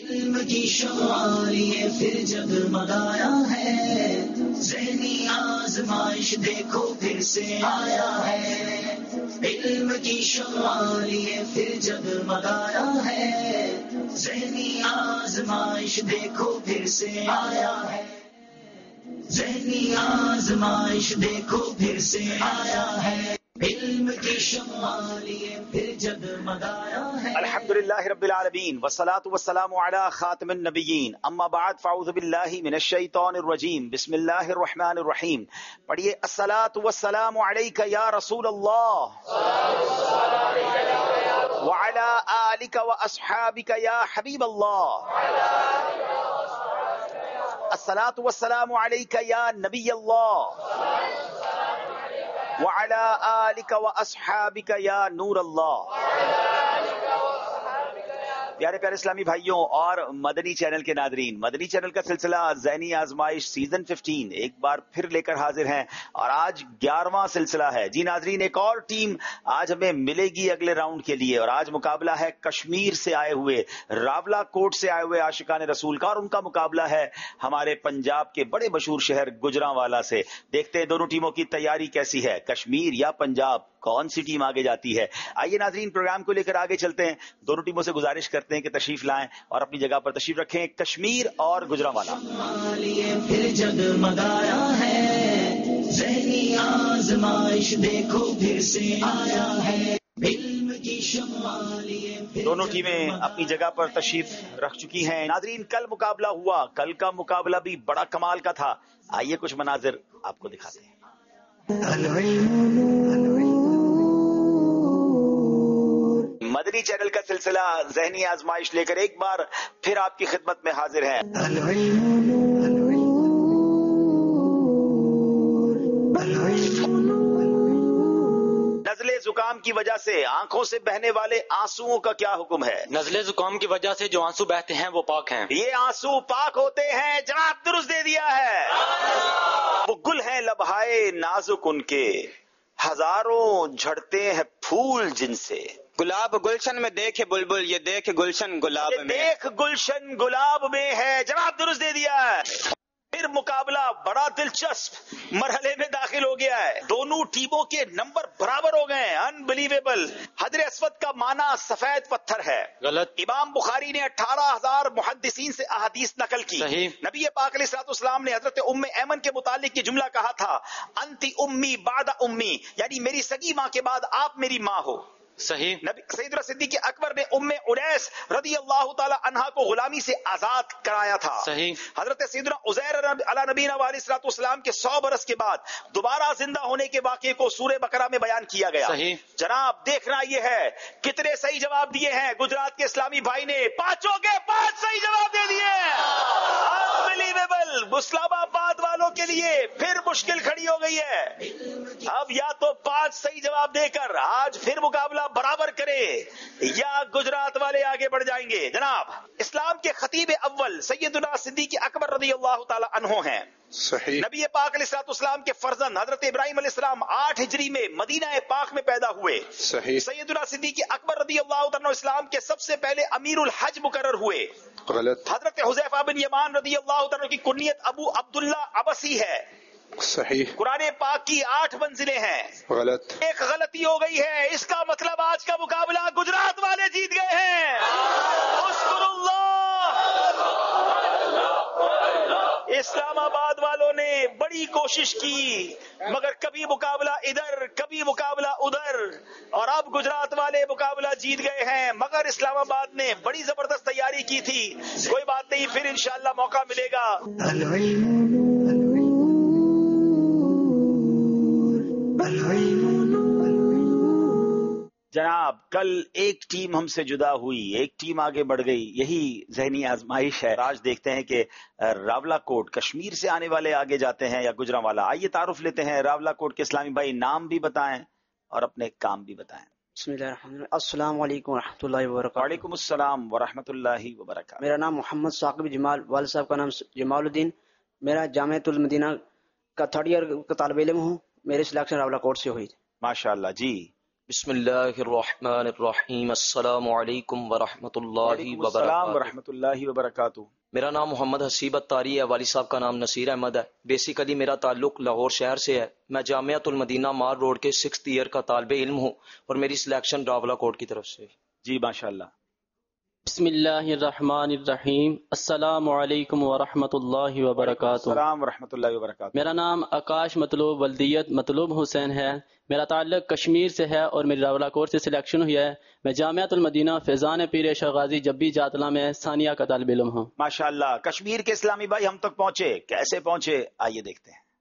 علم کی شمع لیے پھر جگمگایا ہے، ذہنی آزمائش دیکھو پھر سے آیا ہے، علم کی شمع لیے پھر جگمگایا ہے، ذہنی آزمائش دیکھو پھر سے آیا ہے، ذہنی آزمائش دیکھو پھر سے آیا ہے، علم کی شمع لیے پھر جگمگایا ہے۔ الحمدللہ رب العالمین والصلاة والسلام علی خاتم النبیین، اما بعد فاعوذ باللہ من الشیطان الرجیم، بسم اللہ الرحمن الرحیم۔ پڑھیے الصلاة والسلام علیک یا رسول اللہ وعلی آلک واصحابک یا حبیب اللہ، الصلاة والسلام علیک یا نبی اللہ وعلی آلک واصحابک یا نور اللہ۔ پیارے پیارے اسلامی بھائیوں اور مدنی چینل کے ناظرین، مدنی چینل کا سلسلہ ذہنی آزمائش سیزن 15 ایک بار پھر لے کر حاضر ہیں، اور آج 11واں سلسلہ ہے۔ جی ناظرین، ایک اور ٹیم آج ہمیں ملے گی اگلے راؤنڈ کے لیے، اور آج مقابلہ ہے کشمیر سے آئے ہوئے، راولا کوٹ سے آئے ہوئے عاشقان رسول کا، اور ان کا مقابلہ ہے ہمارے پنجاب کے بڑے مشہور شہر گجرانوالا سے۔ دیکھتے ہیں دونوں ٹیموں کی تیاری کیسی ہے، کشمیر یا پنجاب، کون سی ٹیم آگے جاتی ہے۔ آئیے ناظرین، پروگرام کو لے کر آگے چلتے ہیں۔ دونوں ٹیموں سے گزارش کرتے ہیں کہ تشریف لائیں اور اپنی جگہ پر تشریف رکھیں۔ کشمیر اور گجرانوالا۔ پھر جگمگایا ہے، ذہنی آزمائش دیکھو پھر سے آیا ہے، علم کی شمع لیے دونوں ٹیمیں اپنی جگہ پر تشریف رکھ چکی ہیں۔ ناظرین، کل مقابلہ ہوا، کل کا مقابلہ بھی بڑا کمال کا تھا۔ آئیے کچھ مناظر آپ کو دکھاتے ہیں۔ مدنی چینل کا سلسلہ ذہنی آزمائش لے کر ایک بار پھر آپ کی خدمت میں حاضر ہے۔ نزلے زکام کی وجہ سے آنکھوں سے بہنے والے آنسوؤں کا کیا حکم ہے؟ نزلے زکام کی وجہ سے جو آنسو بہتے ہیں وہ پاک ہیں۔ یہ آنسو پاک ہوتے ہیں، جناب درست دے دیا ہے۔ وہ گل ہیں لبہائے نازک ان کے، ہزاروں جھڑتے ہیں پھول جن سے۔ گلاب گلشن میں دیکھے بلبل، یہ دیکھ گلشن گلاب یہ میں۔ دیکھ گلشن گلاب میں ہے، جناب درست دے دیا ہے۔ پھر مقابلہ بڑا دلچسپ مرحلے میں داخل ہو گیا ہے۔ دونوں ٹیموں کے نمبر برابر ہو گئے ہیں، انبلیویبل۔ حجر اسود کا معنی سفید پتھر ہے، غلط۔ امام بخاری نے 18,000 محدثین سے احادیث نقل کی۔ صحیح۔ نبی پاک علیہ الصلوۃ والسلام نے حضرت ام ایمن کے متعلق یہ جملہ کہا تھا، انتی امی بعد امی، یعنی میری سگی ماں کے بعد آپ میری ماں ہو۔ صحیح۔ نبی سیدنا صدیق اکبر نے ام انیس رضی اللہ تعالی عنہا کو غلامی سے آزاد کرایا تھا۔ صحیح۔ حضرت سیدنا عزیر علی نبینا علیہ الصلوۃ والسلام کے 100 برس کے بعد دوبارہ زندہ ہونے کے واقعے کو سورہ بقرہ میں بیان کیا گیا۔ صحیح۔ جناب دیکھنا یہ ہے کتنے صحیح جواب دیے ہیں گجرات کے اسلامی بھائی نے، پانچوں کے 5 صحیح جواب دے دیے۔ انبلیویبل۔ اسلام آباد والوں کے لیے پھر مشکل کھڑی ہو گئی ہے، اب یا تو 5 صحیح جواب دے کر آج پھر مقابلہ برابر کرے یا گجرات والے آگے بڑھ جائیں گے۔ جناب اسلام کے خطیب اول سیدنا صدیق اکبر رضی اللہ تعالی عنہ ہیں۔ صحیح۔ نبی پاک علیہ الصلوۃ والسلام کے فرزند حضرت ابراہیم علیہ السلام 8 ہجری میں مدینہ پاک میں پیدا ہوئے۔ صحیح۔ سیدنا صدیق اکبر رضی اللہ عنہ اسلام کے سب سے پہلے امیر الحج مقرر ہوئے۔ غلط۔ حضرت حذیفہ بن یمان رضی اللہ عنہ کی کنیت ابو عبداللہ عبسی ہے۔ صحیح۔ قرآن پاک کی 8 منزلیں ہیں۔ غلط۔ ایک غلطی ہو گئی ہے، اس کا مطلب آج کا مقابلہ گجرات والے جیت گئے ہیں۔ اذکر اللہ۔ اسلام آباد والوں نے بڑی کوشش کی، مگر کبھی مقابلہ ادھر کبھی مقابلہ ادھر، اور اب گجرات والے مقابلہ جیت گئے ہیں، مگر اسلام آباد نے بڑی زبردست تیاری کی تھی۔ کوئی بات نہیں، پھر انشاءاللہ موقع ملے گا۔ جناب کل ایک ٹیم ہم سے جدا ہوئی، ایک ٹیم آگے بڑھ گئی، یہی ذہنی آزمائش ہے۔ آج دیکھتے ہیں کہ راولا کوٹ کشمیر سے آنے والے آگے جاتے ہیں یا گجرانوالا۔ آئیے تعارف لیتے ہیں، راولا کوٹ کے اسلامی بھائی نام بھی بتائیں اور اپنے کام بھی بتائیں۔ بسم اللہ الرحمن الرحیم۔ السلام علیکم ورحمۃ اللہ وبرکاتہ۔ وعلیکم السلام ورحمۃ اللہ وبرکاتہ۔ میرا نام محمد ثاقب جمال، والد صاحب کا نام جمال الدین، میرا جامعۃ المدینہ کا 3rd ایئر کا طالب علم ہوں، میری سلیکشن راولا کوٹ سے ہوئی تھی۔ ماشاء اللہ جی، بسم اللہ الرحمن الرحیم، السلام علیکم ورحمۃ اللہ وعلیکم السلام وبرکاتہ۔ ورحمۃ اللہ وبرکاتہ۔ میرا نام محمد حسیب اتاری ہے، والد صاحب کا نام نصیر احمد ہے۔ بیسیکلی میرا تعلق لاہور شہر سے ہے۔ میں جامعۃ المدینہ مار روڈ کے 6th ایئر کا طالب علم ہوں اور میری سلیکشن راولا کوٹ کی طرف سے۔ جی ماشاءاللہ۔ بسم اللہ الرحمن الرحیم، السلام علیکم ورحمۃ اللہ وبرکاتہ۔ السلام ورحمۃ اللہ وبرکاتہ۔ میرا نام آکاش مطلوب ولدیت مطلوب حسین ہے۔ میرا تعلق کشمیر سے ہے اور میری راولا کوٹ سے سلیکشن ہوئی ہے۔ میں جامعۃ المدینہ فیضان پیر شاہ غازی جبی جاتلا میں ثانیہ کا طالب علم ہوں۔ ماشاءاللہ۔ کشمیر کے اسلامی بھائی ہم تک پہنچے، کیسے پہنچے آئیے دیکھتے ہیں۔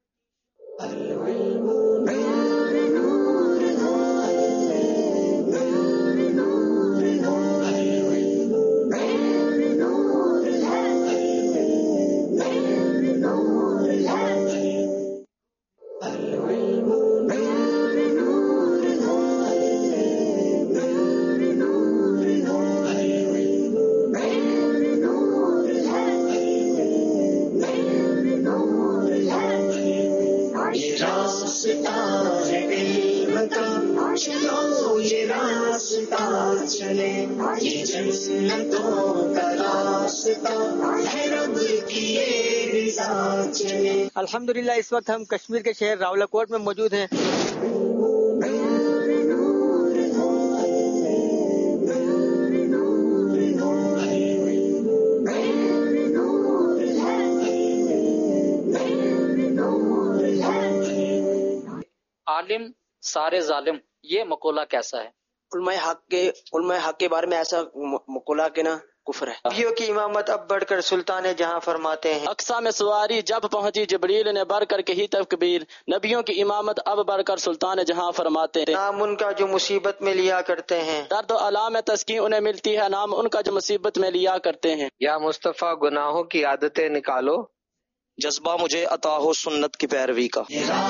الحمدللہ اس وقت ہم کشمیر کے شہر راولا کوٹ میں موجود ہیں۔ عالم سارے ظالم، یہ مقولہ کیسا ہے؟ علماء حق کے بارے میں ایسا مقولہ کہ نا کفر ہے۔ نبیوں کی امامت اب بڑھ کر سلطان جہاں فرماتے ہیں۔ اقصا میں سواری جب پہنچی جبریل نے بڑھ کر کہی تکبیر، نبیوں کی امامت اب بڑھ کر سلطان جہاں فرماتے ہیں۔ نام ان کا جو مصیبت میں لیا کرتے ہیں، درد و علام تسکین انہیں ملتی ہے، نام ان کا جو مصیبت میں لیا کرتے ہیں۔ یا مصطفیٰ گناہوں کی عادتیں نکالو، جذبہ مجھے عطا ہو سنت کی پیروی کا۔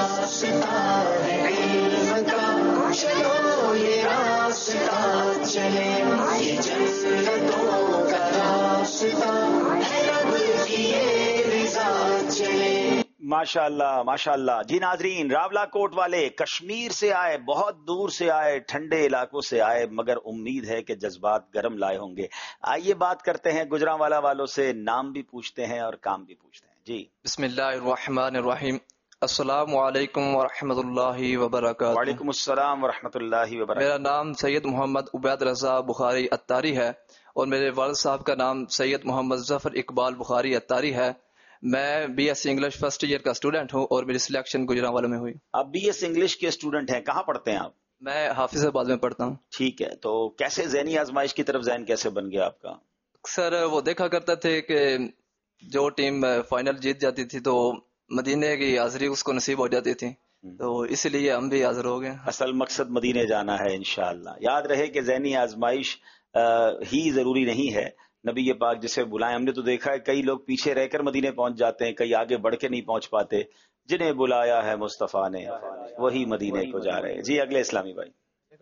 ماشاء اللہ ماشاء اللہ۔ جی ناظرین، راولا کوٹ والے کشمیر سے آئے، بہت دور سے آئے، ٹھنڈے علاقوں سے آئے، مگر امید ہے کہ جذبات گرم لائے ہوں گے۔ آئیے بات کرتے ہیں گجرانوالا والوں سے، نام بھی پوچھتے ہیں اور کام بھی پوچھتے ہیں۔ جی بسم اللہ الرحمن الرحیم، السلام علیکم ورحمۃ اللہ وبرکاتہ۔ وعلیکم السلام ورحمۃ اللہ وبرکاتہ۔ میرا نام سید محمد عبید رضا بخاری اتاری ہے اور میرے والد صاحب کا نام سید محمد ظفر اقبال بخاری اتاری ہے۔ میں B S C English 1st year کا اسٹوڈنٹ ہوں اور میری سلیکشن گجرانوالہ میں ہوئی۔ آپ بی ایس انگلش کے اسٹوڈنٹ ہیں، کہاں پڑھتے ہیں آپ؟ میں حافظ آباد میں پڑھتا ہوں۔ ٹھیک ہے، تو کیسے ذہنی آزمائش کی طرف ذہن کیسے بن گیا آپ کا؟ اکثر وہ دیکھا کرتے تھے کہ جو ٹیم فائنل جیت جاتی تھی تو مدینے کی حاضری اس کو نصیب ہو جاتی تھی، تو اس لیے ہم بھی حاضر ہو گئے۔ اصل مقصد مدینے جانا ہے انشاءاللہ۔ یاد رہے کہ ذہنی آزمائش ہی ضروری نہیں ہے، نبی پاک جسے بلائیں، ہم نے تو دیکھا ہے کئی لوگ پیچھے رہ کر مدینے پہنچ جاتے ہیں، کئی آگے بڑھ کے نہیں پہنچ پاتے، جنہیں بلایا ہے مصطفیٰ نے وہی مدینے کو جا رہے ہیں۔ جی اگلے اسلامی بھائی۔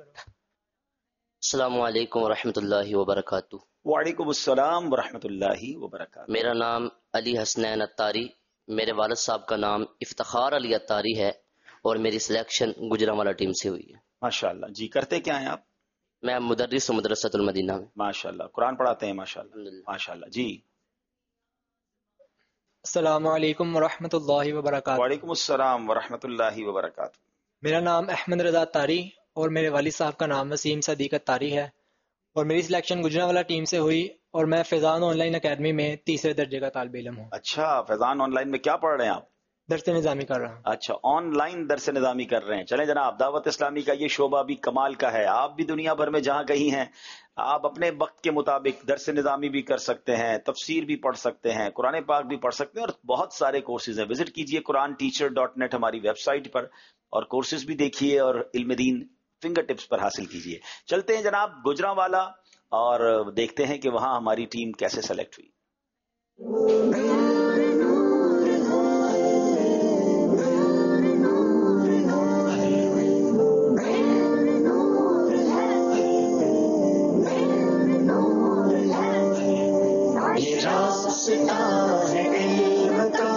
السلام علیکم ورحمۃ اللہ وبرکاتہ۔ وعلیکم السلام ورحمۃ اللہ وبرکاتہ۔ میرا نام علی حسنین اتاری، میرے والد صاحب کا نام افتخار علی اتاری ہے اور میری سلیکشن گجرانوالا ٹیم سے ہوئی ہے۔ ماشاءاللہ۔ جی کرتے کیا ہیں آپ؟ میں مدرس ہوں مدرسۃ المدینہ میں۔ ماشاءاللہ، قرآن پڑھاتے ہیں؟ ماشاءاللہ ماشاءاللہ۔ جی السلام علیکم ورحمۃ اللہ وبرکاتہ۔ وعلیکم السلام ورحمۃ اللہ وبرکاتہ۔ میرا نام احمد رضا تاری اور میرے والد صاحب کا نام وسیم صدیق تاری ہے اور میری سلیکشن گجرانوالا ٹیم سے ہوئی اور میں فیضان آن لائن اکیڈمی میں 3رے درجے کا طالب علم ہوں۔ اچھا، فیضان آن لائن میں کیا پڑھ رہے ہیں آپ؟ درس نظامی کر رہا ہوں۔ اچھا، آن لائن درس نظامی کر رہے ہیں۔ چلیں جناب، دعوت اسلامی کا یہ شعبہ بھی کمال کا ہے۔ آپ بھی دنیا بھر میں جہاں کہیں ہیں، آپ اپنے وقت کے مطابق درس نظامی بھی کر سکتے ہیں، تفسیر بھی پڑھ سکتے ہیں، قرآن پاک بھی پڑھ سکتے ہیں، اور بہت سارے کورسز ہیں۔ وزٹ کیجئے QuranTeacher.net ہماری ویب سائٹ پر، اور کورسز بھی دیکھیے اور علم دین فنگر ٹپس پر حاصل کیجئے۔ چلتے ہیں جناب گجرانوالا اور دیکھتے ہیں کہ وہاں ہماری ٹیم کیسے سلیکٹ ہوئی۔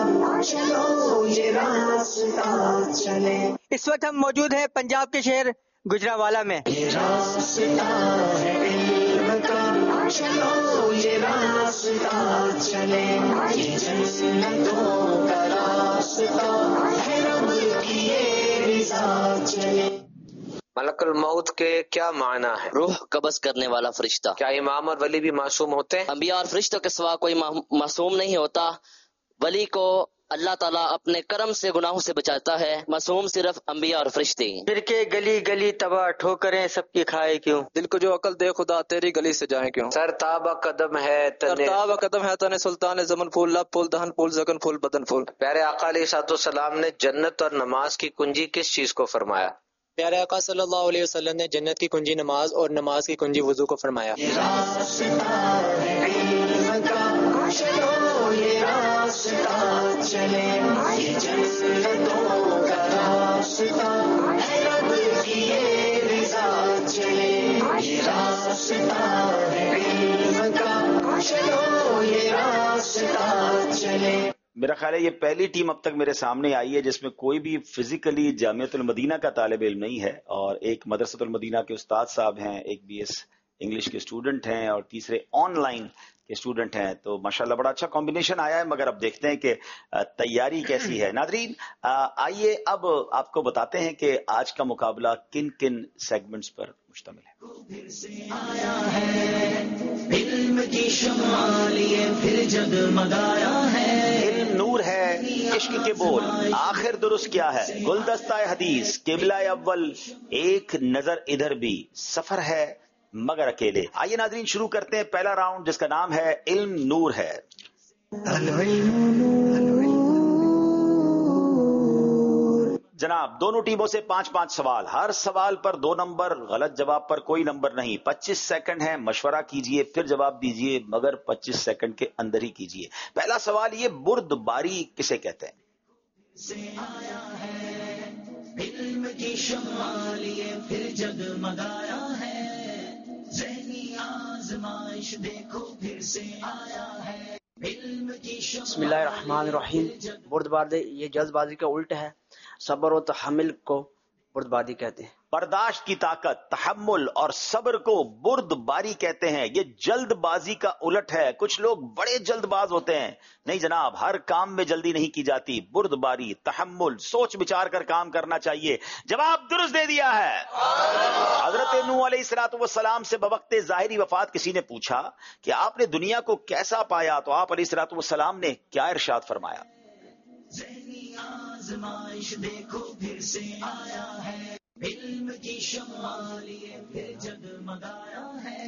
اس وقت ہم موجود ہیں پنجاب کے شہر गुजरावाला में। ये रास्ता है इल्म का, चलो ये रास्ता चले, ये जन्नतों का रास्ता है, रब की ये रिज़ा चले। मलकुल मौत के क्या माना है? रूह कब्ज़ करने वाला फरिश्ता। क्या इमाम और वली भी मासूम होते हैं? अंबिया और फरिश्तों के सिवा कोई मासूम नहीं होता। वली को अल्लाह ताला अपने करम से गुनाहों से बचाता है, मासूम सिर्फ अंबिया और फरिश्ते हैं। फिर के गली गली तबाह ठोकरें सबकी खाए क्यों, दिल को जो अकल दे खुदा तेरी गली से जाए क्यों। सरताबा कदम है तने, सरताबा कदम है तने सुल्तान जमन फूल, लब फूल, दहन फूल, जगन फूल, बदन फूल। प्यारे आका अलैहिस्सलाम ने जन्नत और नमाज की कुंजी किस चीज को फरमाया? प्यारे आका सल्लल्लाहु अलैहि वसल्लम ने जन्नत की कुंजी नमाज और नमाज की कुंजी वुजू को फरमाया। ये रास्ता है इल्म का, चलो ये रास्ता चले, ये जन्नतों का रास्ता है, रब की ये रिज़ा चले। ये रास्ता है इल्म का, चलो ये रास्ता चले। मेरा ख्याल है ये पहली टीम अब तक मेरे सामने आई है जिसमें कोई भी फिजिकली जामियतुल मदीना का तालिब इल्म नहीं है, और एक मदरसतुल मदीना के उस्ताद साहब हैं, एक BS इंग्लिश के स्टूडेंट हैं, और तीसरे ऑनलाइन के स्टूडेंट हैं। तो माशाल्लाह बड़ा अच्छा कॉम्बिनेशन आया है, मगर अब देखते हैं कि तैयारी कैसी है। नाज़रीन, आइए अब आपको बताते हैं कि आज का मुकाबला किन किन सेगमेंट्स पर मुश्तमिल है। फिर से आया है इल्म की शम्मा लिए, फिर जगमगाया है। इल्म नूर है, इश्क के बोल, आखिर दुरुस्त क्या है, गुलदस्ता हदीस, किबला अव्वल, एक नजर इधर भी, सफर है मगर अकेले। आइए नाज़रीन शुरू करते हैं पहला राउंड जिसका नाम है इल्म नूर है। जनाब, दोनों टीमों से 5-5 सवाल, हर सवाल पर 2 नंबर, गलत जवाब पर कोई नंबर नहीं। 25 सेकंड है, मशवरा कीजिए फिर जवाब दीजिए, मगर 25 सेकंड के अंदर ही कीजिए। पहला सवाल, ये बुर्दबारी किसे कहते हैं? से आया है इल्म की शम्मा लिए, फिर जगमगाया है, ज़हनी आज़माइश देखो फिर से आया है इल्म की शम्मा। बिस्मिल्लाहिर्रहमानिर्रहीम। बुर्दबारी ये जल्दबाजी का उल्ट है। सब्र और तहम्मुल को बुर्दबारी कहते हैं। बर्दाश्त की ताकत, तहम्मुल और सब्र को बुर्दबारी कहते हैं। ये जल्दबाजी का उलट है। कुछ लोग बड़े जल्दबाज होते हैं। नहीं जनाब, हर काम में जल्दी नहीं की जाती। बुर्दबारी, तहम्मुल, सोच विचार कर काम करना चाहिए। जवाब दुरुस्त दे दिया है। हजरत नूह अलैहिस्सलाम से बवक्ते ज़ाहिरी वफात किसी ने पूछा कि आपने दुनिया को कैसा पाया, तो आप अलैहिस्सलाम ने क्या इरशाद फरमाया? आज़माइश देखो फिर से आया है इल्म की शम्मा लिए, फिर जगमगाया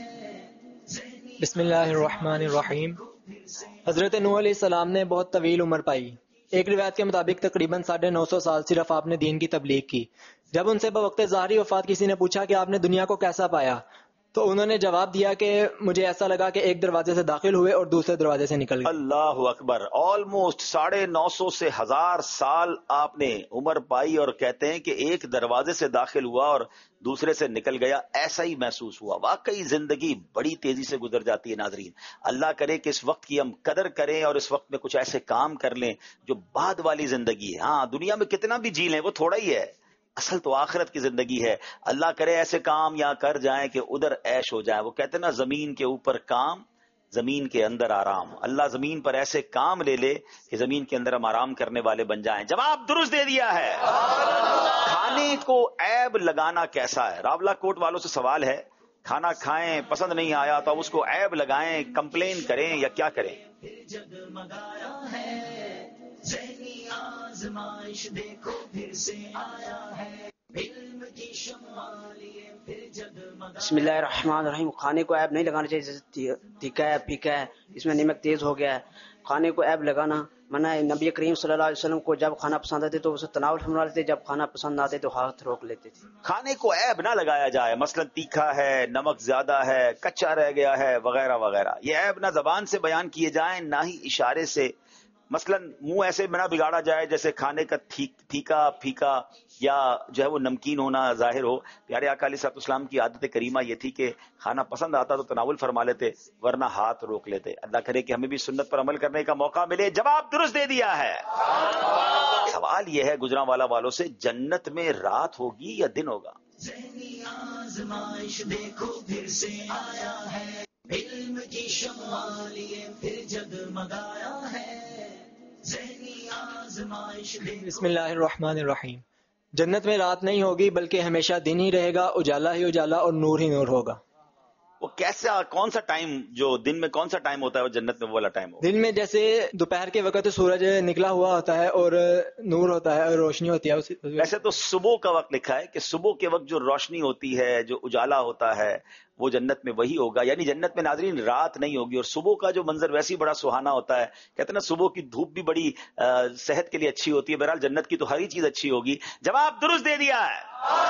है। बिस्मिल्लाहिर्रहमानिर्रहीम। हजरत नूह अलैहिस्सलाम ने बहुत तवील उम्र पाई। एक रिवायत के मुताबिक तकरीबन 950 साल सिर्फ आपने दीन की तबलीग की। जब उनसे बवक्ते ज़ाहिरी वफात किसी ने पूछा कि आपने दुनिया को कैसा पाया, तो उन्होंने जवाब दिया कि मुझे ऐसा लगा कि एक दरवाजे से दाखिल हुए और दूसरे दरवाजे से निकल गए। अल्लाहु अकबर। ऑलमोस्ट 950 से 1000 साल आपने उम्र पाई और कहते हैं कि एक दरवाजे से दाखिल हुआ और दूसरे से निकल गया। ऐसा ही महसूस हुआ। वाकई जिंदगी बड़ी तेजी से गुजर जाती है नाजरीन। अल्लाह करे कि इस वक्त की हम कदर करें और इस वक्त में कुछ ऐसे काम कर लें जो बाद वाली जिंदगी है। हाँ, दुनिया में कितना भी जी लें वो थोड़ा ही है, असल तो आखिरत की जिंदगी है। अल्लाह करे ऐसे काम यहाँ कर जाएं कि उधर ऐश हो जाए। वो कहते हैं ना, जमीन के ऊपर काम, जमीन के अंदर आराम। अल्लाह जमीन पर ऐसे काम ले ले कि जमीन के अंदर हम आराम करने वाले बन जाएं। जवाब दुरुस्त दे दिया है। खाने को ऐब लगाना कैसा है? रावला कोट वालों से सवाल है। खाना खाएं, पसंद नहीं आया तो उसको ऐब लगाएं, कंप्लेन करें या क्या करें? जगमगाया है ज़हनी आज़माइश देखो फिर से आया है इल्म की शम्मा लिए, फिर जगमगाया। बिस्मिल्लाहिर्रहमानिर्रहीम। खाने को ऐब नहीं लगाना चाहिए। जैसे तीखा है, फीका है, इसमें नमक तेज हो गया है, खाने को ऐब लगाना मना है। नबी करीम सल्लल्लाहु अलैहि वसल्लम को जब खाना पसंद आते तो उसे तनावुल फरमा लेते, जब खाना पसंद आते तो हाथ रोक लेते थे। खाने को ऐब ना लगाया जाए। मसलन तीखा है, नमक ज्यादा है, कच्चा रह गया है, वगैरह वगैरह। ये ऐब ना जबान से बयान किए जाए, ना ही इशारे से। मसलन मुंह ऐसे ना बिगाड़ा जाए जैसे खाने का फीका फीका या जो है वो नमकीन होना जाहिर हो। प्यारे आका अलैहिस्सलाम की आदत करीमा ये थी कि खाना पसंद आता तो तनावुल फरमा लेते, वरना हाथ रोक लेते। अल्लाह करे कि हमें भी सुन्नत पर अमल करने का मौका मिले। जवाब दुरुस्त दे दिया है। सवाल यह है गुजरांवाला वालों से, जन्नत में रात होगी या दिन होगा? ذہنی آزمائش دیکھو پھر سے آیا ہے، علم کی شمع لیے پھر جگمگایا ہے، ذہنی آزمائش دیکھو. بسم اللہ الرحمن الرحیم. جنت میں رات نہیں ہوگی بلکہ ہمیشہ دن ہی رہے گا، اجالا ہی اجالا اور نور ہی نور ہوگا. وہ کیسا کون سا ٹائم جو دن میں کون سا ٹائم ہوتا ہے وہ جنت میں وہ والا ٹائم ہوگا؟ دن میں جیسے دوپہر کے وقت سورج نکلا ہوا ہوتا ہے اور نور ہوتا ہے اور روشنی ہوتی ہے. ویسے تو صبح کا وقت لکھا ہے کہ صبح کے وقت جو روشنی ہوتی ہے، جو اجالا ہوتا ہے، وہ جنت میں وہی ہوگا. یعنی جنت میں ناظرین رات نہیں ہوگی. اور صبح کا جو منظر ویسے ہی بڑا سہانا ہوتا ہے. کہتے ہیں نا صبح کی دھوپ بھی بڑی صحت کے لیے اچھی ہوتی ہے. بہرحال جنت کی تو ہر ہی چیز اچھی ہوگی. جواب درست دے دیا ہے.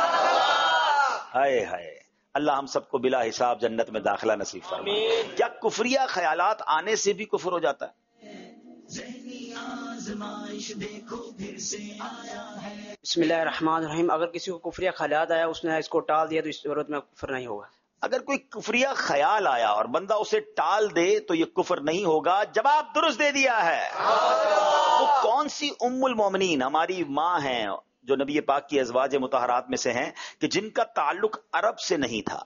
ہائے ہائے، اللہ ہم سب کو بلا حساب جنت میں داخلہ نصیب فرمائے. کیا کفریہ خیالات آنے سے بھی کفر ہو جاتا ہے؟ ذہنی آزمائش دیکھو پھر سے آیا ہے. بسم اللہ الرحمن الرحیم. اگر کسی کو کفریہ خیالات آیا، اس نے اس کو ٹال دیا تو اس صورت میں کفر نہیں ہوگا. اگر کوئی کفریہ خیال آیا اور بندہ اسے ٹال دے تو یہ کفر نہیں ہوگا. جواب درست دے دیا ہے. وہ کون سی ام المومنین ہماری ماں ہیں جو نبی پاک کی ازواج مطہرات میں سے ہیں کہ جن کا تعلق عرب سے نہیں تھا؟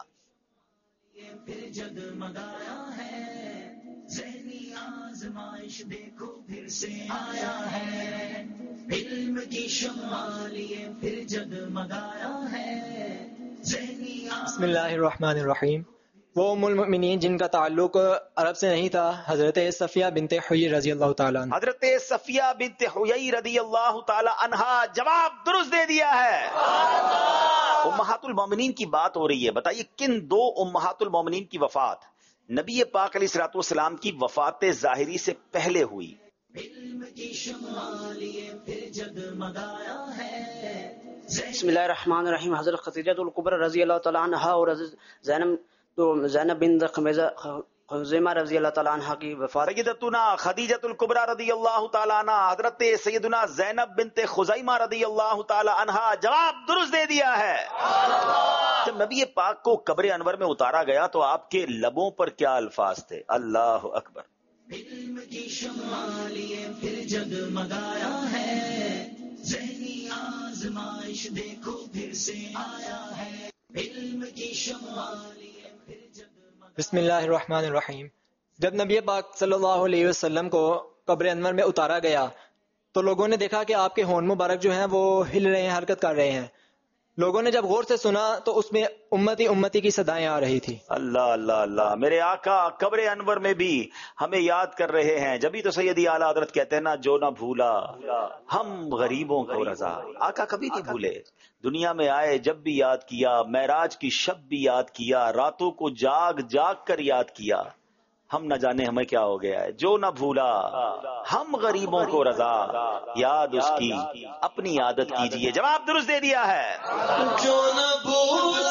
پھر جگمگایا ہے، ذہنی آزمائش دیکھو پھر سے آیا ہے، علم کی شمع لیے پھر جگمگایا ہے، ذہنی بسم اللہ الرحمن الرحیم. وہ ام المؤمنین جن کا تعلق عرب سے نہیں تھا، حضرت صفیہ بنت حیی رضی اللہ تعالیٰ عنہ. حضرت صفیہ بنت حیی رضی اللہ تعالی عنہا. جواب درست دے دیا ہے. امہات المومنین کی بات ہو رہی ہے. بتائیے کن دو امہات المومنین کی وفات نبی پاک علیہ الصلوۃ والسلام کی وفات ظاہری سے پہلے ہوئی؟ علم کی شمع لیے پھر جگمگایا ہے. بسم اللہ الرحمن الرحیم. حضرت خدیجہ الکبریٰ رضی اللہ تعالیٰ عنہا اور زینب بنت خزیمہ رضی اللہ تعالیٰ عنہ کی وفات. سیدتنا خدیجہ الکبریٰ رضی اللہ تعالی عنہ، حضرت سیدنا زینب بنت خزیمہ رضی اللہ تعالی عنہ. جواب درست دے دیا ہے. جب نبی پاک کو قبر انور میں اتارا گیا تو آپ کے لبوں پر کیا الفاظ تھے؟ اللہ اکبر. علم کی شمع لیے پھر جگمگایا ہے، ذہنی آزمائش دیکھو پھر سے آیا ہے، علم کی شمع لیے پھر جگمگایا. بسم اللہ الرحمن الرحیم. جب نبی پاک صلی اللہ علیہ وسلم کو قبر انور میں اتارا گیا تو لوگوں نے دیکھا کہ آپ کے ہونٹ مبارک جو ہیں وہ ہل رہے ہیں، حرکت کر رہے ہیں. لوگوں نے جب غور سے سنا تو اس میں امتی امتی کی صدائیں آ رہی تھی. اللہ اللہ اللہ. میرے آقا قبر انور میں بھی ہمیں یاد کر رہے ہیں. جبھی تو سیدی اعلیٰ حضرت کہتے ہیں نا، جو نہ بھولا ہم غریبوں کو رضا. آقا کبھی نہیں بھولے. دنیا میں آئے جب بھی یاد کیا، معراج کی شب بھی یاد کیا، راتوں کو جاگ جاگ کر یاد کیا. ہم نہ جانے ہمیں کیا ہو گیا ہے. جو نہ بھولا ہم غریبوں کو رضا، یاد اس کی اپنی عادت کیجئے. جواب درست دے دیا ہے. جو نہ بھولا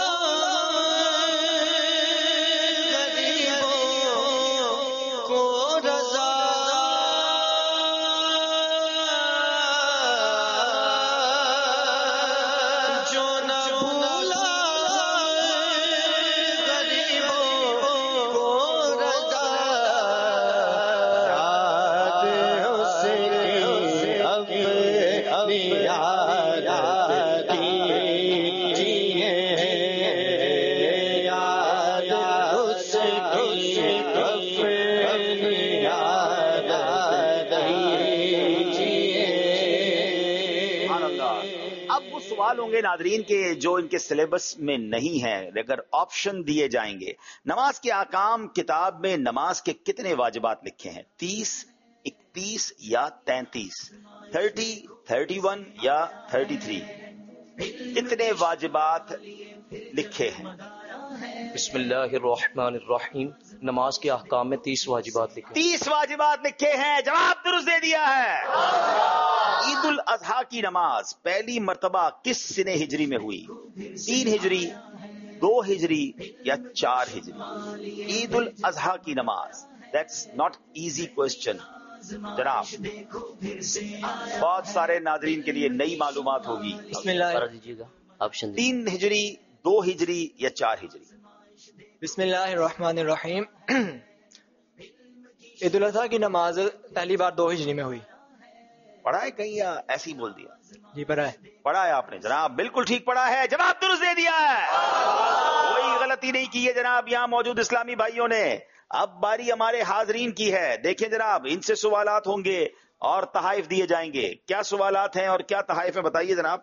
ہوں گے ناظرین کے جو ان کے سلیبس میں نہیں ہیں، اگر آپشن دیے جائیں گے. نماز کے احکام کتاب میں نماز کے کتنے واجبات لکھے ہیں؟ 30، 31 یا 33؟ 30، 31 یا 33؟ کتنے واجبات لکھے ہیں؟ بسم اللہ الرحمن الرحیم. نماز کے احکام میں 30 واجبات لکھے. 30 واجبات لکھے ہیں. جواب درست دے دیا ہے. عید الاضحیٰ کی نماز پہلی مرتبہ کس سنہ ہجری میں ہوئی؟ 3 ہجری، 2 ہجری یا 4 ہجری؟ عید الاضحیٰ کی نماز. دیٹس ناٹ ایزی کوشچن جناب. بہت سارے ناظرین کے لیے نئی معلومات ہوگی. بسم اللہ دیجیے گا آپشن 3 ہجری، 2 ہجری یا 4 ہجری؟ بسم اللہ الرحمن الرحیم. عید الاضحیٰ کی نماز پہلی بار 2 ہجری میں ہوئی. پڑھا ہے کہیں یا ایسے ہی بول دیا؟ جی پڑھا ہے. پڑھا ہے آپ نے جناب، بالکل ٹھیک پڑھا ہے، جواب درست دے دیا ہے، کوئی غلطی نہیں کی ہے جناب یہاں موجود اسلامی بھائیوں نے. اب باری ہمارے حاضرین کی ہے. دیکھیں جناب، ان سے سوالات ہوں گے اور تحائف دیے جائیں گے. کیا سوالات ہیں اور کیا تحائف ہیں بتائیے جناب.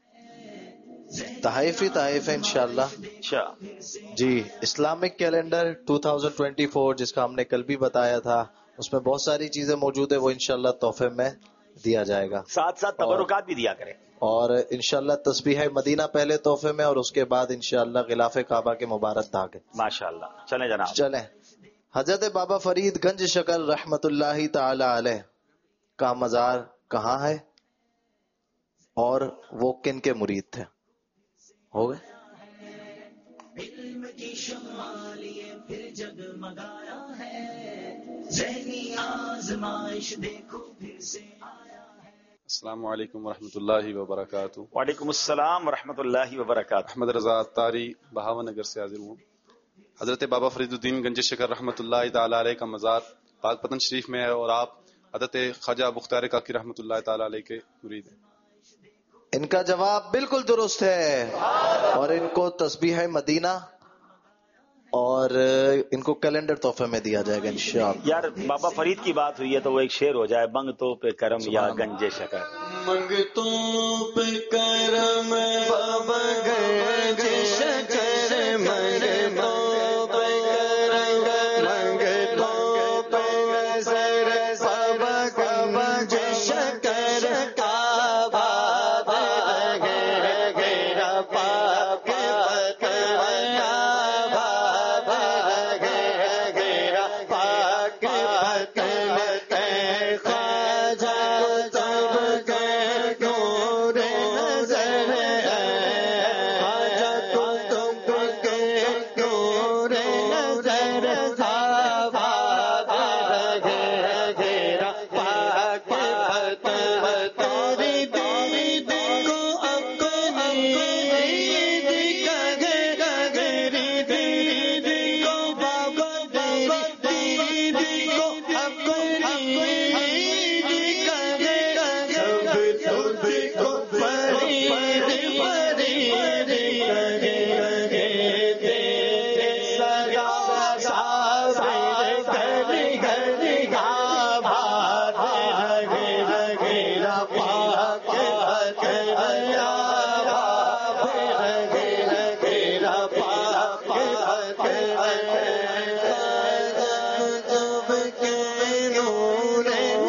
تحائف ہی تحائف ہے انشاءاللہ. اچھا جی، اسلامک کیلنڈر 2024 جس کا ہم نے کل بھی بتایا تھا، اس میں بہت ساری چیزیں موجود ہیں، وہ انشاءاللہ تحفے میں دیا جائے گا. ساتھ ساتھ تبرکات بھی دیا کریں. اور انشاءاللہ تسبیح مدینہ پہلے تحفے میں، اور اس کے بعد انشاءاللہ غلاف کعبہ کے مبارک داغ. ماشاءاللہ. چلیں جناب، چلیں. حضرت بابا فرید گنج شکر رحمت اللہ تعالی علیہ کا مزار کہاں ہے اور وہ کن کے مرید تھے؟ ہو گئے. علم کی شمع لیے پھر جگمگایا ہے، ذہنی آزمائش دیکھو پھر سے آیا ہے. السلام علیکم ورحمۃ اللہ وبرکاتہ. وعلیکم السلام ورحمۃ اللہ وبرکاتہ. احمد رضا اتاری بہاون نگر سے حاضر ہوں. حضرت بابا فرید الدین گنج شکر رحمۃ اللہ تعالی علیہ کا مزار پاک پتن شریف میں ہے، اور آپ حضرت خواجہ بختیار کاکی رحمۃ اللہ تعالی علیہ کے مرید ہیں. ان کا جواب بالکل درست ہے، اور ان کو تسبیح مدینہ اور ان کو کیلنڈر تحفے میں دیا جائے گا انشاءاللہ. یار بابا فرید کی بات ہوئی ہے تو وہ ایک شعر ہو جائے، منگتوں پہ کرم یا گنج شکر. منگتوں پہ کرم بابا گنج شکر، منگتوں پہ کرم، منگتوں پہ سر بابا گنج شکر کا بابا گھیرا پاک پتنا، بابا گھیرا پاک پتنا خواجہ تب کے نور نظر خواجہ تب کے نور نظر تھا، بابا گھیرا پاک پتنا تیری دید کو اپنی گری دید کو بابا تیری دید کو اپنی سب تجھ کو فرید فرید سدا صاحب گھر گھر گا بھات گھیرا پاک پتنا، گھیرا پاک پتنا تب کے نور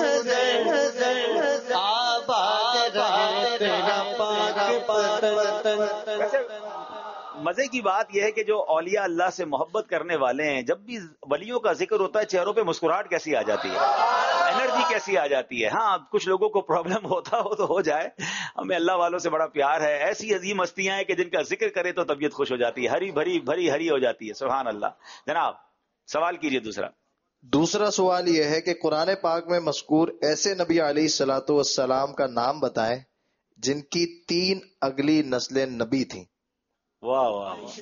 نظر آباد تیرا پاک پتنا. مزے کی بات یہ ہے کہ جو اولیاء اللہ سے محبت کرنے والے ہیں، جب بھی ولیوں کا ذکر ہوتا ہے چہروں پہ مسکراہٹ کیسی آ جاتی ہے، انرجی کیسی آ جاتی ہے. ہاں کچھ لوگوں کو پرابلم ہوتا ہو تو ہو جائے، ہمیں اللہ والوں سے بڑا پیار ہے. ایسی عظیم ہستیاں ہیں کہ جن کا ذکر کرے تو طبیعت خوش ہو جاتی ہے، ہری بھری بھری ہری ہو جاتی ہے. سبحان اللہ. جناب سوال کیجئے دوسرا. دوسرا سوال یہ ہے کہ قرآن پاک میں مذکور ایسے نبی علیہ الصلاۃ والسلام کا نام بتائیں جن کی 3 اگلی نسلیں نبی تھیں. واہ واہ واہ.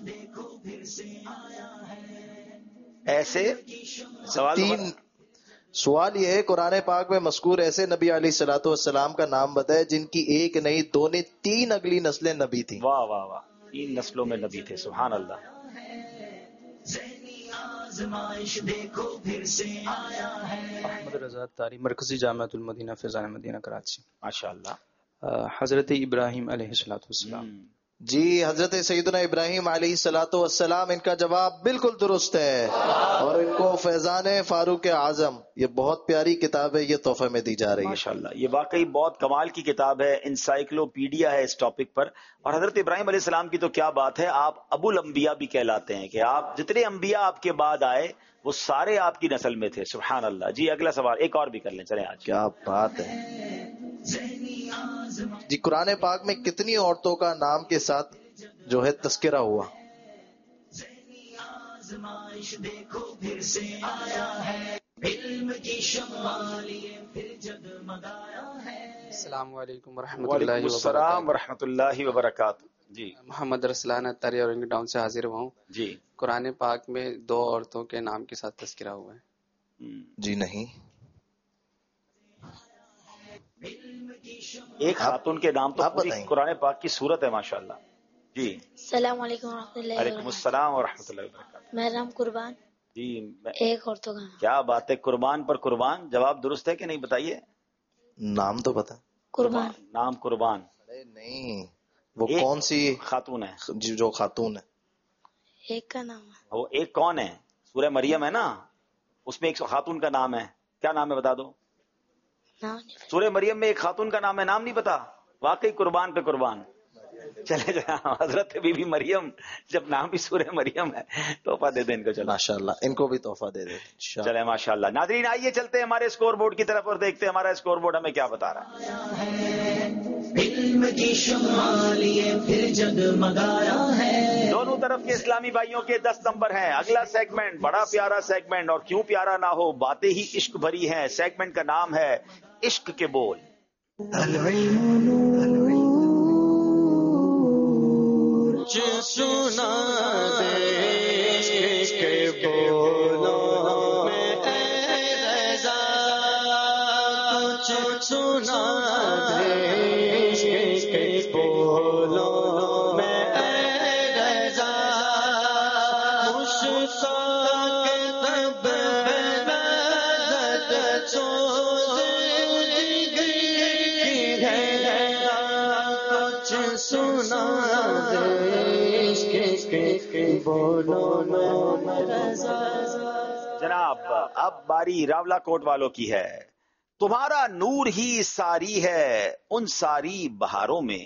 ایسے سوال سوال یہ ہے قرآن پاک میں مذکور ایسے نبی علیہ الصلاۃ والسلام کا نام بتائے جن کی 1 نہیں 2 نہیں 3 اگلی نسلیں نبی تھیں. واہ واہ واہ. 3 نسلوں میں نبی تھے. سبحان اللہ. دیکھو پھر سے آیا ہے. احمد رضا تاری مرکزی جامعۃ المدینہ فیضان مدینہ کراچی. ماشاءاللہ. حضرت ابراہیم علیہ الصلوۃ والسلام. جی، حضرت سیدنا ابراہیم علیہ الصلوۃ والسلام. ان کا جواب بالکل درست ہے، اور ان کو فیضان فاروق اعظم، یہ بہت پیاری کتاب ہے، یہ تحفے میں دی جا رہی ہے. ماشاءاللہ. یہ واقعی بہت کمال کی کتاب ہے، انسائکلوپیڈیا ہے اس ٹاپک پر. اور حضرت ابراہیم علیہ السلام کی تو کیا بات ہے، آپ ابو الانبیاء بھی کہلاتے ہیں کہ آپ جتنے انبیاء آپ کے بعد آئے وہ سارے آپ کی نسل میں تھے. سبحان اللہ. جی اگلا سوال ایک اور بھی کر لیں. چلیں آج. کیا بات ہے. جی، قرآن پاک میں کتنی عورتوں کا نام کے ساتھ جو ہے تذکرہ ہوا؟ دیکھو پھر سے آیا ہے. علم کی شمع لیے پھر جگمگایا ہے. السلام علیکم ورحمۃ اللہ وعلیکم السلام ورحمۃ اللہ وبرکاتہ. جی محمد رسلان اتاری اور انگ ٹاؤن سے حاضر ہوا ہوں. جی قرآن پاک میں 2 عورتوں کے نام کے ساتھ تذکرہ ہوا ہے. جی نہیں. علم ایک خاتون کے نام تو پوری قرآن پاک کی صورت ہے ماشاءاللہ. جی السلام علیکم ورحمۃ اللہ. وعلیکم السلام ورحمۃ اللہ وبرکاتہ. میرا نام قربان. جی ایک عورتوں کا. کیا بات ہے، قربان پر قربان. جواب درست ہے کہ نہیں بتائیے؟ نام تو پتا. قربان نام قربان. نہیں وہ کون سی خاتون ہے جو خاتون ہے؟ ایک کا نام ہے. وہ ایک کون ہے؟ سورہ مریم ہے نا، اس میں ایک خاتون کا نام ہے. کیا نام ہے بتا دو؟ سورہ مریم میں ایک خاتون کا نام ہے، نام نہیں پتا؟ واقعی قربان پہ قربان. چلے جا حضرت بی بی مریم، جب نام بھی سورہ مریم ہے تحفہ دے دیں ان کو. چلو ماشاءاللہ ان کو بھی تحفہ دے دیں. چلے ماشاءاللہ. ناظرین آئیے چلتے ہیں ہمارے اسکور بورڈ کی طرف اور دیکھتے ہیں ہمارا اسکور بورڈ ہمیں کیا بتا رہا ہے. علم کی شمع لیے پھر جگمگایا ہے. دونوں طرف کے اسلامی بھائیوں کے 10 نمبر ہیں. اگلا سیگمنٹ بڑا پیارا سیگمنٹ، اور کیوں پیارا نہ ہو، باتیں ہی عشق بھری ہیں. سیگمنٹ کا نام ہے عشق کے بول. سنا دیش کے بولوں میں اے رضا، کچھ سنا دیش کے بولوں میں اے رضا. مشتاق تب نظر سوز دیگر ہے، کچھ سنا جناب. اب باری راولا کوٹ والوں کی ہے. تمہارا نور ہی ساری ہے ان ساری بہاروں میں.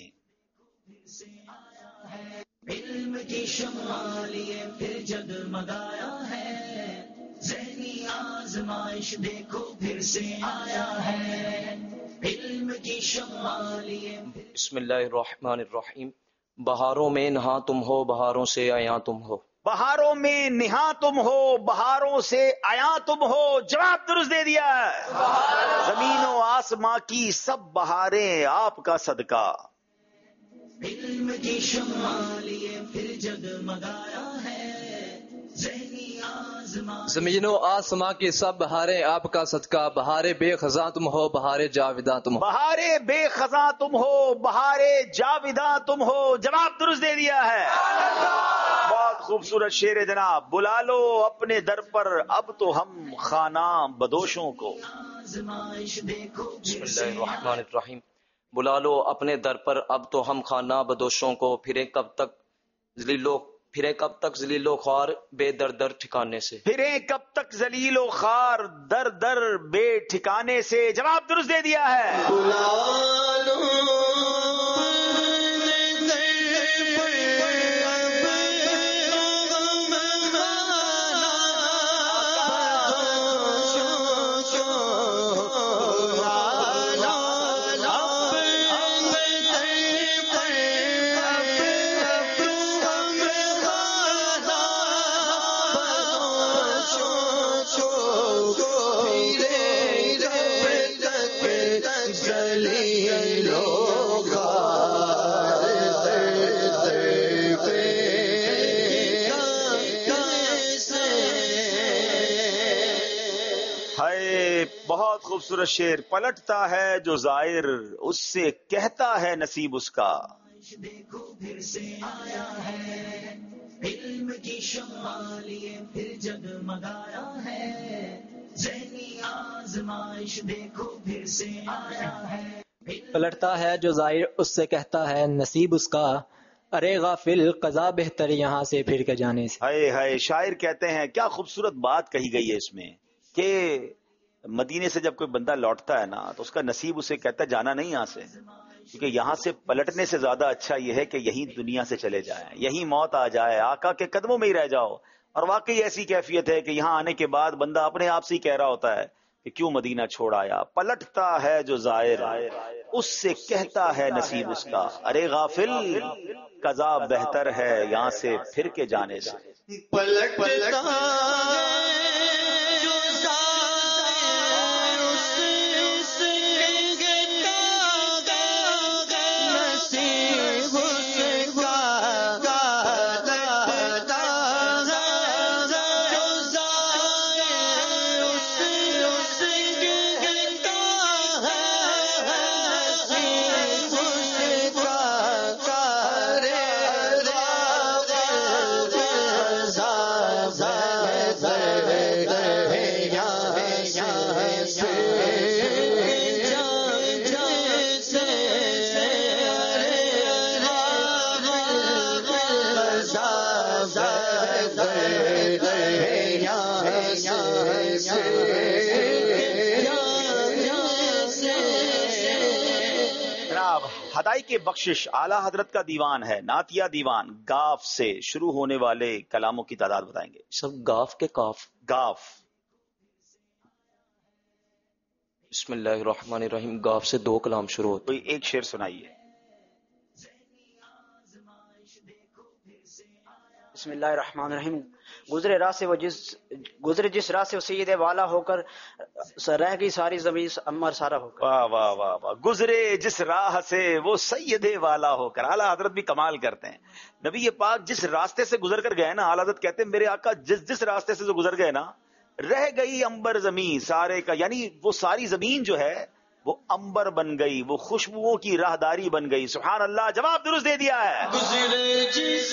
علم کی شمع لیے پھر جگمگایا ہے، ذہنی آزمائش دیکھو پھر سے آیا ہے. علم کی شمع لیے. بسم اللہ الرحمن الرحیم. بہاروں میں نہاں تم ہو، بہاروں سے آیا تم ہو. بہاروں میں نہاں تم ہو، بہاروں سے آیا تم ہو. جواب درست دے دیا ہے. زمین و آسماں کی سب بہاریں آپ کا صدقہ. علم کی شمع لیے پھر جگمگایا ہے، ذہنی آزمائش. زمین و آسماں کی سب بہاریں آپ کا صدقہ. بہارے بے خزاں تم ہو، بہارے جاویداں تم ہو. بہارے بے خزاں تم ہو، بہارے جاویداں تم ہو. جواب درست دے دیا ہے. بہت خوبصورت شعر ہے جناب. بلا لو اپنے در پر اب تو ہم خانہ بدوشوں کو. بسم اللہ الرحمن الرحیم. بلا لو اپنے در پر اب تو ہم خانہ بدوشوں کو. پھرے کب تک ذلیل و خوار بے در در ٹھکانے سے. پھرے کب تک ذلیل و خوار در در بے ٹھکانے سے. جواب درست دے دیا ہے. بہت خوبصورت شعر. پلٹتا ہے جو زائر اس سے کہتا ہے نصیب اس کا. دیکھو پھر سے آیا ہے، علم کی شمع لیے پھر جگمگایا ہے، ذہنی آزمائش دیکھو پھر سے آیا ہے. پلٹتا ہے جو زائر اس سے کہتا ہے نصیب اس کا. ارے غافل قضا بہتر یہاں سے پھر کے جانے سے. ہائے ہائے. شاعر کہتے ہیں کیا خوبصورت بات کہی گئی ہے اس میں کہ مدینے سے جب کوئی بندہ لوٹتا ہے نا تو اس کا نصیب اسے کہتا ہے جانا نہیں یہاں سے، کیونکہ یہاں سے پلٹنے سے زیادہ اچھا یہ ہے کہ یہیں دنیا سے چلے جائیں، یہیں موت آ جائے، آقا کے قدموں میں ہی رہ جاؤ. اور واقعی ایسی کیفیت ہے کہ یہاں آنے کے بعد بندہ اپنے آپ سے ہی کہہ رہا ہوتا ہے کہ کیوں مدینہ چھوڑ آیا. پلٹتا ہے جو زائر اس سے کہتا ہے نصیب اس کا. ارے غافل قضا بہتر ہے یہاں سے پھر کے جانے سے. ہدایت بخشش اعلیٰ حضرت کا دیوان ہے، نعتیہ دیوان، گاف سے شروع ہونے والے کلاموں کی تعداد بتائیں گے. سب گاف کے کاف؟ گاف. بسم اللہ الرحمن الرحیم. گاف سے 2 کلام شروع ہوتے. کوئی ایک شعر سنائیے. بسم اللہ الرحمن الرحیم. گزرے جس راہ سے وہ سید والا ہو کر رہ گئی ساری زمین عمر سارا ہو کر. واہ واہ واہ واہ. گزرے جس راہ سے وہ سید والا ہو کر. اعلیٰ حضرت بھی کمال کرتے ہیں. نبی پاک جس راستے سے گزر کر گئے نا، اعلیٰ حضرت کہتے ہیں میرے آقا جس راستے سے جو گزر گئے نا، رہ گئی امبر زمین سارے کا، یعنی وہ ساری زمین جو ہے وہ امبر بن گئی، وہ خوشبوؤں کی راہداری بن گئی. سبحان اللہ. جواب درست دے دیا ہے. گزرے جس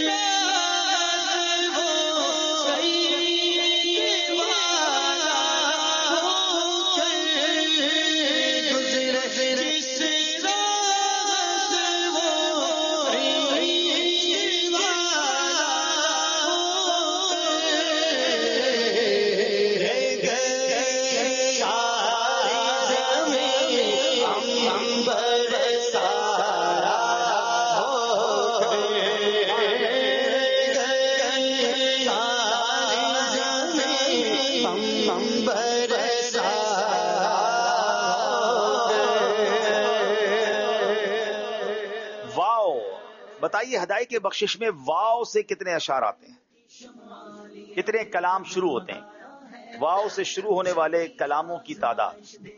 بتائیے ہدایت کے بخشش میں واو سے کتنے اشعار آتے ہیں، کتنے کلام شروع ہوتے ہیں؟ واو سے شروع ہونے والے کلاموں کی تعداد.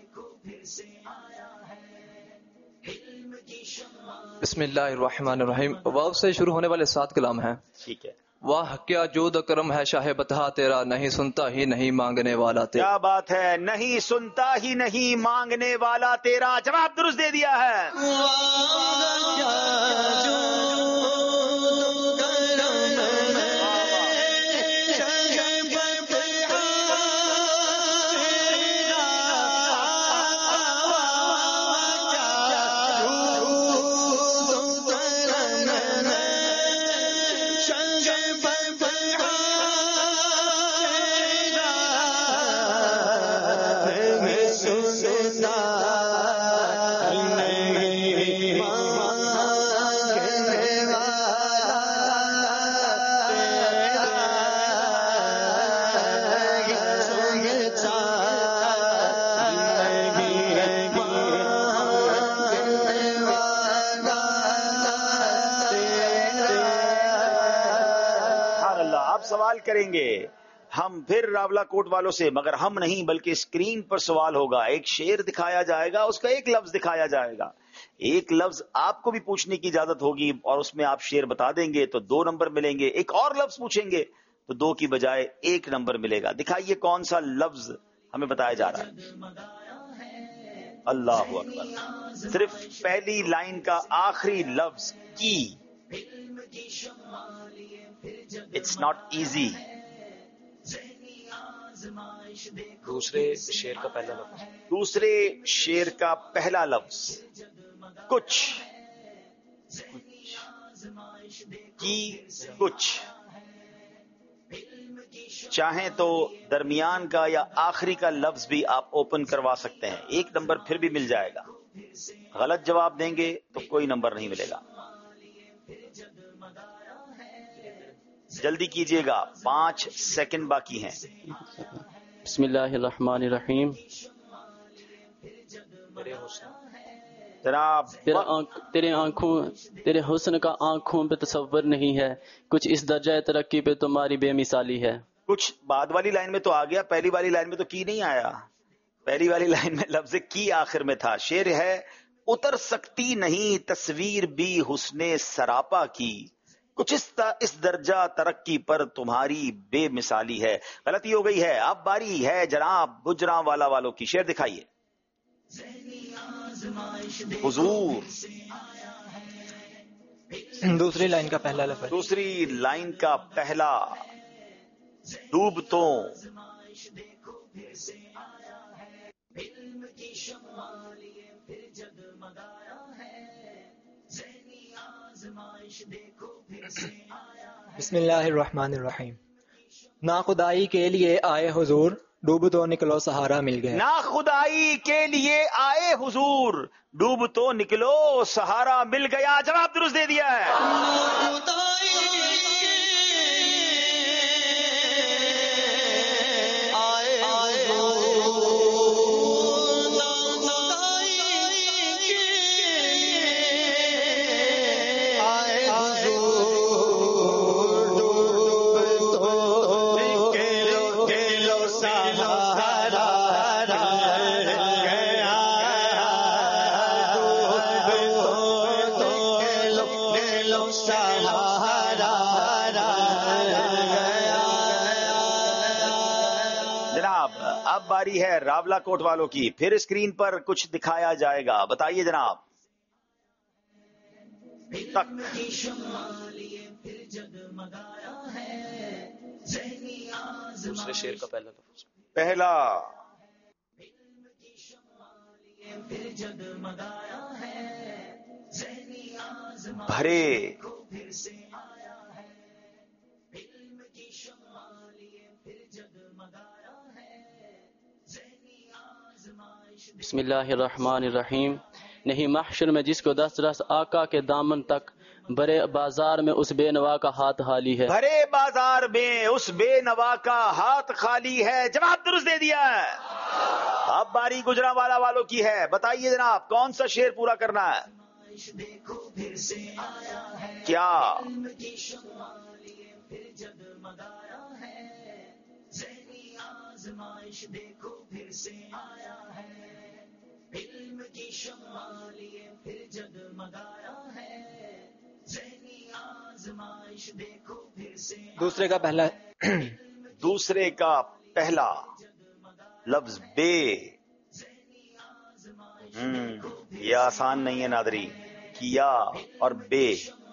بسم اللہ الرحمن الرحیم. واو سے شروع ہونے والے 7 کلام ہیں. ٹھیک ہے. واہ کیا جود و کرم ہے شاہ بتہا تیرا، نہیں سنتا ہی نہیں مانگنے والا تیرا. کیا بات ہے. نہیں سنتا ہی نہیں مانگنے والا تیرا. جواب درست دے دیا ہے. سوال کریں گے ہم پھر راولا کوٹ والوں سے، مگر ہم نہیں بلکہ اسکرین پر سوال ہوگا. ایک شعر دکھایا جائے گا، اس کا ایک لفظ دکھایا جائے گا. ایک لفظ آپ کو بھی پوچھنے کی اجازت ہوگی اور اس میں آپ شعر بتا دیں گے تو 2 نمبر ملیں گے. ایک اور لفظ پوچھیں گے تو 2 کی بجائے 1 نمبر ملے گا. دکھائیے کون سا لفظ ہمیں بتایا جا رہا ہے. اللہ اکبر. صرف پہلی لائن کا آخری لفظ کی. It's not easy. دوسرے شعر کا پہلا لفظ. دوسرے شعر کا پہلا لفظ کچھ کی. کچھ چاہیں تو درمیان کا یا آخری کا لفظ بھی آپ اوپن کروا سکتے ہیں. 1 نمبر پھر بھی مل جائے گا. غلط جواب دیں گے تو کوئی نمبر نہیں ملے گا. جلدی کیجئے گا، 5 سیکنڈ باقی ہیں. بسم اللہ الرحمن الرحیم. جناب تیرے حسن کا آنکھوں پہ تصور نہیں ہے، کچھ اس درجہ ترقی پہ تمہاری بے مثالی ہے. کچھ بعد والی لائن میں تو آ گیا، پہلی والی لائن میں تو کی نہیں آیا. پہلی والی لائن میں لفظ کی آخر میں تھا. شعر ہے اتر سکتی نہیں تصویر بھی حسن سراپا کی، کچھ اس درجہ ترقی پر تمہاری بے مثالی ہے. غلطی ہو گئی ہے. اب باری ہے جناب گجراں والا والوں کی. شعر دکھائیے. حضور. دوسری لائن کا پہلا لفظ. دوسری لائن کا پہلا ڈوبتوں. بسم اللہ الرحمن الرحیم. نا خدائی کے لیے آئے حضور، ڈوب تو نکلو سہارا مل گیا. نا خدائی کے لیے آئے حضور ڈوب تو نکلو سہارا مل گیا. جواب درست دے دیا ہے. اب باری ہے راولا کوٹ والوں کی. پھر اسکرین پر کچھ دکھایا جائے گا. بتائیے جناب. تک دوسرے شعر کا پہلا لفظ. پہلا بھرے بسم اللہ الرحمن الرحیم. نہیں محشر میں جس کو دست رس آقا کے دامن تک بھرے بازار میں اس بے نوا کا ہاتھ خالی ہے. بھرے بازار میں اس بے نوا کا ہاتھ خالی ہے. جواب درست دے دیا ہے. اب باری گجرانوالہ والوں کی ہے. بتائیے جناب کون سا شعر پورا کرنا ہے. کیا دیکھو پھر سے آیا ہے علم کی شمع لیے پھر جگمگایا ہے ذہنی آزمائش دیکھو پھر سے. دوسرے کا پہلا دوسرے کا پہلا لفظ بے. یہ آسان نہیں ہے ناظرین. کیا اور بے.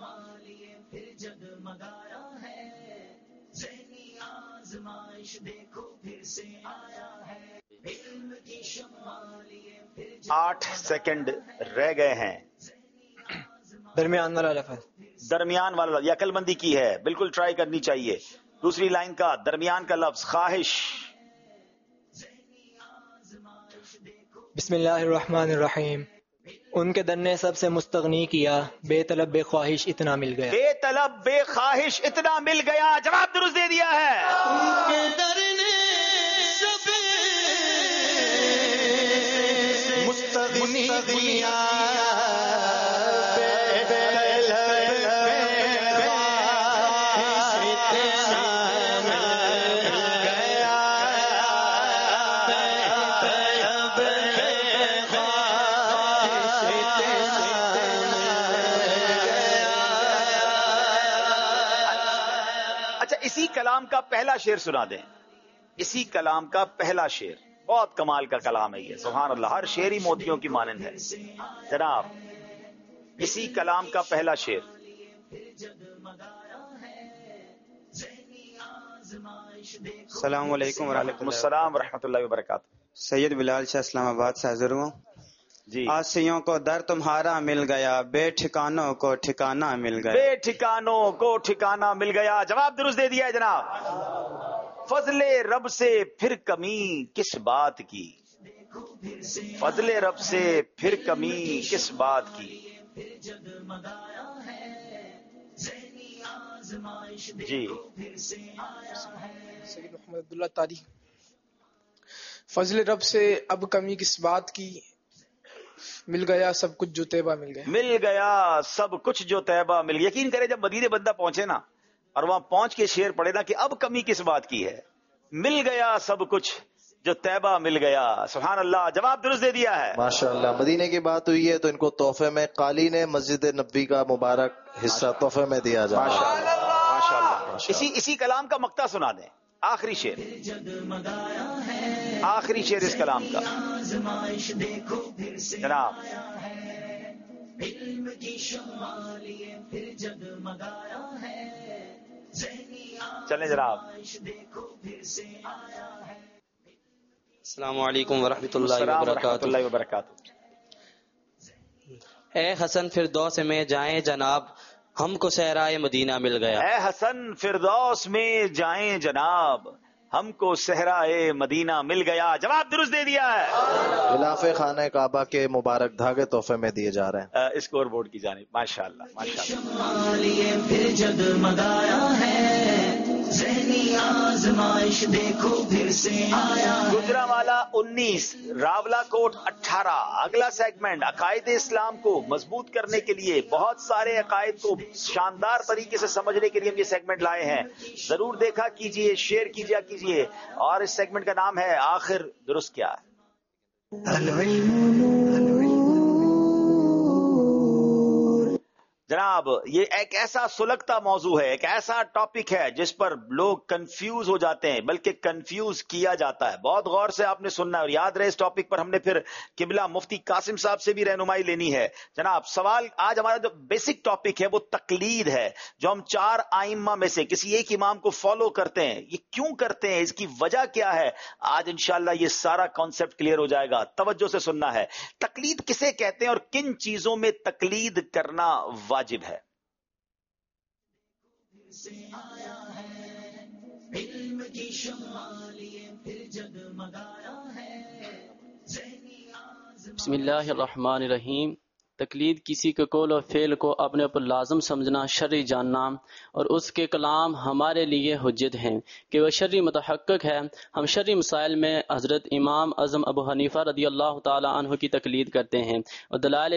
پھر سے آیا ہے 8 سیکنڈ رہ گئے ہیں. درمیان والا لفظ. درمیان والا لفظ. یہ عقل مندی کی ہے. بالکل ٹرائی کرنی چاہیے. دوسری لائن کا درمیان کا لفظ خواہش. بسم اللہ الرحمن الرحیم. ان کے در نے سب سے مستغنی کیا بے طلب بے خواہش اتنا مل گیا. بے طلب بے خواہش اتنا مل گیا. جواب درست دے دیا ہے. ان کے در نے سب مستغنی کیا اسی کلام کا پہلا شعر سنا دیں. اسی کلام کا پہلا شعر. بہت کمال کا کلام ہے یہ. سبحان اللہ. ہر شعر ہی موتیوں کی مانند ہے. جناب اسی کلام کا پہلا شعر. السلام علیکم وعلیکم السلام ورحمۃ اللہ وبرکاتہ. سید بلال شاہ اسلام آباد سے حاضر ہوں. جی. آسیوں کو در تمہارا مل گیا بے ٹھکانوں کو ٹھکانہ مل گیا. بے ٹھکانوں کو ٹھکانہ مل گیا. جواب درست دے دیا ہے جناب. فضل رب سے پھر کمی کس بات کی. فضل رب سے پھر کمی کس بات کی. جی. سید محمد عبداللہ تاری. فضل رب سے اب کمی کس بات کی مل گیا سب کچھ جو طیبہ مل گیا. مل گیا سب کچھ جو طیبہ مل گیا. یقین کرے جب مدینے بندہ پہنچے نا اور وہاں پہنچ کے شعر پڑھے نا کہ اب کمی کس بات کی ہے. مل گیا سب کچھ جو طیبہ مل گیا. سبحان اللہ. جواب درست دے دیا ہے. ماشاء اللہ. مدینے کی بات ہوئی ہے تو ان کو تحفے میں قالین مسجد نبوی کا مبارک حصہ تحفے میں دیا جائے. ماشاء اللہ. اسی کلام کا مقطع سنا دیں. آخری شعر. آخری شعر اس کلام کا جناب. چلیں جناب. السلام علیکم ورحمۃ اللہ وبرکاتہ. اے حسن فردوس میں جائیں جناب ہم کو صحرائے مدینہ مل گیا. اے حسن فردوس میں جائیں جناب ہم کو صحرائے مدینہ مل گیا. جواب درست دے دیا ہے. غلاف خانہ کعبہ کے مبارک دھاگے تحفے میں دیے جا رہے ہیں اسکور بورڈ کی جانب. ماشاءاللہ پھر جگمگایا ہے ذہنی آزمائش دیکھو پھر سے آیا. گجرانوالہ 19 راولا کوٹ 18. اگلا سیگمنٹ عقائد اسلام کو مضبوط کرنے کے لیے, بہت سارے عقائد کو شاندار طریقے سے سمجھنے کے لیے ہم یہ سیگمنٹ لائے ہیں. ضرور دیکھا کیجئے, شیئر کیجئے. اور اس سیگمنٹ کا نام ہے آخر درست کیا ہے. جناب یہ ایک ایسا سلگتا موضوع ہے, ایک ایسا ٹاپک ہے جس پر لوگ کنفیوز ہو جاتے ہیں, بلکہ کنفیوز کیا جاتا ہے. بہت غور سے آپ نے سننا ہے, اور یاد رہے اس ٹاپک پر ہم نے پھر قبلہ مفتی قاسم صاحب سے بھی رہنمائی لینی ہے. جناب سوال آج ہمارا جو بیسک ٹاپک ہے وہ تقلید ہے, جو ہم 4 ائمہ میں سے کسی ایک امام کو فالو کرتے ہیں. یہ کیوں کرتے ہیں, اس کی وجہ کیا ہے, آج انشاءاللہ یہ سارا کانسیپٹ کلیئر ہو جائے گا. توجہ سے سننا ہے. تقلید کسے کہتے ہیں اور کن چیزوں میں تقلید کرنا واجب ہے. بسم اللہ الرحمن الرحیم. تقلید کسی کے قول و فعل کو اپنے اوپر لازم سمجھنا, شرعی جاننا, اور اس کے کلام ہمارے لیے حجت ہیں کہ وہ شرعی متحقق ہے. ہم شرعی مسائل میں حضرت امام اعظم ابو حنیفہ رضی اللہ تعالی عنہ کی تقلید کرتے ہیں اور دلائل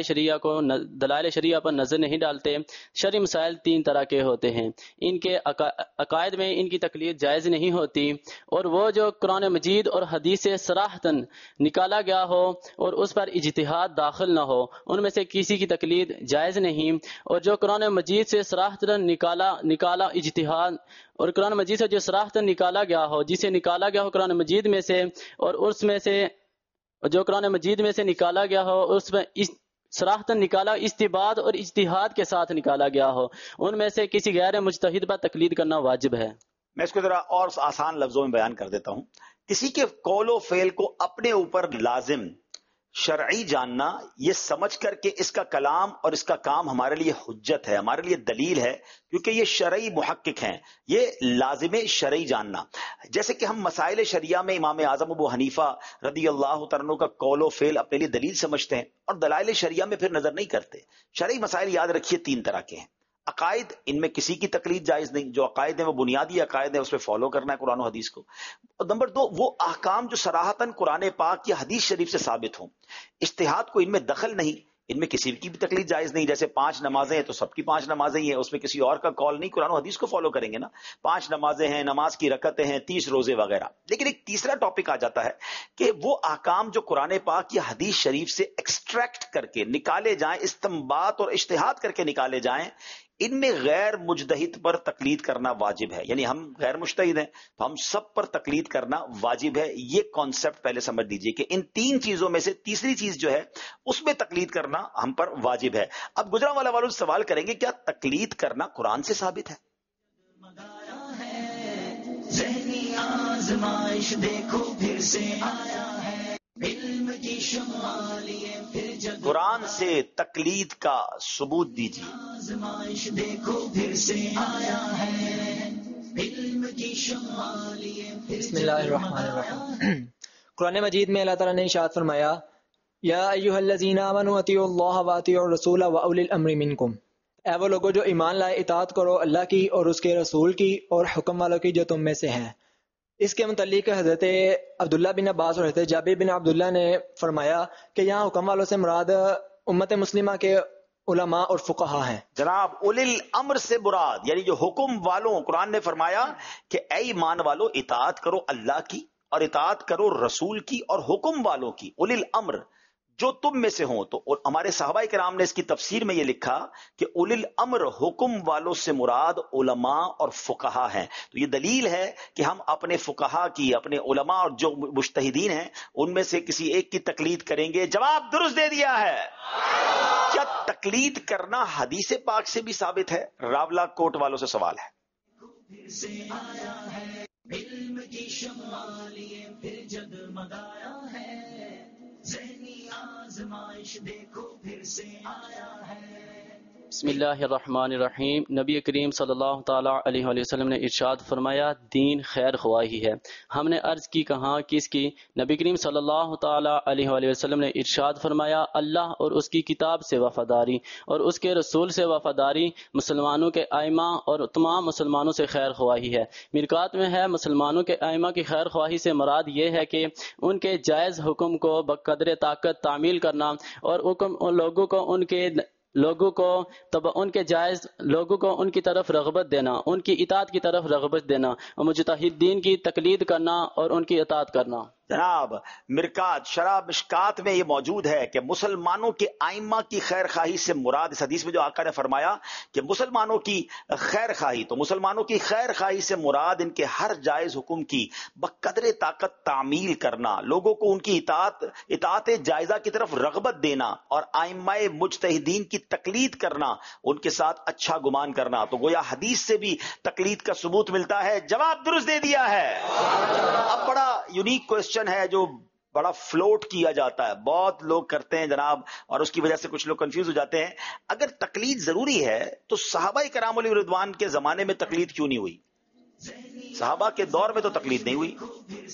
شریعہ پر نظر نہیں ڈالتے. شرعی مسائل 3 طرح کے ہوتے ہیں. ان کے عقائد میں ان کی تقلید جائز نہیں ہوتی, اور وہ جو قرآن مجید اور حدیث سے صراحتاً نکالا گیا ہو اور اس پر اجتہاد داخل نہ ہو, ان میں سے کسی کی تقلید جائز نہیں. اور جو قرآن مجید سے صراحتاً نکالا اجتہاد, اور قرآن مجید سے جو صراحتاً نکالا گیا ہو, جسے نکالا گیا ہو قرآن مجید میں سے, اور اس میں سے جو قرآن مجید میں سے نکالا گیا ہو اس میں صراحتاً نکالا استباد اور اجتہاد کے ساتھ نکالا گیا ہو, ان میں سے کسی غیر مجتہد پر تقلید کرنا واجب ہے. میں اس کو ذرا اور آسان لفظوں میں بیان کر دیتا ہوں. کسی کے قول و فعل کو اپنے اوپر لازم شرعی جاننا, یہ سمجھ کر کہ اس کا کلام اور اس کا کام ہمارے لیے حجت ہے, ہمارے لیے دلیل ہے, کیونکہ یہ شرعی محقق ہیں, یہ لازم شرعی جاننا. جیسے کہ ہم مسائل شریعہ میں امام اعظم ابو حنیفہ رضی اللہ تعالیٰ عنہ کا قول و فعل اپنے لیے دلیل سمجھتے ہیں, اور دلائل شریعہ میں پھر نظر نہیں کرتے. شرعی مسائل یاد رکھیے 3 طرح کے ہیں. عقائد, ان میں کسی کی تقلید جائز نہیں. جو عقائد ہیں وہ بنیادی عقائد ہیں, اس پہ فالو کرنا ہے قرآن و حدیث کو. اور نمبر 2, وہ احکام جو صراحتاً قرآن پاک یا حدیث شریف سے ثابت ہوں. اجتہاد کو ان میں دخل نہیں, ان میں کسی کی بھی تقلید جائز نہیں. جیسے 5 نمازیں ہیں تو سب کی 5 نمازیں ہی ہیں, اس میں کسی اور کا کال نہیں, قرآن و حدیث کو فالو کریں گے نا. 5 نمازیں ہیں, نماز کی رکعتیں ہیں, 30 روزے وغیرہ. لیکن ایک تیسرا ٹاپک آ جاتا ہے کہ وہ احکام جو قرآن پاک یا حدیث شریف سے ایکسٹریکٹ کر کے نکالے جائیں, استنباط اور اجتہاد کر کے نکالے جائیں, ان میں غیر مجتہد پر تقلید کرنا واجب ہے. یعنی ہم غیر مجتہد ہیں تو ہم سب پر تقلید کرنا واجب ہے. یہ کانسیپٹ پہلے سمجھ لیجئے کہ ان 3 چیزوں میں سے تیسری چیز جو ہے اس میں تقلید کرنا ہم پر واجب ہے. اب گجرانوالہ والوں سے سوال کریں گے, کیا تقلید کرنا قرآن سے ثابت ہے؟ ذہنی آزمائش دیکھو پھر سے آیا ہے, علم کی شمع لیے پھر قرآن سے تقلید کا ثبوت دیجیے. آزمائش دیکھو پھر سے آیا ہے, علم کی شمع لیے پھر بسم اللہ الرحمن الرحیم. قرآن مجید میں اللہ تعالیٰ نے ارشاد فرمایا, یا ایھا الذین آمنوا اطیعوا اللہ واطیعوا الرسول واولی الامر منکم. اے وہ لوگوں جو ایمان لائے, اطاعت کرو اللہ کی اور اس کے رسول کی اور حکم والوں کی جو تم میں سے ہیں. اس کے متعلق حضرت عبداللہ بن عباس اور حضرت جابر بن عبداللہ نے فرمایا کہ یہاں حکم والوں سے مراد امت مسلمہ کے علماء اور فقہا ہیں. جناب اولی الامر سے مراد یعنی جو حکم والوں, قرآن نے فرمایا کہ اے ایمان والو اطاعت کرو اللہ کی اور اطاعت کرو رسول کی اور حکم والوں کی, اولی الامر جو تم میں سے ہوں. تو ہمارے صحابہ کرام نے اس کی تفسیر میں یہ لکھا کہ اولی الامر حکم والوں سے مراد علماء اور فقہا ہیں. تو یہ دلیل ہے کہ ہم اپنے فقہا کی, اپنے علماء اور جو مجتہدین ہیں ان میں سے کسی ایک کی تقلید کریں گے. جواب درست دے دیا ہے. کیا تقلید کرنا حدیث پاک سے بھی ثابت ہے؟ راولا کوٹ والوں سے سوال ہے. علم کی شمع لیے پھر جگمگایا ہے, ذہنی آزمائش دیکھو پھر سے آیا ہے, بسم اللہ الرحمن الرحیم. نبی کریم صلی اللہ تعالی علیہ وآلہ وسلم نے ارشاد فرمایا دین خیر خواہی ہے. ہم نے عرض کی کہاں کس کی؟ نبی کریم صلی اللہ تعالی علیہ وآلہ وسلم نے ارشاد فرمایا اللہ اور اس کی کتاب سے وفاداری اور اس کے رسول سے وفاداری مسلمانوں کے ائمہ اور تمام مسلمانوں سے خیر خواہی ہے. مرکات میں ہے مسلمانوں کے ائمہ کی خیر خواہی سے مراد یہ ہے کہ ان کے جائز حکم کو بقدر طاقت تعمیل کرنا اور لوگوں کو ان کے جائز لوگوں کو ان کی طرف رغبت دینا، ان کی اطاعت کی طرف رغبت دینا اور مجتہدین کی تقلید کرنا اور ان کی اطاعت کرنا. جناب مرکات شرح مشکات میں یہ موجود ہے کہ مسلمانوں کے ائمہ کی خیر خواہی سے مراد اس حدیث میں جو آقا نے فرمایا کہ مسلمانوں کی خیر خواہی، تو مسلمانوں کی خیر خواہی سے مراد ان کے ہر جائز حکم کی بقدر طاقت تعمیل کرنا، لوگوں کو ان کی اطاعت جائزہ کی طرف رغبت دینا اور ائمہ مجتہدین کی تقلید کرنا، ان کے ساتھ اچھا گمان کرنا. تو گویا حدیث سے بھی تقلید کا ثبوت ملتا ہے. جواب درست دے دیا ہے. اب بڑا یونیک کوسچن ہے جو بڑا فلوٹ کیا جاتا ہے، بہت لوگ کرتے ہیں جناب، اور اس کی وجہ سے کچھ لوگ کنفیوز ہو جاتے ہیں. اگر تقلید ضروری ہے تو صحابہ کرام علیہ رضوان کے زمانے میں تقلید کیوں نہیں ہوئی؟ صحابہ کے دور میں تو تقلید نہیں ہوئی.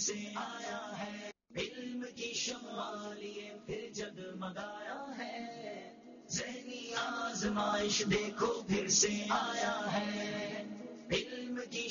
آزمائش دیکھو پھر سے آیا ہے علم کی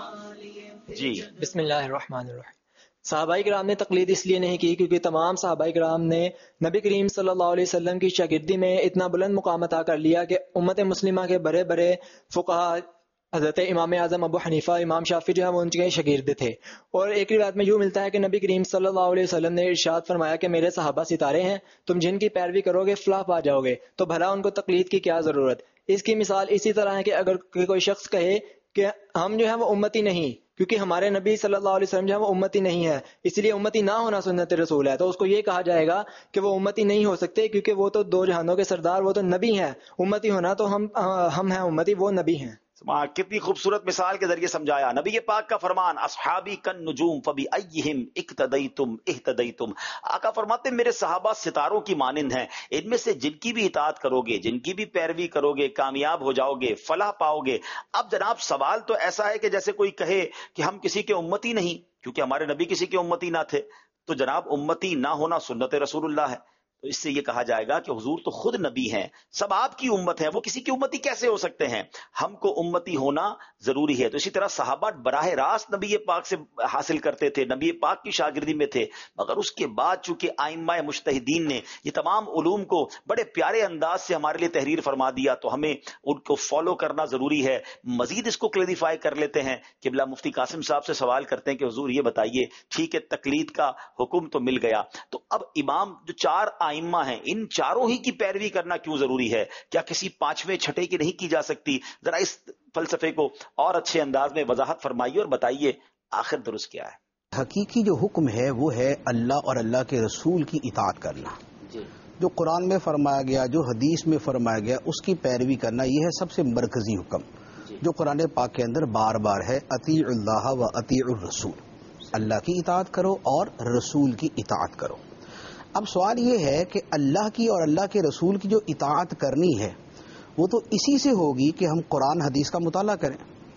شمع. جی بسم اللہ الرحمن الرحیم. صحابہ کرام نے تقلید اس لیے نہیں کی کیونکہ تمام صحابہ کرام نے نبی کریم صلی اللہ علیہ وسلم کی شاگردی میں اتنا بلند مقام عطا کر لیا کہ امت مسلمہ کے بڑے بڑے فقہا حضرت امام اعظم ابو حنیفہ، امام شافعی جو ہے وہ ان کے شاگرد تھے. اور ایک روایت میں یوں ملتا ہے کہ نبی کریم صلی اللہ علیہ وسلم نے ارشاد فرمایا کہ میرے صحابہ ستارے ہیں، تم جن کی پیروی کرو گے فلاح پا جاؤ گے، تو بھلا ان کو تقلید کی کیا ضرورت. اس کی مثال اسی طرح ہے کہ اگر کوئی شخص کہے کہ ہم جو ہے وہ امتی نہیں، کیونکہ ہمارے نبی صلی اللہ علیہ وسلم جو ہے وہ امتی نہیں ہے، اس لیے امتی نہ ہونا سنت رسول ہے، تو اس کو یہ کہا جائے گا کہ وہ امتی نہیں ہو سکتے کیونکہ وہ تو دو جہانوں کے سردار، وہ تو نبی ہیں. امتی ہونا تو ہم ہیں امتی، وہ نبی ہیں. کتنی خوبصورت مثال کے ذریعے سمجھایا. نبی پاک کا فرمان اصحابی کن نجوم فبأیہم اقتدیتم اہتدیتم. آقا فرماتے میرے صحابہ ستاروں کی مانند ہیں، ان میں سے جن کی بھی اطاعت کرو گے، جن کی بھی پیروی کرو گے، کامیاب ہو جاؤ گے، فلاح پاؤ گے. اب جناب سوال تو ایسا ہے کہ جیسے کوئی کہے کہ ہم کسی کے امتی نہیں کیونکہ ہمارے نبی کسی کے امتی نہ تھے، تو جناب امتی نہ ہونا سنت رسول اللہ ہے. تو اس سے یہ کہا جائے گا کہ حضور تو خود نبی ہیں، سب آپ کی امت ہے، وہ کسی کی امتی کیسے ہو سکتے ہیں؟ ہم کو امتی ہونا ضروری ہے. تو اسی طرح صحابہ براہ راست نبی پاک سے حاصل کرتے تھے، نبی پاک کی شاگردی میں تھے، مگر اس کے بعد چونکہ ائمہ مجتہدین نے یہ تمام علوم کو بڑے پیارے انداز سے ہمارے لیے تحریر فرما دیا تو ہمیں ان کو فالو کرنا ضروری ہے. مزید اس کو کلیریفائی کر لیتے ہیں. قبلہ مفتی قاسم صاحب سے سوال کرتے ہیں کہ حضور یہ بتائیے، ٹھیک ہے تقلید کا حکم تو مل گیا، تو اب امام جو چار ائمہ ہیں ان چاروں ہی کی پیروی کرنا کیوں ضروری ہے؟ کیا کسی پانچویں چھٹے کی نہیں کی جا سکتی؟ ذرا اس فلسفے کو اور اچھے انداز میں وضاحت فرمائیے اور بتائیے آخر درست کیا ہے. حقیقی جو حکم ہے وہ ہے اللہ اور اللہ کے رسول کی اطاعت کرنا. جو قرآن میں فرمایا گیا، جو حدیث میں فرمایا گیا، اس کی پیروی کرنا، یہ ہے سب سے مرکزی حکم جو قرآن پاک کے اندر بار بار ہے. اطیع اللہ و اطیع الرسول، اللہ کی اطاعت کرو اور رسول کی اطاعت کرو. اب سوال یہ ہے کہ اللہ کی اور اللہ کے رسول کی جو اطاعت کرنی ہے وہ تو اسی سے ہوگی کہ ہم قرآن حدیث کا مطالعہ کریں.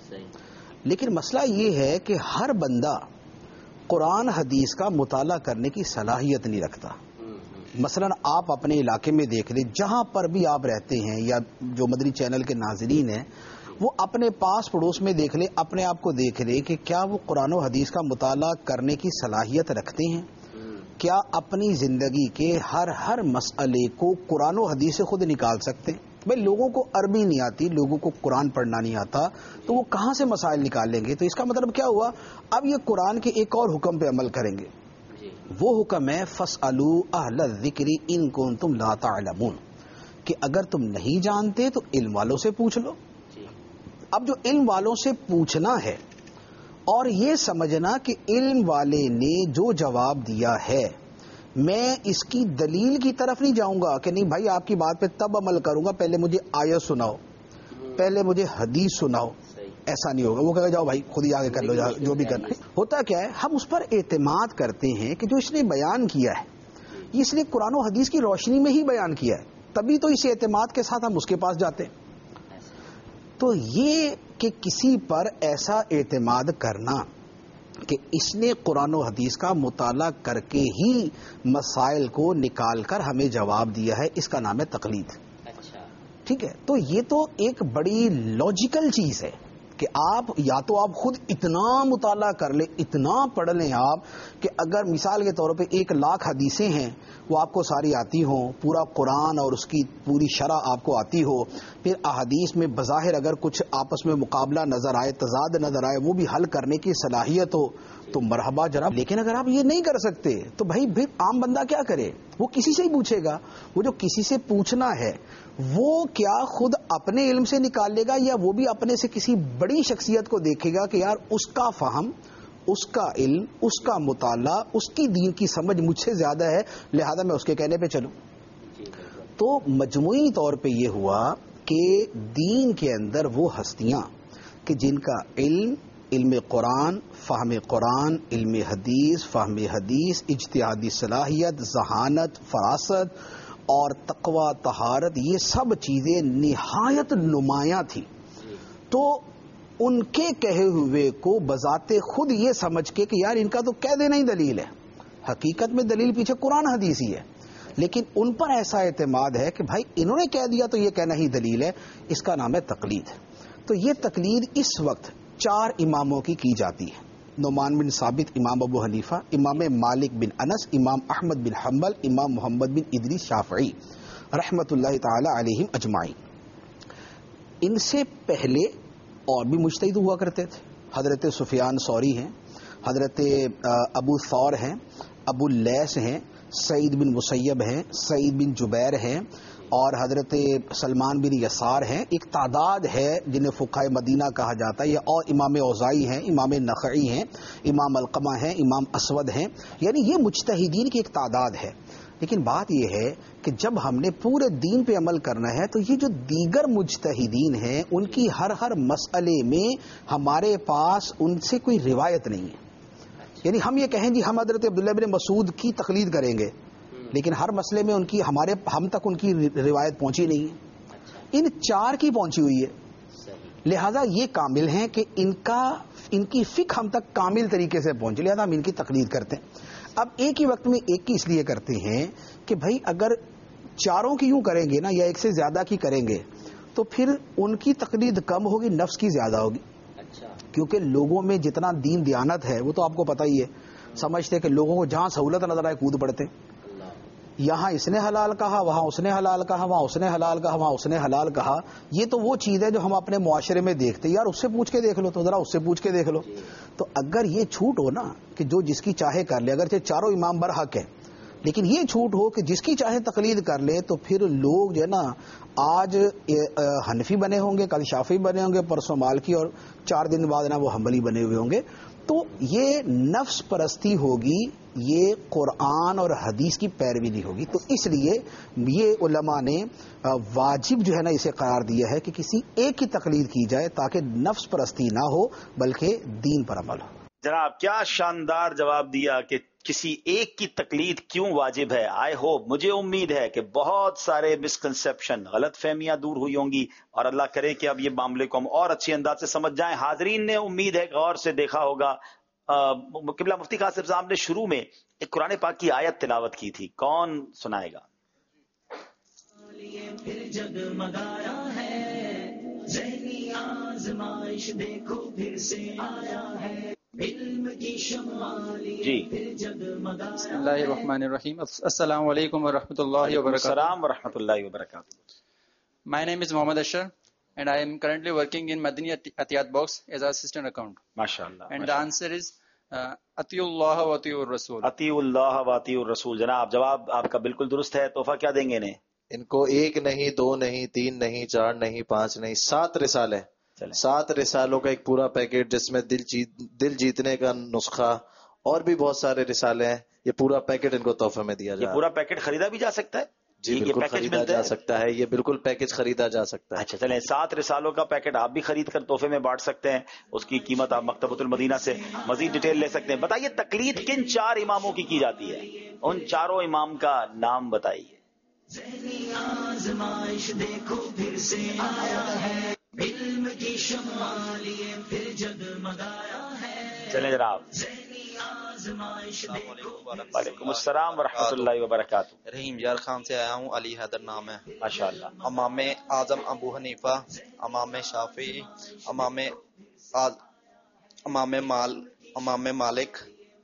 لیکن مسئلہ یہ ہے کہ ہر بندہ قرآن حدیث کا مطالعہ کرنے کی صلاحیت نہیں رکھتا. مثلا آپ اپنے علاقے میں دیکھ لیں، جہاں پر بھی آپ رہتے ہیں یا جو مدنی چینل کے ناظرین ہیں وہ اپنے پاس پڑوس میں دیکھ لیں، اپنے آپ کو دیکھ لیں کہ کیا وہ قرآن و حدیث کا مطالعہ کرنے کی صلاحیت رکھتے ہیں؟ کیا اپنی زندگی کے ہر مسئلے کو قرآن و حدیث سے خود نکال سکتے ہیں؟ بھائی لوگوں کو عربی نہیں آتی، لوگوں کو قرآن پڑھنا نہیں آتا، تو وہ کہاں سے مسائل نکال لیں گے؟ تو اس کا مطلب کیا ہوا؟ اب یہ قرآن کے ایک اور حکم پہ عمل کریں گے. وہ حکم ہے فَاسْأَلُوا أَهْلَ الذِّكْرِ إِن كُنتُمْ لَا تَعْلَمُونَ، کہ اگر تم نہیں جانتے تو علم والوں سے پوچھ لو. اب جو علم والوں سے پوچھنا ہے اور یہ سمجھنا کہ علم والے نے جو جواب دیا ہے میں اس کی دلیل کی طرف نہیں جاؤں گا کہ نہیں بھائی آپ کی بات پہ تب عمل کروں گا، پہلے مجھے آیت سناؤ، پہلے مجھے حدیث سناؤ. ایسا نہیں ہوگا. وہ کہے گا جاؤ بھائی خود ہی آگے کر لو جو بھی کرنا ہے. ہوتا کیا ہے، ہم اس پر اعتماد کرتے ہیں کہ جو اس نے بیان کیا ہے اس نے قرآن و حدیث کی روشنی میں ہی بیان کیا ہے. تبھی تو اس اعتماد کے ساتھ ہم اس کے پاس جاتے ہیں. تو یہ کہ کسی پر ایسا اعتماد کرنا کہ اس نے قرآن و حدیث کا مطالعہ کر کے ہی مسائل کو نکال کر ہمیں جواب دیا ہے، اس کا نام ہے تقلید. ٹھیک ہے، تو یہ تو ایک بڑی لاجیکل چیز ہے کہ آپ یا تو آپ خود اتنا مطالعہ کر لیں، اتنا پڑھ لیں آپ کہ اگر مثال کے طور پہ 1,00,000 حدیثیں ہیں وہ آپ کو ساری آتی ہوں، پورا قرآن اور اس کی پوری شرح آپ کو آتی ہو، پھر احادیث میں بظاہر اگر کچھ آپس میں مقابلہ نظر آئے، تضاد نظر آئے، وہ بھی حل کرنے کی صلاحیت ہو تو مرحبا جناب. لیکن اگر آپ یہ نہیں کر سکتے تو بھائی پھر عام بندہ کیا کرے؟ وہ کسی سے ہی پوچھے گا. وہ جو کسی سے پوچھنا ہے وہ کیا خود اپنے علم سے نکال لے گا یا وہ بھی اپنے سے کسی بڑی شخصیت کو دیکھے گا کہ یار اس کا فہم، اس کا علم، اس کا مطالعہ، اس کی دین کی سمجھ مجھ سے زیادہ ہے، لہذا میں اس کے کہنے پہ چلوں. تو مجموعی طور پہ یہ ہوا کہ دین کے اندر وہ ہستیاں کہ جن کا علم قرآن، فہم قرآن، علم حدیث، فہم حدیث، اجتہادی صلاحیت، ذہانت، فراست اور تقوی، طہارت، یہ سب چیزیں نہایت نمایاں تھی. تو ان کے کہے ہوئے کو بذات خود یہ سمجھ کے کہ یار ان کا تو کہہ دینا ہی دلیل ہے، حقیقت میں دلیل پیچھے قرآن حدیث ہی ہے، لیکن ان پر ایسا اعتماد ہے کہ بھائی انہوں نے کہہ دیا تو یہ کہنا ہی دلیل ہے، اس کا نام ہے تقلید. تو یہ تقلید اس وقت 4 اماموں کی جاتی ہے: نعمان بن ثابت امام ابو حنیفہ، امام مالک بن انس، امام احمد بن حنبل، امام محمد بن ادریس شافعی رحمۃ اللہ تعالی علیہم اجمعین. ان سے پہلے اور بھی مجتہد ہوا کرتے تھے. حضرت سفیان ثوری ہیں، حضرت ابو ثور ہیں، ابو اللیث ہیں، سعید بن مسیب ہیں، سعید بن جبیر ہیں اور حضرت سلمان بن یسار ہیں. ایک تعداد ہے جنہیں فقہائے مدینہ کہا جاتا ہے، اور امام اوزاعی ہیں، امام نخعی ہیں، امام علقمہ ہیں، امام اسود ہیں. یعنی یہ مجتہدین کی ایک تعداد ہے. لیکن بات یہ ہے کہ جب ہم نے پورے دین پہ عمل کرنا ہے تو یہ جو دیگر مجتہدین ہیں ان کی ہر مسئلے میں ہمارے پاس ان سے کوئی روایت نہیں ہے. یعنی ہم یہ کہیں جی ہم حضرت عبداللہ بن مسعود کی تقلید کریں گے، لیکن ہر مسئلے میں ہم تک ان کی روایت پہنچی نہیں ہے. ان 4 کی پہنچی ہوئی ہے، لہذا یہ کامل ہیں کہ ان کی فقہ ہم تک کامل طریقے سے پہنچی، لہذا ہم ان کی تقلید کرتے ہیں. اب ایک ہی وقت میں ایک کی اس لیے کرتے ہیں کہ بھائی اگر 4 کی یوں کریں گے نا یا ایک سے زیادہ کی کریں گے تو پھر ان کی تقلید کم ہوگی، نفس کی زیادہ ہوگی. کیونکہ لوگوں میں جتنا دین دیانت ہے وہ تو آپ کو پتہ ہی ہے، سمجھتے کہ لوگوں کو جہاں سہولت نظر آئے کود پڑتے. یہاں اس نے حلال کہا، وہاں اس نے حلال کہا، وہاں اس نے حلال کہا، وہاں اس نے حلال کہا. یہ تو وہ چیز ہے جو ہم اپنے معاشرے میں دیکھتے، یار اس سے پوچھ کے دیکھ لو، تو ذرا اس سے پوچھ کے دیکھ لو. تو اگر یہ چھوٹ ہو نا کہ جو جس کی چاہے کر لے، اگرچہ 4 امام برحق ہیں، لیکن یہ چھوٹ ہو کہ جس کی چاہے تقلید کر لے، تو پھر لوگ جو ہے نا آج حنفی بنے ہوں گے، کل شافعی بنے ہوں گے، پرسوں مالکی، اور 4 دن بعد نا وہ حنبلی بنے ہوئے ہوں گے. تو یہ نفس پرستی ہوگی، یہ قرآن اور حدیث کی پیروی نہیں ہوگی. تو اس لیے یہ علماء نے واجب جو ہے نا اسے قرار دیا ہے کہ کسی ایک کی تقلید کی جائے تاکہ نفس پرستی نہ ہو بلکہ دین پر عمل ہو. جناب کیا شاندار جواب دیا کہ کسی ایک کی تقلید کیوں واجب ہے. آئی ہوپ، مجھے امید ہے کہ بہت سارے مسکنسیپشن، غلط فہمیاں دور ہوئی ہوں گی اور اللہ کرے کہ اب یہ معاملے کو ہم اور اچھے انداز سے سمجھ جائیں. حاضرین نے امید ہے غور سے دیکھا ہوگا قبلہ مفتی قاسم صاحب نے شروع میں ایک قرآن پاک کی آیت تلاوت کی تھی. کون سنائے گا؟ پھر جگمگایا ہے ذہنی آزمائش، دیکھو پھر سے آیا ہے علم کی شمالی پھر جگمگایا. بسم اللہ الرحمن الرحیم. السلام علیکم ورحمۃ اللہ وبرکاتہ. السلام ورحمۃ اللہ وبرکاتہ. My name is Mohammad Ashar and I am currently working in Madani Atiyat Box as an assistant accountant. MashaAllah. And the answer is Atiyullah wa Atiyur Rasul. Atiyullah wa Atiyur Rasul. جناب جواب آپ کا بالکل درست ہے. تحفہ کیا دیں گے انہیں؟ ان کو 1 نہیں، 2 نہیں، 3 نہیں، 4 نہیں، 5 نہیں، 7 رسالے. 7 رسالوں کا ایک پورا پیکٹ جس میں دل جیتنے کا نسخہ اور بھی بہت سارے رسالے ہیں. یہ پورا پیکٹ ان کو تحفے میں دیا جائے. یہ پورا پیکٹ خریدا بھی جا سکتا ہے؟ جی بالکل خریدا جا سکتا ہے. یہ بالکل پیکج خریدا جا سکتا ہے. اچھا چلیں، 7 رسالوں کا پیکٹ آپ بھی خرید کر تحفے میں بانٹ سکتے ہیں. اس کی قیمت آپ مکتبۃ المدینہ سے مزید ڈیٹیل لے سکتے ہیں. بتائیے تقلید کن 4 اماموں کی جاتی ہے؟ ان 4 امام کا نام بتائیے. ذہنی آزمائش دیکھو پھر سے آیا ہے، علم کی شمع لیے پھر جگمگایا ہے. چلیں جناب. وعلیکم السلام ورحمۃ اللہ وبرکاتہ. رحیم یار خان سے آیا ہوں، علی حیدر نام ہے. ماشاء اللہ. امام اعظم ابو حنیفہ، امام شافعی، امام مالک،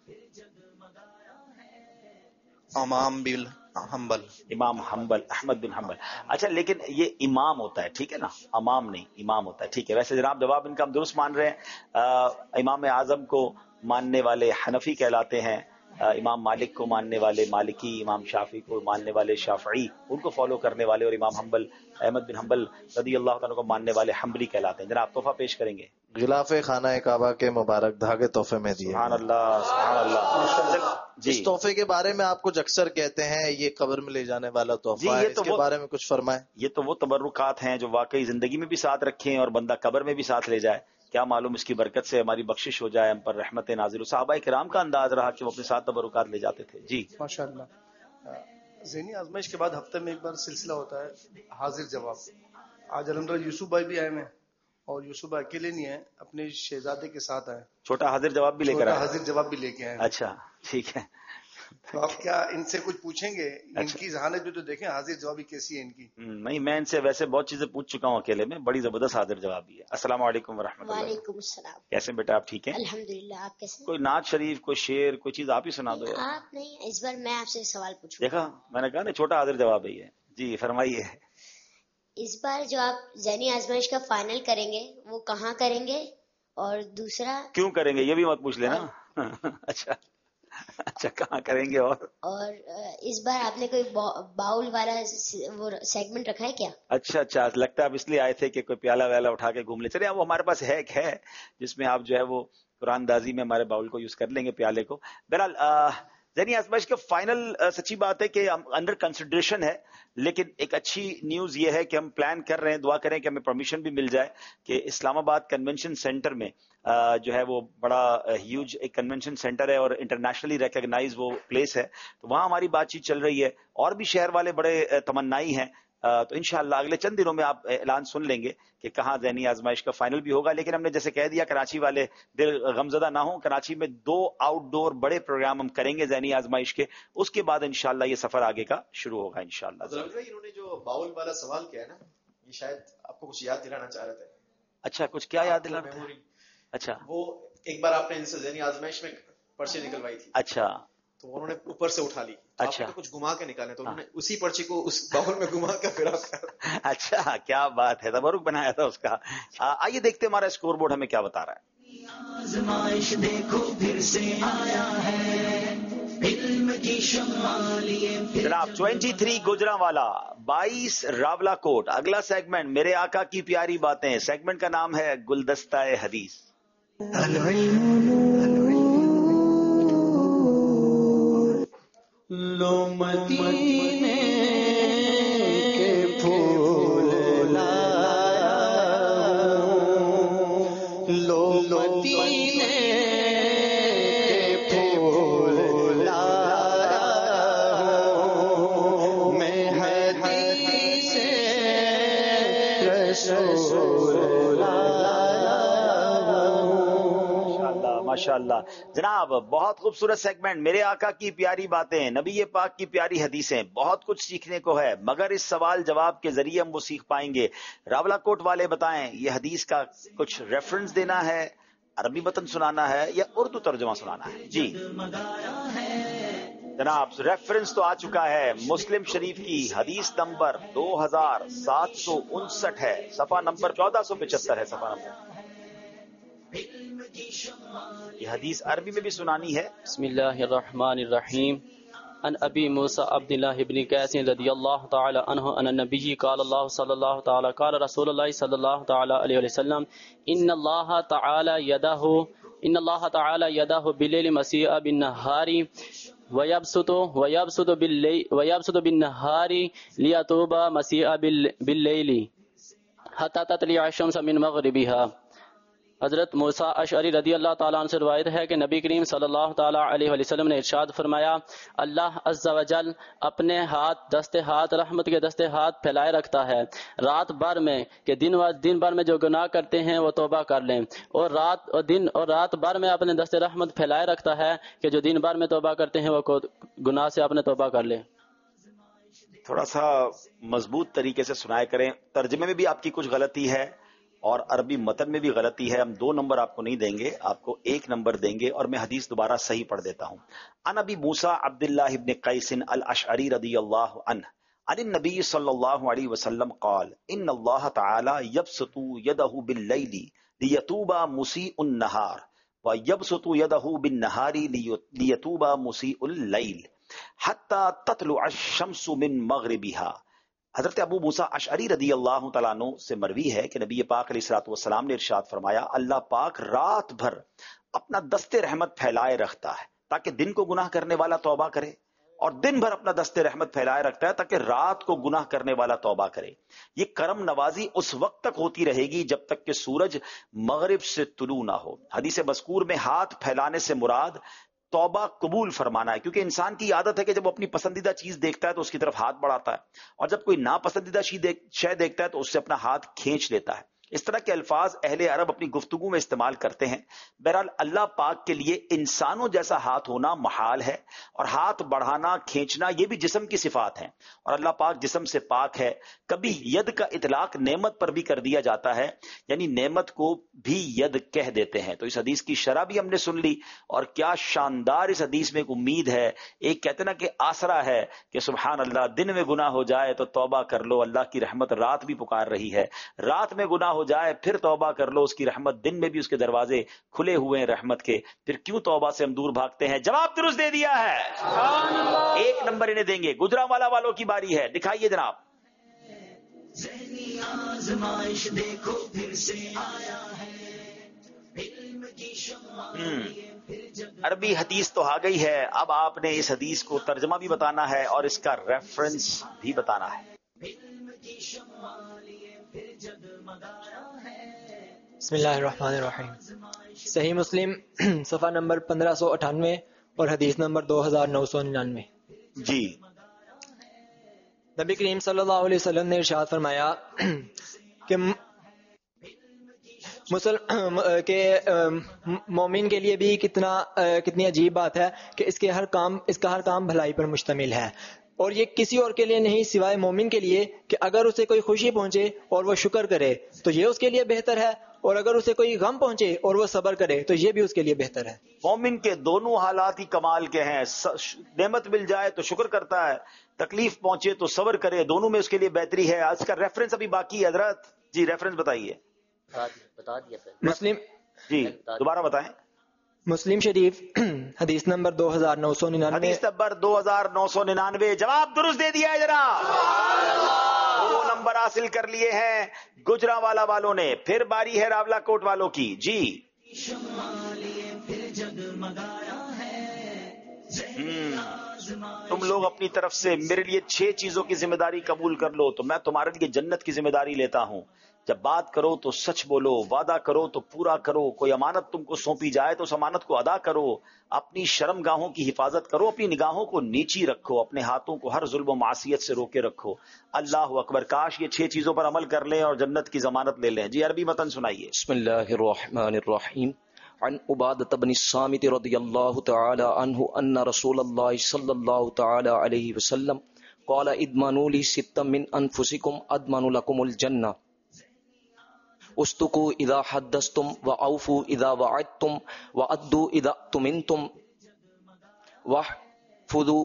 امام بن حنبل. امام حنبل، احمد بن حنبل. اچھا لیکن یہ امام ہوتا ہے، ٹھیک ہے نا، امام نہیں امام ہوتا ہے، ٹھیک ہے. ویسے جناب جواب ان کا ہم درست مان رہے ہیں. امام اعظم کو ماننے والے حنفی کہلاتے ہیں، امام مالک کو ماننے والے مالکی، امام شافعی کو ماننے والے شافعی، ان کو فالو کرنے والے، اور امام حنبل احمد بن حنبل رضی اللہ تعالیٰ کو ماننے والے حنبلی کہلاتے ہیں. جناب تحفہ پیش کریں گے. غلاف خانہ کعبہ کے مبارک دھاگے تحفے میں دیے. سبحان اللہ سبحان اللہ. اس تحفے کے بارے میں آپ کچھ اکثر کہتے ہیں یہ قبر میں لے جانے والا تحفہ ہے، اس کے بارے میں کچھ فرمائیں. یہ تو وہ تبرکات ہیں جو واقعی زندگی میں بھی ساتھ رکھیں اور بندہ قبر میں بھی ساتھ لے جائے. کیا معلوم اس کی برکت سے ہماری بخشش ہو جائے، ہم پر رحمت نازل. صحابہ کرام کا انداز رہا کہ وہ اپنے ساتھ تبرکات لے جاتے تھے. جی ماشاء اللہ. ذہنی آزمائش کے بعد ہفتے میں ایک بار سلسلہ ہوتا ہے حاضر جواب. آج الحمدللہ یوسف بھائی بھی آئے ہیں، اور یوسف بھائی اکیلے نہیں ہیں، اپنے شہزادے کے ساتھ آئے. چھوٹا حاضر جواب بھی لے کر آئے. حاضر جواب بھی لے کے آئے. اچھا ٹھیک ہے. تو آپ کیا ان سے کچھ پوچھیں گے؟ ان کی ذہانت بھی تو دیکھیں، حاضر جوابی کیسی ہے ان کی. نہیں میں ان سے ویسے بہت چیزیں پوچھ چکا ہوں اکیلے میں، بڑی زبردست حاضر جوابی ہے. السلام علیکم ورحمۃ اللہ. وعلیکم السلام. کیسے بیٹا آپ ٹھیک ہیں؟ الحمدللہ. آپ کیسے؟ کوئی نعت شریف، کوئی شعر، کوئی چیز آپ ہی سنا دو. آپ نہیں، اس بار میں آپ سے سوال پوچھوں. دیکھا میں نے کہا نا چھوٹا حاضر جواب ہی ہے. جی فرمائیے. اس بار جو آپ ذہنی آزمائش کا فائنل کریں گے وہ کہاں کریں گے، اور دوسرا کیوں کریں گے یہ بھی مت پوچھ لینا. اچھا اچھا کہاں کریں گے، اور اس بار آپ نے کوئی باؤل والا وہ سیگمنٹ رکھا ہے کیا؟ اچھا لگتا ہے آپ اس لیے آئے تھے کہ کوئی پیالہ ویالہ اٹھا کے گھوم لے. چلے وہ ہمارے پاس ہے جس میں آپ جو ہے وہ قرآن دازی میں ہمارے باؤل کو یوز کر لیں گے، پیالے کو. بہرحال ذہنی آزمائش کا فائنل سچی بات ہے کہ انڈر کنسیڈریشن ہے، لیکن ایک اچھی نیوز یہ ہے کہ ہم پلان کر رہے ہیں، دعا کریں کہ ہمیں پرمیشن بھی مل جائے کہ اسلام آباد کنونشن سینٹر میں جو ہے وہ بڑا ہیوج ایک کنونشن سینٹر ہے اور انٹرنیشنلی ریکگنائز وہ پلیس ہے، تو وہاں ہماری بات چیت چل رہی ہے. اور بھی شہر والے بڑے تمنائی ہیں، تو انشاءاللہ اگلے چند دنوں میں آپ اعلان سن لیں گے کہ کہاں ذہنی آزمائش کا فائنل بھی ہوگا. لیکن ہم نے جیسے کہہ دیا کراچی والے دل غمزدہ نہ ہوں، کراچی میں 2 آؤٹ ڈور بڑے پروگرام ہم کریں گے ذہنی آزمائش کے، اس کے بعد انشاءاللہ یہ سفر آگے کا شروع ہوگا انشاءاللہ. انہوں نے جو باؤل والا سوال کیا ہے نا، یہ شاید آپ کو کچھ یاد دلانا چاہ رہے تھے. اچھا کچھ کیا یاد دلانا تھا؟ اچھا وہ ایک بار آپ نے ان سے ذہنی آزمائش میں پرچی نکلوائی تھی. اچھا تو انہوں نے اوپر سے اٹھا لی. اچھا کچھ گھما کے نکالے تو انہوں نے اسی پرچی کو اس باؤل میں گھما کے پھر. اچھا کیا بات ہے، تبرک بنایا تھا اس کا. آئیے دیکھتے ہمارا اسکور بورڈ ہمیں کیا بتا رہا ہے. آزمائش دیکھو پھر سے آیا ہے، علم کی شمع لیے. جناب 23 گجرانوالا، 22 راولا کوٹ. اگلا سیگمنٹ میرے آقا کی پیاری باتیں. سیگمنٹ کا نام ہے گلدستہ حدیث. لو مدینے کے پھول لایا ہوں، لو مدینے کے پھول لایا ہوں، میں حدیث رسول لایا ہوں. ماشاءاللہ جناب بہت خوبصورت سیگمنٹ میرے آقا کی پیاری باتیں، نبی پاک کی پیاری حدیثیں. بہت کچھ سیکھنے کو ہے، مگر اس سوال جواب کے ذریعے ہم وہ سیکھ پائیں گے. راولا کوٹ والے بتائیں یہ حدیث کا کچھ ریفرنس دینا ہے، عربی متن سنانا ہے یا اردو ترجمہ سنانا ہے؟ جی جناب ریفرنس تو آ چکا ہے، مسلم شریف کی حدیث نمبر 2759 ہے، صفحہ نمبر 1475 ہے صفحہ نمبر. یہ حدیث عربی میں بھی سنانی ہے. بسم اللہ الرحمن الرحیم. ان ابی موسیٰ عبداللہ ابن قیس رضی اللہ تعالی عنہ ان النبی قال اللہ صلی اللہ تعالی قال رسول اللہ صلی اللہ تعالی علیہ وسلم ان اللہ تعالی یدہ باللیل مسیء بالنہار ویبسط بالنہار لیتوب مسیء باللیل حتی تطلع الشمس من مغربها. حضرت موسیٰ اشعری رضی اللہ تعالیٰ عنہ سے روایت ہے کہ نبی کریم صلی اللہ تعالیٰ علیہ وسلم نے ارشاد فرمایا، اللہ عز و جل اپنے دست ہاتھ رحمت کے دست ہاتھ پھیلائے رکھتا ہے رات بھر میں کہ دن بھر میں جو گناہ کرتے ہیں وہ توبہ کر لیں، اور رات بھر میں اپنے دست رحمت پھیلائے رکھتا ہے کہ جو دن بھر میں توبہ کرتے ہیں وہ گناہ سے اپنے توبہ کر لیں۔ تھوڑا سا مضبوط طریقے سے سنائے کریں، ترجمے میں بھی آپ کی کچھ غلطی ہے اور عربی متن میں بھی غلطی ہے۔ ہم 2 نمبر آپ کو نہیں دیں گے، آپ کو 1 نمبر دیں گے، اور میں حدیث دوبارہ صحیح پڑھ دیتا ہوں۔ عن ابی موسیٰ عبداللہ ابن قیس الاشعری رضی اللہ عنہ عن النبی صلی اللہ علیہ وسلم قال ان اللہ تعالی یبسط یدہ باللیل لیتوب مسیء النہار ویبسط یدہ بالنہار لیتوب مسیء اللیل حتی تطلع الشمس من مغربها۔ حضرت ابو موسیٰ اشعری رضی اللہ تعالیٰ عنہ سے مروی ہے کہ نبی پاک علیہ الصلوۃ والسلام نے ارشاد فرمایا، اللہ پاک رات بھر اپنا دست رحمت پھیلائے رکھتا ہے تاکہ دن کو گناہ کرنے والا توبہ کرے، اور دن بھر اپنا دست رحمت پھیلائے رکھتا ہے تاکہ رات کو گناہ کرنے والا توبہ کرے۔ یہ کرم نوازی اس وقت تک ہوتی رہے گی جب تک کہ سورج مغرب سے طلوع نہ ہو۔ حدیث مذکور میں ہاتھ پھیلانے سے مراد توبہ قبول فرمانا ہے، کیونکہ انسان کی عادت ہے کہ جب وہ اپنی پسندیدہ چیز دیکھتا ہے تو اس کی طرف ہاتھ بڑھاتا ہے، اور جب کوئی ناپسندیدہ شے دیکھتا ہے تو اس سے اپنا ہاتھ کھینچ لیتا ہے۔ اس طرح کے الفاظ اہل عرب اپنی گفتگو میں استعمال کرتے ہیں۔ بہرحال اللہ پاک کے لیے انسانوں جیسا ہاتھ ہونا محال ہے، اور ہاتھ بڑھانا کھینچنا یہ بھی جسم کی صفات ہیں، اور اللہ پاک جسم سے پاک ہے۔ کبھی ید کا اطلاق نعمت پر بھی کر دیا جاتا ہے، یعنی نعمت کو بھی ید کہہ دیتے ہیں۔ تو اس حدیث کی شرح بھی ہم نے سن لی، اور کیا شاندار اس حدیث میں ایک امید ہے، ایک کہتے نا کہ آسرا ہے کہ سبحان اللہ، دن میں گناہ ہو جائے تو توبہ کر لو، اللہ کی رحمت رات بھی پکار رہی ہے، رات میں گناہ ہو جائے پھر توبہ کر لو، اس کی رحمت دن میں بھی اس کے دروازے کھلے ہوئے ہیں رحمت کے، پھر کیوں توبہ سے ہم دور بھاگتے ہیں؟ جواب درست دے دیا ہے، 1 نمبر انہیں دیں گے۔ گجرانوالہ والوں کی باری ہے، دکھائیے جناب۔ ذہنی آزمائش دیکھو پھر سے آیا ہے، علم کی شمع عربی حدیث تو آ گئی ہے، اب آپ نے اس حدیث کو ترجمہ بھی بتانا ہے اور اس کا ریفرنس بھی بتانا ہے۔ بسم اللہ الرحمن الرحیم۔ صحیح مسلم صفحہ نمبر 1598 اور حدیث نمبر 2999۔ جی، نبی کریم صلی اللہ علیہ وسلم نے ارشاد فرمایا کہ مومن کے لیے بھی کتنی عجیب بات ہے کہ اس کا ہر کام بھلائی پر مشتمل ہے، اور یہ کسی اور کے لیے نہیں سوائے مومن کے لیے کہ اگر اسے کوئی خوشی پہنچے اور وہ شکر کرے تو یہ اس کے لیے بہتر ہے، اور اگر اسے کوئی غم پہنچے اور وہ صبر کرے تو یہ بھی اس کے لیے بہتر ہے۔ مومن کے دونوں حالات ہی کمال کے ہیں، نعمت مل جائے تو شکر کرتا ہے، تکلیف پہنچے تو صبر کرے، دونوں میں اس کے لیے بہتری ہے۔ اس کا ریفرنس ابھی باقی ہے حضرت جی، ریفرنس بتائیے۔ بتا دیا مسلم جی دوبارہ بتائیں۔ مسلم شریف حدیث نمبر 2999۔ حدیث نمبر 2999، جواب درست دے دیا ہے جناب، 2 نمبر حاصل کر لیے ہیں گجرانوالہ والوں نے۔ پھر باری ہے راولا کوٹ والوں کی۔ جی تم لوگ اپنی طرف سے میرے لیے 6 چیزوں کی ذمہ داری قبول کر لو تو میں تمہارے لیے جنت کی ذمہ داری لیتا ہوں۔ جب بات کرو تو سچ بولو، وعدہ کرو تو پورا کرو، کوئی امانت تم کو سونپی جائے تو اس امانت کو ادا کرو، اپنی شرم گاہوں کی حفاظت کرو، اپنی نگاہوں کو نیچی رکھو، اپنے ہاتھوں کو ہر ظلم و معصیت سے روکے رکھو۔ اللہ اکبر، کاش یہ 6 چیزوں پر عمل کر لیں اور جنت کی ضمانت لے لیں۔ جی عربی متن سنائیے۔ بسم اللہ الرحمن الرحیم۔ عن عبادة بن الصامت رضی اللہ تعالی عنہ ان رسول اللہ صلی اللہ تعالی علیہ وسلم قال ادمنوا لی 6 من انفسکم اضمن لکم الجنہ، استقوا اذا حدثتم واوفوا اذا وعدتم وادوا اذا اؤتمنتم واحفظوا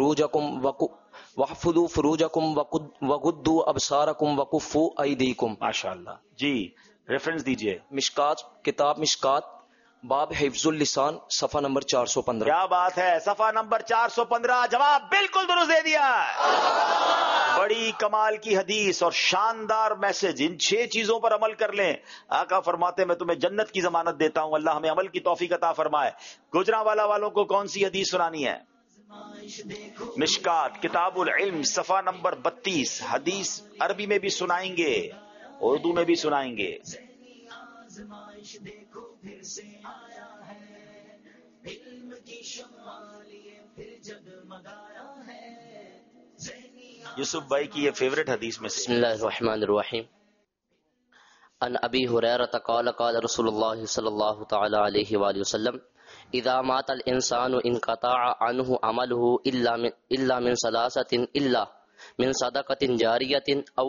فروجکم وغضوا ابصارکم وکفوا ایدیکم۔ ماشاءاللہ جی، ریفرنس دیجئے۔ مشکات، کتاب مشکات، باب حفظ اللسان، صفحہ نمبر 415۔ کیا بات ہے، صفحہ نمبر 415، جواب بالکل درست دے دیا ہے۔ بڑی کمال کی حدیث اور شاندار میسج، ان 6 چیزوں پر عمل کر لیں، آقا فرماتے میں تمہیں جنت کی ضمانت دیتا ہوں۔ اللہ ہمیں عمل کی توفیق عطا فرمائے۔ گجرانوالہ والوں کو کون سی حدیث سنانی ہے؟ مشکات کتاب العلم صفحہ نمبر 32۔ حدیث عربی میں بھی سنائیں گے، اردو میں بھی سنائیں گے۔ آزمائش دیکھو پھر سے آیا ہے، علم کی شمع لیے پھر جگمگایا ہے، یوسف بھائی کی یہ فیوریٹ حدیث میں سے بسم اللہ الرحمن الرحیم ان ابی ہریرہ قال قال رسول اللہ صلی اللہ تعالی علیہ وآلہ وسلم اذا مات الانسان انقطع عنه عمله الا من ثلاثه الا من صدقة جاریة او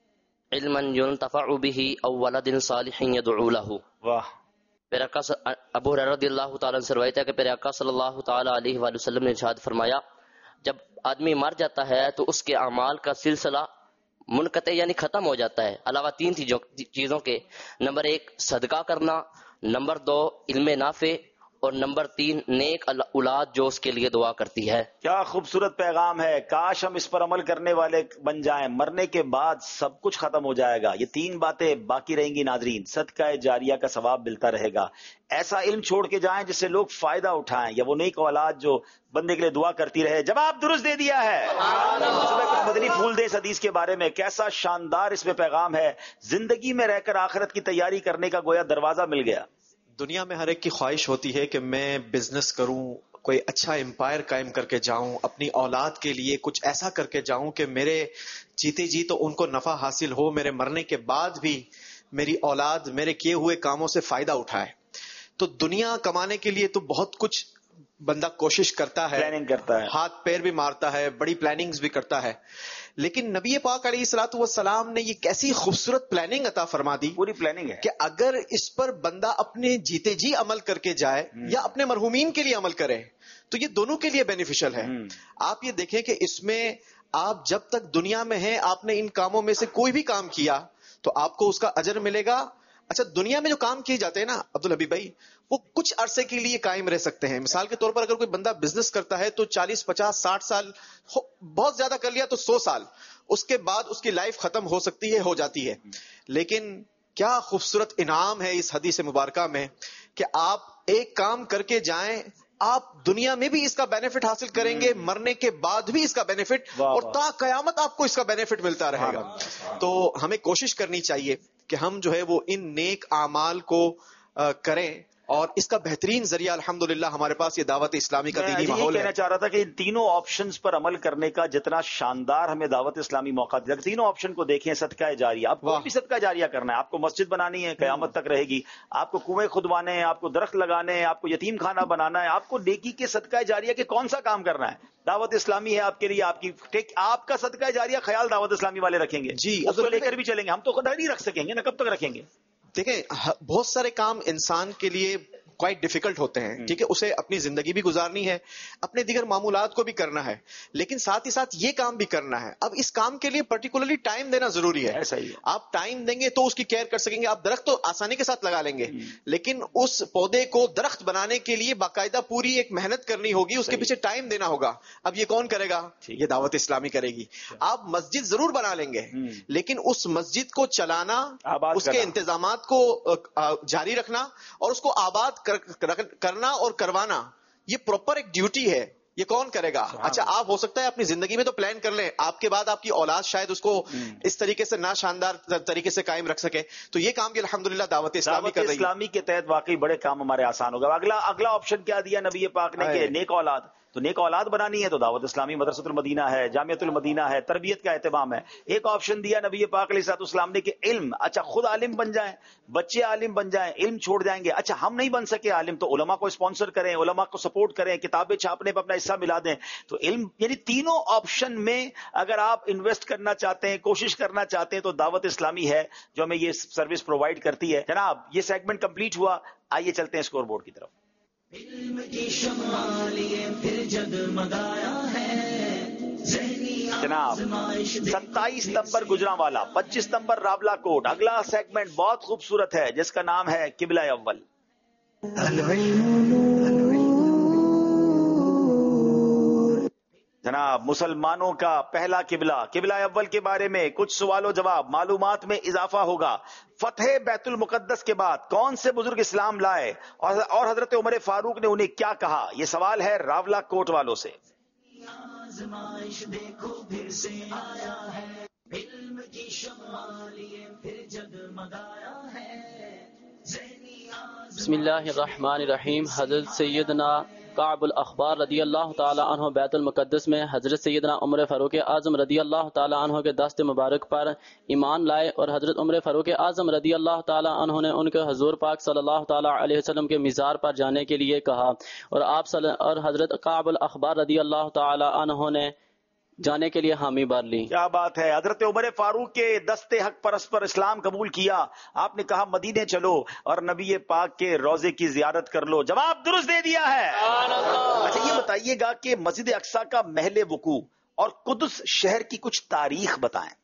علما ينتفع به او ولد صالح يدعو له. واہ. پھر ابو ہریرہ رضی اللہ تعالی عنہ سے روایت ہے کہ پھر آقا صلی اللہ تعالی علیہ وآلہ وسلم نے ارشاد فرمایا جب آدمی مر جاتا ہے تو اس کے اعمال کا سلسلہ منقطع یعنی ختم ہو جاتا ہے علاوہ تین چیزوں کے. نمبر 1 صدقہ کرنا، نمبر 2 علم نافع، اور نمبر 3 نیک اولاد جو اس کے لیے دعا کرتی ہے. کیا خوبصورت پیغام ہے، کاش ہم اس پر عمل کرنے والے بن جائیں. مرنے کے بعد سب کچھ ختم ہو جائے گا، یہ 3 باتیں باقی رہیں گی ناظرین. صدقہ جاریہ کا ثواب ملتا رہے گا، ایسا علم چھوڑ کے جائیں جس سے لوگ فائدہ اٹھائیں، یا وہ نیک اولاد جو بندے کے لیے دعا کرتی رہے. جواب درست دے دیا ہے. کچھ مدنی پھول دے اس حدیث کے بارے میں. کیسا شاندار اس میں پیغام ہے. زندگی میں رہ کر آخرت کی تیاری کرنے کا گویا دروازہ مل گیا. دنیا میں ہر ایک کی خواہش ہوتی ہے کہ میں بزنس کروں، کوئی اچھا امپائر قائم کر کے جاؤں، اپنی اولاد کے لیے کچھ ایسا کر کے جاؤں کہ میرے جیتے جی تو ان کو نفع حاصل ہو، میرے مرنے کے بعد بھی میری اولاد میرے کیے ہوئے کاموں سے فائدہ اٹھائے. تو دنیا کمانے کے لیے تو بہت کچھ بندہ کوشش کرتا ہے، پلاننگ کرتا ہے، ہاتھ پیر بھی مارتا ہے، بڑی پلاننگز بھی کرتا ہے. لیکن نبی پاک علیہ الصلوۃ والسلام نے یہ کیسی خوبصورت پلاننگ عطا فرما دی، پوری پلاننگ ہے، کہ اگر اس پر بندہ اپنے جیتے جی عمل کر کے جائے یا اپنے مرحومین کے لیے عمل کرے تو یہ دونوں کے لیے بینیفیشل ہے. آپ یہ دیکھیں کہ اس میں آپ جب تک دنیا میں ہیں آپ نے ان کاموں میں سے کوئی بھی کام کیا تو آپ کو اس کا اجر ملے گا. اچھا دنیا میں جو کام کیے جاتے ہیں نا عبدالحبیب بھائی، وہ کچھ عرصے کے لیے قائم رہ سکتے ہیں. مثال کے طور پر اگر کوئی بندہ بزنس کرتا ہے تو 40 50 60 سال، بہت زیادہ کر لیا تو 100 سال، اس کے بعد اس کی لائف ختم ہو سکتی ہے، ہو جاتی ہے. لیکن کیا خوبصورت انعام ہے اس حدیث مبارکہ میں کہ آپ ایک کام کر کے جائیں، آپ دنیا میں بھی اس کا بینیفٹ حاصل کریں گے، مرنے کے بعد بھی اس کا بینیفٹ، اور تا قیامت آپ کو اس کا بینیفٹ ملتا رہے گا. تو ہمیں کوشش کرنی چاہیے کہ ہم جو ہے وہ ان نیک اعمال کو کریں، اور اس کا بہترین ذریعہ الحمدللہ ہمارے پاس یہ دعوت اسلامی کا دینی ماحول ہے. کہنا چاہ رہا تھا کہ ان تینوں آپشنز پر عمل کرنے کا جتنا شاندار ہمیں دعوت اسلامی موقع دیا. تینوں آپشن کو دیکھیں. صدقہ جاریہ، آپ کو بھی صدقہ جاریہ کرنا ہے، آپ کو مسجد بنانی ہے قیامت تک رہے گی، آپ کو کنویں کھدوانے ہیں، آپ کو درخت لگانے ہیں، آپ کو یتیم خانہ بنانا ہے، آپ کو نیکی کے صدقہ جاریہ کے کون سا کام کرنا ہے. دعوت اسلامی ہے آپ کے لیے، آپ کا صدقہ جاریہ خیال دعوت اسلامی والے رکھیں گے، جی اس کو لے کر بھی چلیں گے. ہم تو خدا نہیں رکھ سکیں گے نا، کب تک رکھیں گے. دیکھیں بہت سارے کام انسان کے لیے کوائٹ ڈیفیکلٹ ہوتے ہیں، ٹھیک ہے، اسے اپنی زندگی بھی گزارنی ہے، اپنے دیگر معمولات کو بھی کرنا ہے، لیکن ساتھ ہی ساتھ یہ کام بھی کرنا ہے. اب اس کام کے لیے پرٹیکولرلی ٹائم دینا ضروری ہے. آپ ٹائم دیں گے تو اس کی کیئر کر سکیں گے. آپ درخت تو آسانی کے ساتھ لگا لیں گے، لیکن اس پودے کو درخت بنانے کے لیے باقاعدہ پوری ایک محنت کرنی ہوگی، اس کے پیچھے ٹائم دینا ہوگا. اب یہ کون کرے گا؟ یہ دعوت اسلامی کرے گی. آپ مسجد ضرور بنا لیں گے، لیکن اس مسجد کو چلانا، اس کے انتظامات کو جاری رکھنا اور اس کو آباد کرنا اور کروانا، یہ پراپر ایک ڈیوٹی ہے. یہ کون کرے گا؟ اچھا آپ ہو سکتا ہے اپنی زندگی میں تو پلان کر لیں، آپ کے بعد آپ کی اولاد شاید اس کو اس طریقے سے نہ شاندار طریقے سے قائم رکھ سکے. تو یہ کام بھی الحمدللہ دعوت اسلامی کر رہی ہے. اسلامی کے تحت واقعی بڑے کام ہمارے آسان ہوگا. اگلا آپشن کیا دیا نبی پاک نے کہ نیک اولاد. تو نیک اولاد بنانی ہے تو دعوت اسلامی مدرسۃ المدینہ ہے، جامعۃ المدینہ ہے، تربیت کا اہتمام ہے. ایک آپشن دیا نبی پاک علیہ الصلوۃ والسلام نے کہ علم. اچھا خود عالم بن جائیں، بچے عالم بن جائیں، علم چھوڑ جائیں گے. اچھا ہم نہیں بن سکے عالم تو علماء کو اسپانسر کریں، علماء کو سپورٹ کریں، کتابیں چھاپنے پہ اپنا حصہ ملا دیں. تو علم یعنی تینوں آپشن میں اگر آپ انویسٹ کرنا چاہتے ہیں، کوشش کرنا چاہتے ہیں تو دعوت اسلامی ہے جو ہمیں یہ سروس پرووائڈ کرتی ہے. جناب یہ سیگمنٹ کمپلیٹ ہوا، آئیے چلتے ہیں اسکور بورڈ کی طرف. علم کی شمع لیے پھر جگمگایا ہے جناب. 27 number Gujranwala, 25 number Rawalakot. اگلا سیگمنٹ بہت خوبصورت ہے جس کا نام ہے قبلہ اول. جناب مسلمانوں کا پہلا قبلہ اول کے بارے میں کچھ سوال و جواب، معلومات میں اضافہ ہوگا. فتح بیت المقدس کے بعد کون سے بزرگ اسلام لائے اور حضرت عمر فاروق نے انہیں کیا کہا؟ یہ سوال ہے راولا کوٹ والوں سے. آزمائش دیکھو پھر سے آیا ہے، علم کی شمع لیے پھر جگمگایا ہے، ذہنی بسم اللہ الرحمن الرحیم. حضرت سیدنا کعب الاخبار رضی اللہ تعالی عنہ بیت المقدس میں حضرت سیدنا عمر فاروق اعظم رضی اللہ تعالی عنہ کے دست مبارک پر ایمان لائے اور حضرت عمر فاروق اعظم رضی اللہ تعالی عنہ نے ان کے حضور پاک صلی اللہ تعالی علیہ وسلم کے مزار پر جانے کے لیے کہا اور حضرت کعب الاخبار رضی اللہ تعالی عنہ نے جانے کے لیے حامی بھر لی. کیا بات ہے. حضرت عمر فاروق کے دست حق پرست پر اسلام قبول کیا. آپ نے کہا مدینے چلو اور نبی پاک کے روزے کی زیارت کر لو. جواب درست دے دیا ہے. اچھا یہ بتائیے گا کہ مسجد اقصی کا محل وقوع اور قدس شہر کی کچھ تاریخ بتائیں.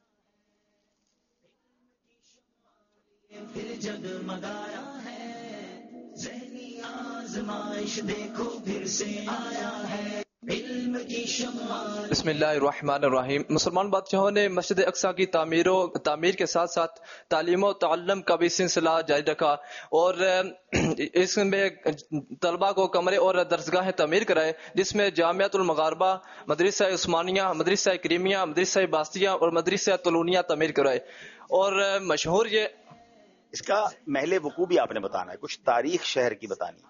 پھر جگمگایا ہے ذہنی آزمائش دیکھو پھر سے آیا ہے علم کی شمع. بسم اللہ الرحمن الرحیم. مسلمان بادشاہوں نے مسجد اقصی کی تعمیر کے ساتھ ساتھ تعلیم و تعلم کا بھی سلسلہ جاری رکھا اور اس میں طلباء کو کمرے اور درسگاہیں تعمیر کرائے جس میں جامعۃ المغاربہ، مدرسہ عثمانیہ، مدرسہ کریمیہ، مدرسہ باسطیہ اور مدرسہ طولونیہ تعمیر کرائے. اور مشہور یہ اس کا محل وقوع بھی آپ نے بتانا ہے، کچھ تاریخ شہر کی بتانی.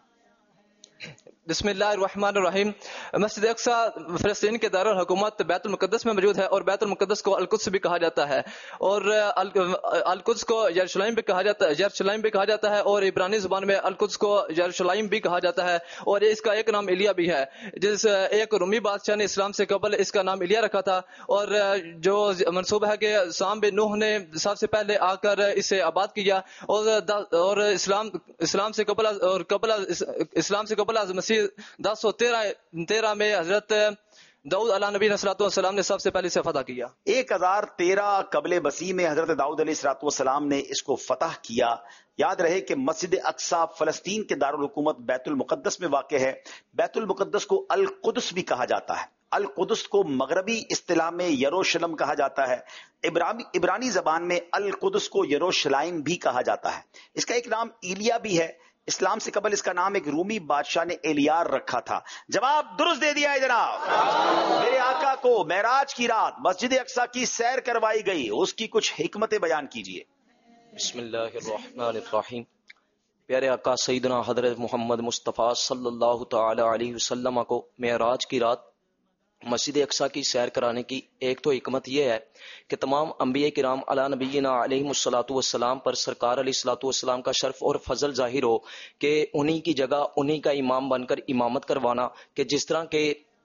بسم اللہ الرحمن الرحیم. مسجد اقصی فلسطین کے دارالحکومت بیت المقدس میں موجود ہے اور بیت المقدس کو القدس بھی کہا جاتا ہے اور القدس کو یروشلم بھی کہا جاتا ہے اور عبرانی زبان میں القدس کو یروشلم بھی کہا جاتا ہے. اور اس کا ایک نام ایلیا بھی ہے جس ایک رومی بادشاہ نے اسلام سے قبل اس کا نام ایلیا رکھا تھا اور جو منصوبہ ہے کہ سام بن نوح نے سب سے پہلے آ کر اسے آباد کیا اور اسلام سے قبل مسیح 1013 میں حضرت داؤد علیہ نبی صلی اللہ علیہ وسلم نے سب سے پہلے اسے فتح کیا. 1013 قبل مسیح میں حضرت داؤد علیہ السلام نے اس کو فتح کیا. یاد رہے کہ مسجد اقصی فلسطین کے دارالحکومت بیت المقدس میں واقع ہے. بیت المقدس کو القدس بھی کہا جاتا ہے. القدس کو مغربی اصطلاح میں یروشلم کہا جاتا ہے. عبرانی زبان میں القدس کو یروشلم بھی کہا جاتا ہے. اس کا ایک نام ایلیا بھی ہے. اسلام سے قبل اس کا نام ایک رومی بادشاہ نے ایلیار رکھا تھا. جواب درست دے دیا ہے جناب. میرے آقا کو معراج کی رات مسجد اقصی کی سیر کروائی گئی، اس کی کچھ حکمتیں بیان کیجیے. بسم اللہ الرحمن الرحیم. پیارے آقا سیدنا حضرت محمد مصطفیٰ صلی اللہ تعالی علیہ وسلم کو معراج کی رات مسجد اقصی کی سیر کرانے کی ایک تو حکمت یہ ہے کہ تمام انبیاء کرام علی نبینا علیہ الصلوۃ والسلام پر سرکار علیہ الصلوۃ والسلام کا شرف اور فضل ظاہر ہو کہ انہی کی جگہ انہی کا امام بن کر امامت کروانا. کہ جس طرح کہ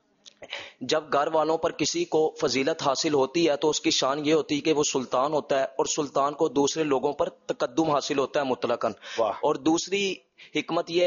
جب گھر والوں پر کسی کو فضیلت حاصل ہوتی ہے تو اس کی شان یہ ہوتی ہے کہ وہ سلطان ہوتا ہے اور سلطان کو دوسرے لوگوں پر تقدم حاصل ہوتا ہے مطلقاً. اور دوسری حکمت یہ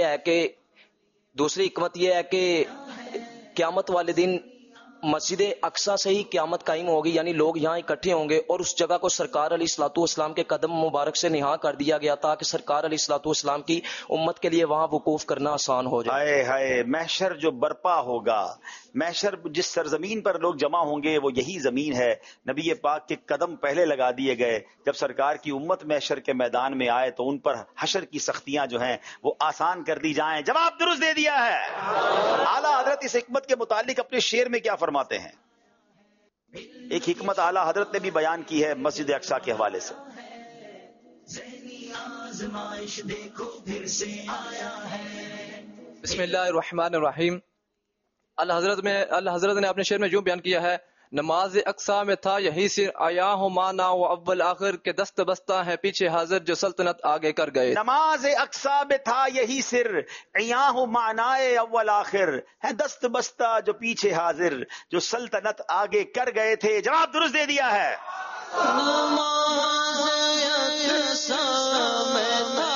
ہے کہ قیامت والے دن مسجد اقصی سے ہی قیامت قائم ہوگی، یعنی لوگ یہاں اکٹھے ہوں گے اور اس جگہ کو سرکار علیہ الصلوۃ والسلام کے قدم مبارک سے نہا کر دیا گیا تاکہ سرکار علیہ الصلوۃ والسلام کی امت کے لیے وہاں وقوف کرنا آسان ہو جائے. ہائے محشر جو برپا ہوگا، محشر جس سرزمین پر لوگ جمع ہوں گے وہ یہی زمین ہے. نبی پاک کے قدم پہلے لگا دیے گئے. جب سرکار کی امت محشر کے میدان میں آئے تو ان پر حشر کی سختیاں جو ہیں وہ آسان کر دی جائیں. جواب درست دے دیا ہے. اعلیٰ حضرت اس حکمت کے متعلق اپنے شعر میں کیا فرماتے ہیں؟ ایک حکمت اعلیٰ حضرت نے بھی بیان کی ہے مسجد اقصی کے حوالے سے. بسم اللہ الرحمن الرحیم. اللہ حضرت نے اپنے شعر میں یوں بیان کیا ہے: نماز اقصی میں تھا یہی سر، آیا ہوں مانا و اول آخر کے دست بستہ ہے پیچھے حاضر جو سلطنت آگے کر گئے. نماز اقصی میں تھا یہی سر، آیا ہوں معنائے اول آخر ہے دست بستہ جو پیچھے حاضر جو سلطنت آگے کر گئے تھے. جواب درست دے دیا ہے. نماز اقصی میں تھا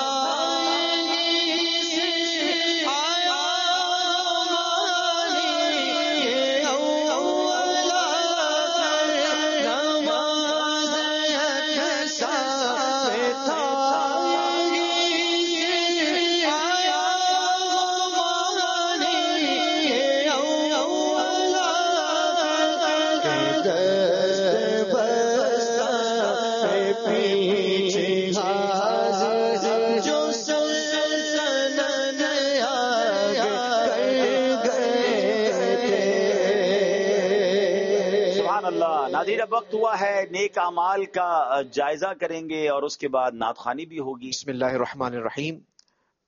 ناظرین اب وقت ہوا ہے نیک اعمال کا جائزہ کریں گے اور اس کے بعد نعت خوانی بھی ہوگی. بسم اللہ الرحمن الرحیم.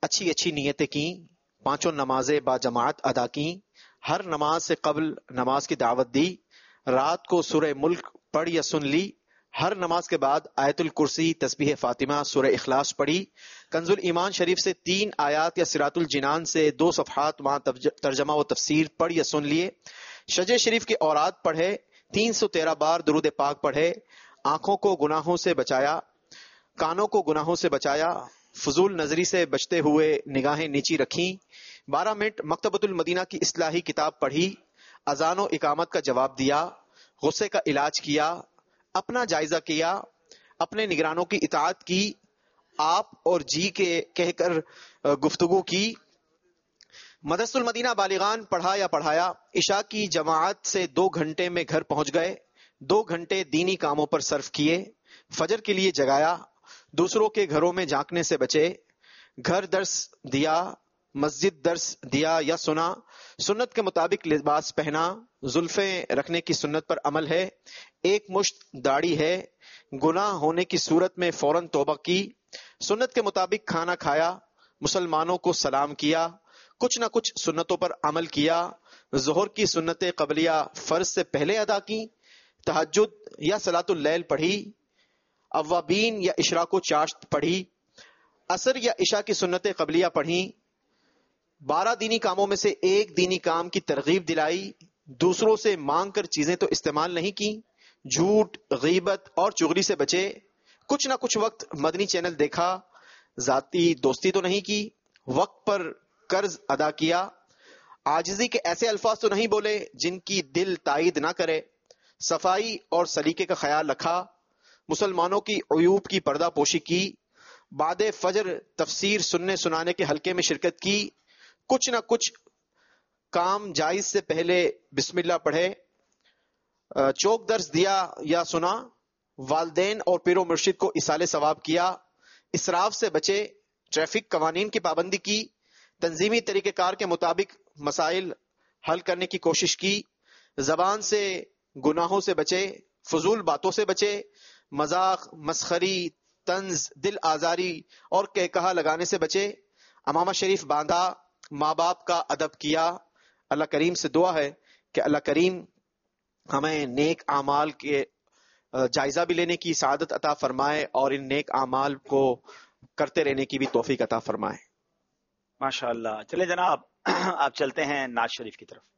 اچھی اچھی نیتیں کی، پانچوں نمازیں با جماعت ادا کی، ہر نماز سے قبل نماز کی دعوت دی، رات کو سورہ ملک پڑھ یا سن لی، ہر نماز کے بعد آیت الکرسی، تسبیح فاطمہ، سورہ اخلاص پڑھی، کنز الایمان شریف سے 3 آیات یا صراط الجنان سے 2 صفحات وہاں ترجمہ و تفسیر پڑھ یا سن لیے، شجع شریف کے اوراد پڑھے، 313 بار درود پاک پڑھے، آنکھوں کو گناہوں سے بچایا، کانوں کو گناہوں سے بچایا، فضول نظری سے بچتے ہوئے نگاہیں نیچی رکھیں، 12 منٹ مکتبۃ المدینہ کی اصلاحی کتاب پڑھی، اذان و اقامت کا جواب دیا، غصے کا علاج کیا، اپنا جائزہ کیا، اپنے نگرانوں کی اطاعت کی، آپ اور جی کے کہہ کر گفتگو کی، مدرسۃ المدینہ بالغان پڑھا یا پڑھایا، عشاء کی جماعت سے 2 گھنٹے میں گھر پہنچ گئے، 2 گھنٹے دینی کاموں پر صرف کیے، فجر کے لیے جگایا، دوسروں کے گھروں میں جھانکنے سے بچے، گھر درس دیا، مسجد درس دیا یا سنا، سنت کے مطابق لباس پہنا، زلفیں رکھنے کی سنت پر عمل ہے، 1 مشت داڑھی ہے، گناہ ہونے کی صورت میں فوراً توبہ کی، سنت کے مطابق کھانا کھایا، مسلمانوں کو سلام کیا، کچھ نہ کچھ سنتوں پر عمل کیا، ظہر کی سنت قبلیہ فرض سے پہلے ادا کی، تہجد یا صلاۃ اللیل پڑھی، اوابین یا اشراق و چاشت پڑھی، عصر یا عشاء کی سنت قبلیہ پڑھی، 12 دینی کاموں میں سے 1 دینی کام کی ترغیب دلائی، دوسروں سے مانگ کر چیزیں تو استعمال نہیں کی، جھوٹ، غیبت اور چغلی سے بچے، کچھ نہ کچھ وقت مدنی چینل دیکھا، ذاتی دوستی تو نہیں کی، وقت پر قرض ادا کیا، عاجزی کے ایسے الفاظ تو نہیں بولے جن کی دل تائید نہ کرے، صفائی اور سلیقے کا خیال رکھا، مسلمانوں کی عیوب کی پردہ پوشی کی، بعد فجر تفسیر سننے سنانے کے حلقے میں شرکت کی، کچھ نہ کچھ کام جائز سے پہلے بسم اللہ پڑھے، چوک درس دیا یا سنا، والدین اور پیر و مرشد کو ایصال ثواب کیا، اسراف سے بچے، ٹریفک قوانین کی پابندی کی، تنظیمی طریقہ کار کے مطابق مسائل حل کرنے کی کوشش کی، زبان سے گناہوں سے بچے، فضول باتوں سے بچے، مذاق، مسخری، طنز، دل آزاری اور کہا لگانے سے بچے، امامہ شریف باندھا، ماں باپ کا ادب کیا۔ اللہ کریم سے دعا ہے کہ اللہ کریم ہمیں نیک اعمال کے جائزہ بھی لینے کی سعادت عطا فرمائے اور ان نیک اعمال کو کرتے رہنے کی بھی توفیق عطا فرمائے۔ ماشاءاللہ۔ چلے جناب آپ چلتے ہیں نعت شریف کی طرف۔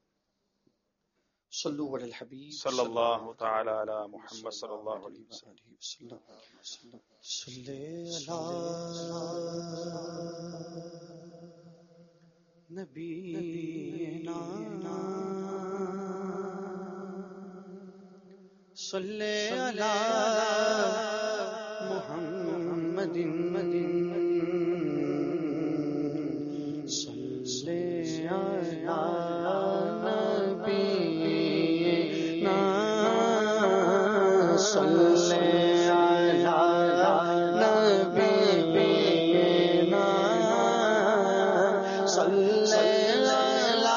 صلو علی الحبیب صلی اللہ تعالی علی محمد صلی اللہ علیہ وسلم۔ صلی نبینا صلی علی محمد صلی علی نبینا صلی علی نبینا صلی علی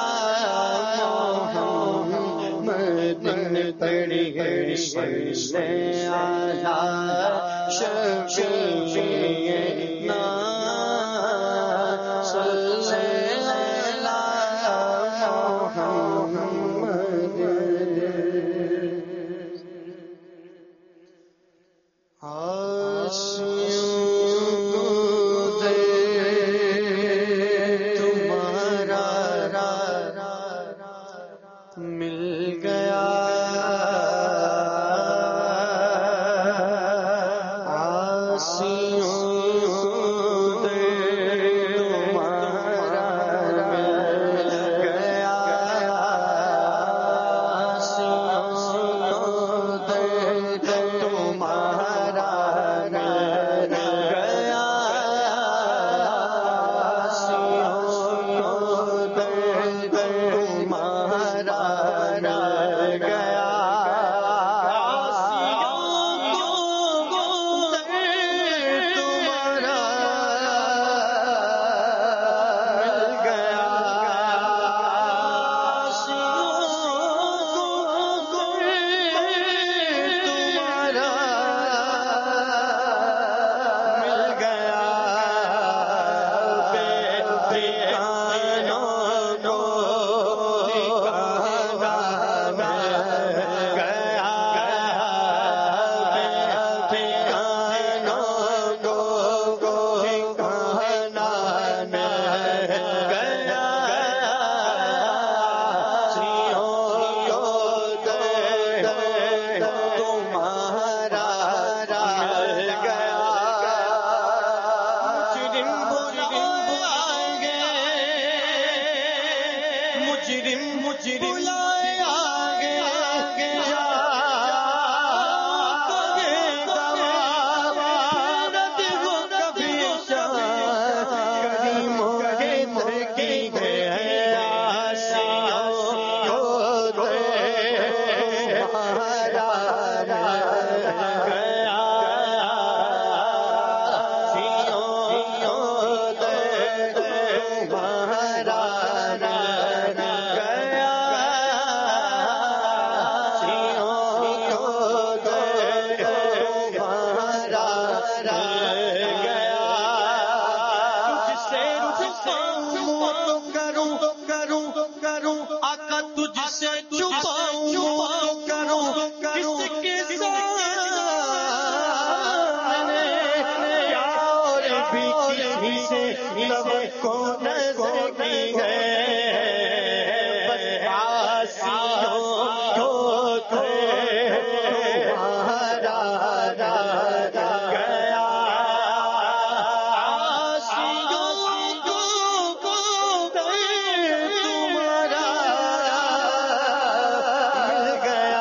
محمد پڑھی گئی صلی علی شفیعنا صلی علی محمد۔ مل گیا تمہارا को नजर की है बस आसियों को तुम्हारा गया आसियों को तुम्हारा मिल गया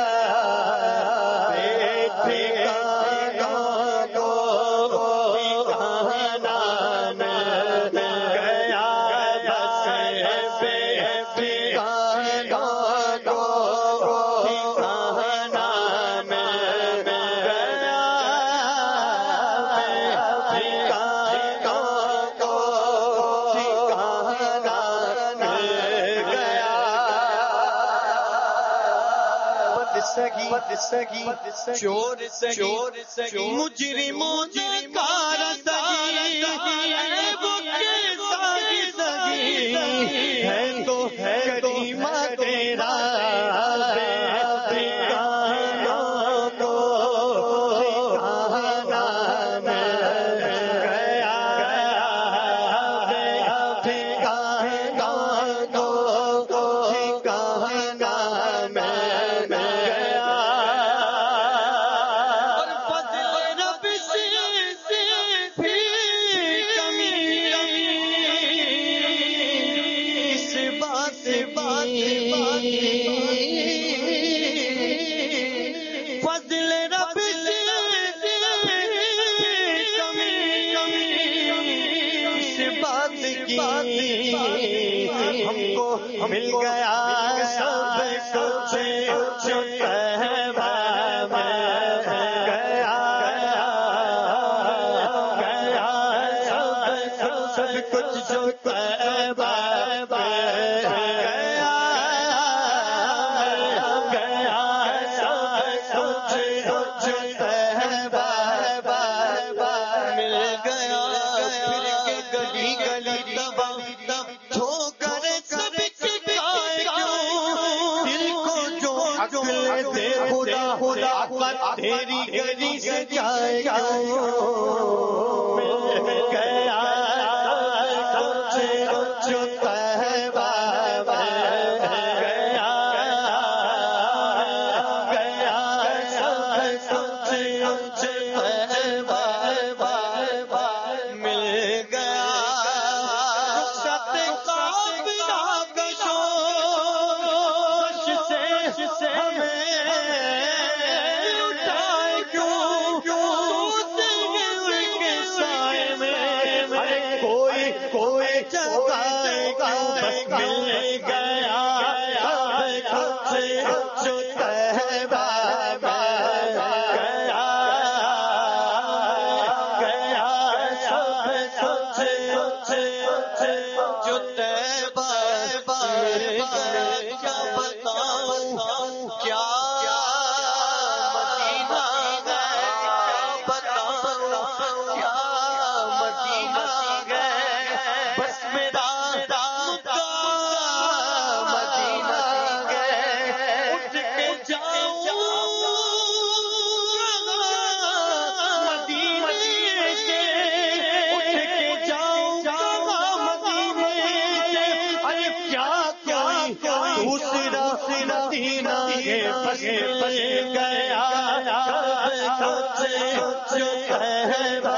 चोर सगी मुजरिमों का रसगी है तो करीमा तेरा मिल गया सब कुछ जो तहबा में गया सब कुछ जो तहबा में गया सब कुछ जो तहबा मिल गया फिर के गली गली दबा ठोकर तेरी गली से जाएगा मिल गया जो तहबा गया मिल गया से कोई जगाएगा बस मिल गया जो तहबा गया जो तहबा क्या बताऊं क्या मदीना बताऊं क्या मदीना बस मेरा मदीना उठ के जाऊं मदीने से उठ के जाऊंगा मदीने से अरे क्या दूसरा मदीना के बस गया जो तहबा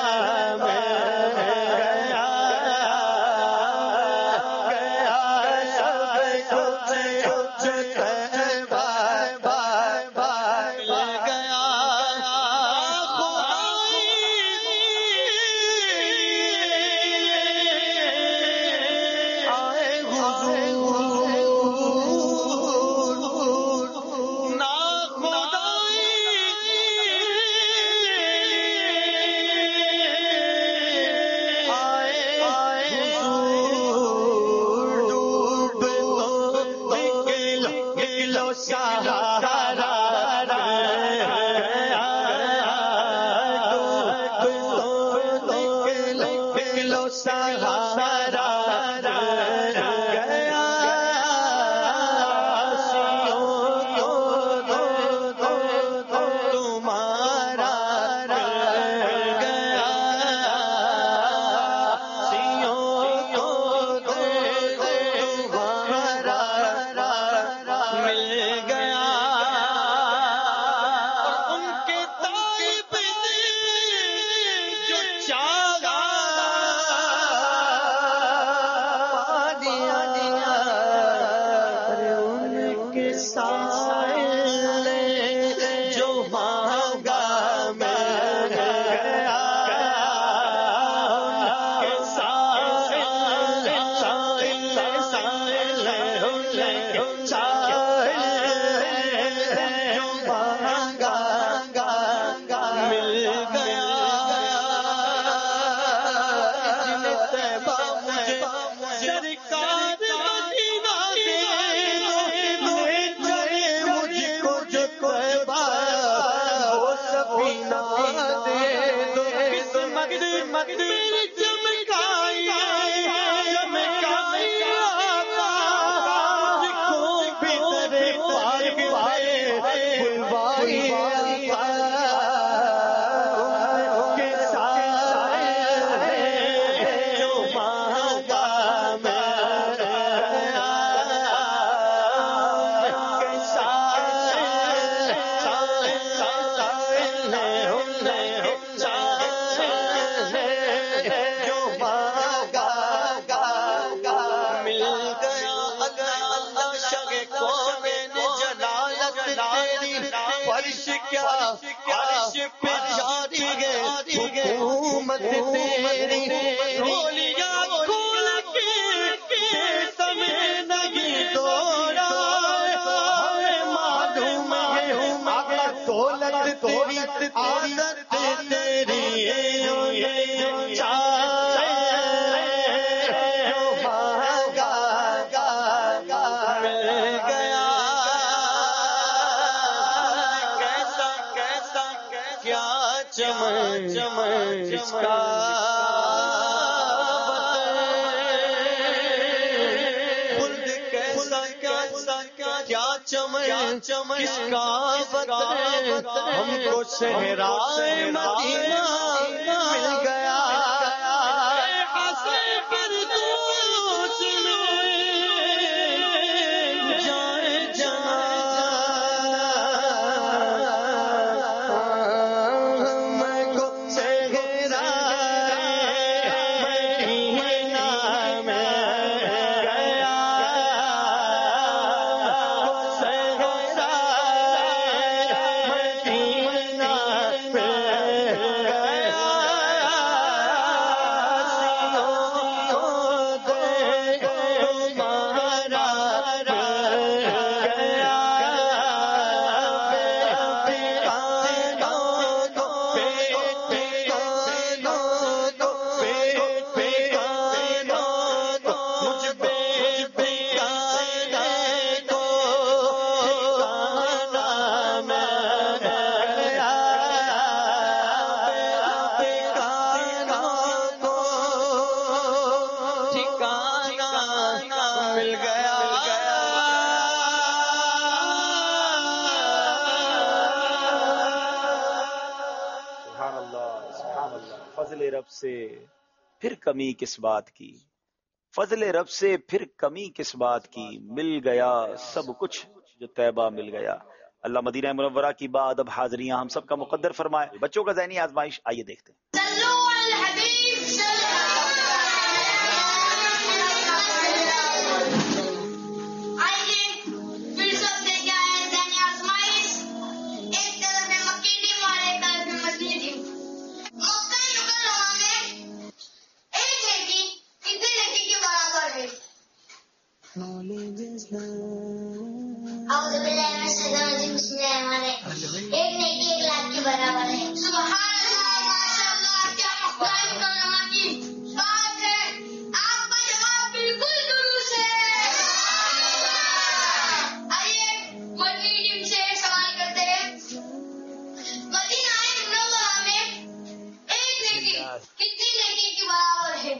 तुम्हारा गया सियों ہم کو صحرائے مدینہ مل گیا سے پھر کمی کس بات کی، فضل رب سے پھر کمی کس بات کی، مل گیا سب کچھ جو طیبہ مل گیا۔ اللہ مدینہ منورہ کی بادب حاضریاں ہم سب کا مقدر فرمائے۔ بچوں کا ذہنی آزمائش آئیے دیکھتے ہیں۔ ایک نیکی 1 لاکھ کے برابر ہے۔ سبحان اللہ، ماشاء اللہ، کیا مختلف علماء کی بات ہے۔ آپ کا جواب بالکل درست ہے۔ آئیے مدنی ٹیم سے سوال کرتے ہیں۔ مدینہ منورہ میں ایک نیکی کتنی نیکی کے برابر ہے؟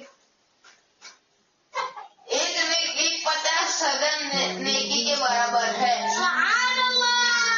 ایک نیکی 50,000 نیکی کے برابر ہے۔ سبحان اللہ،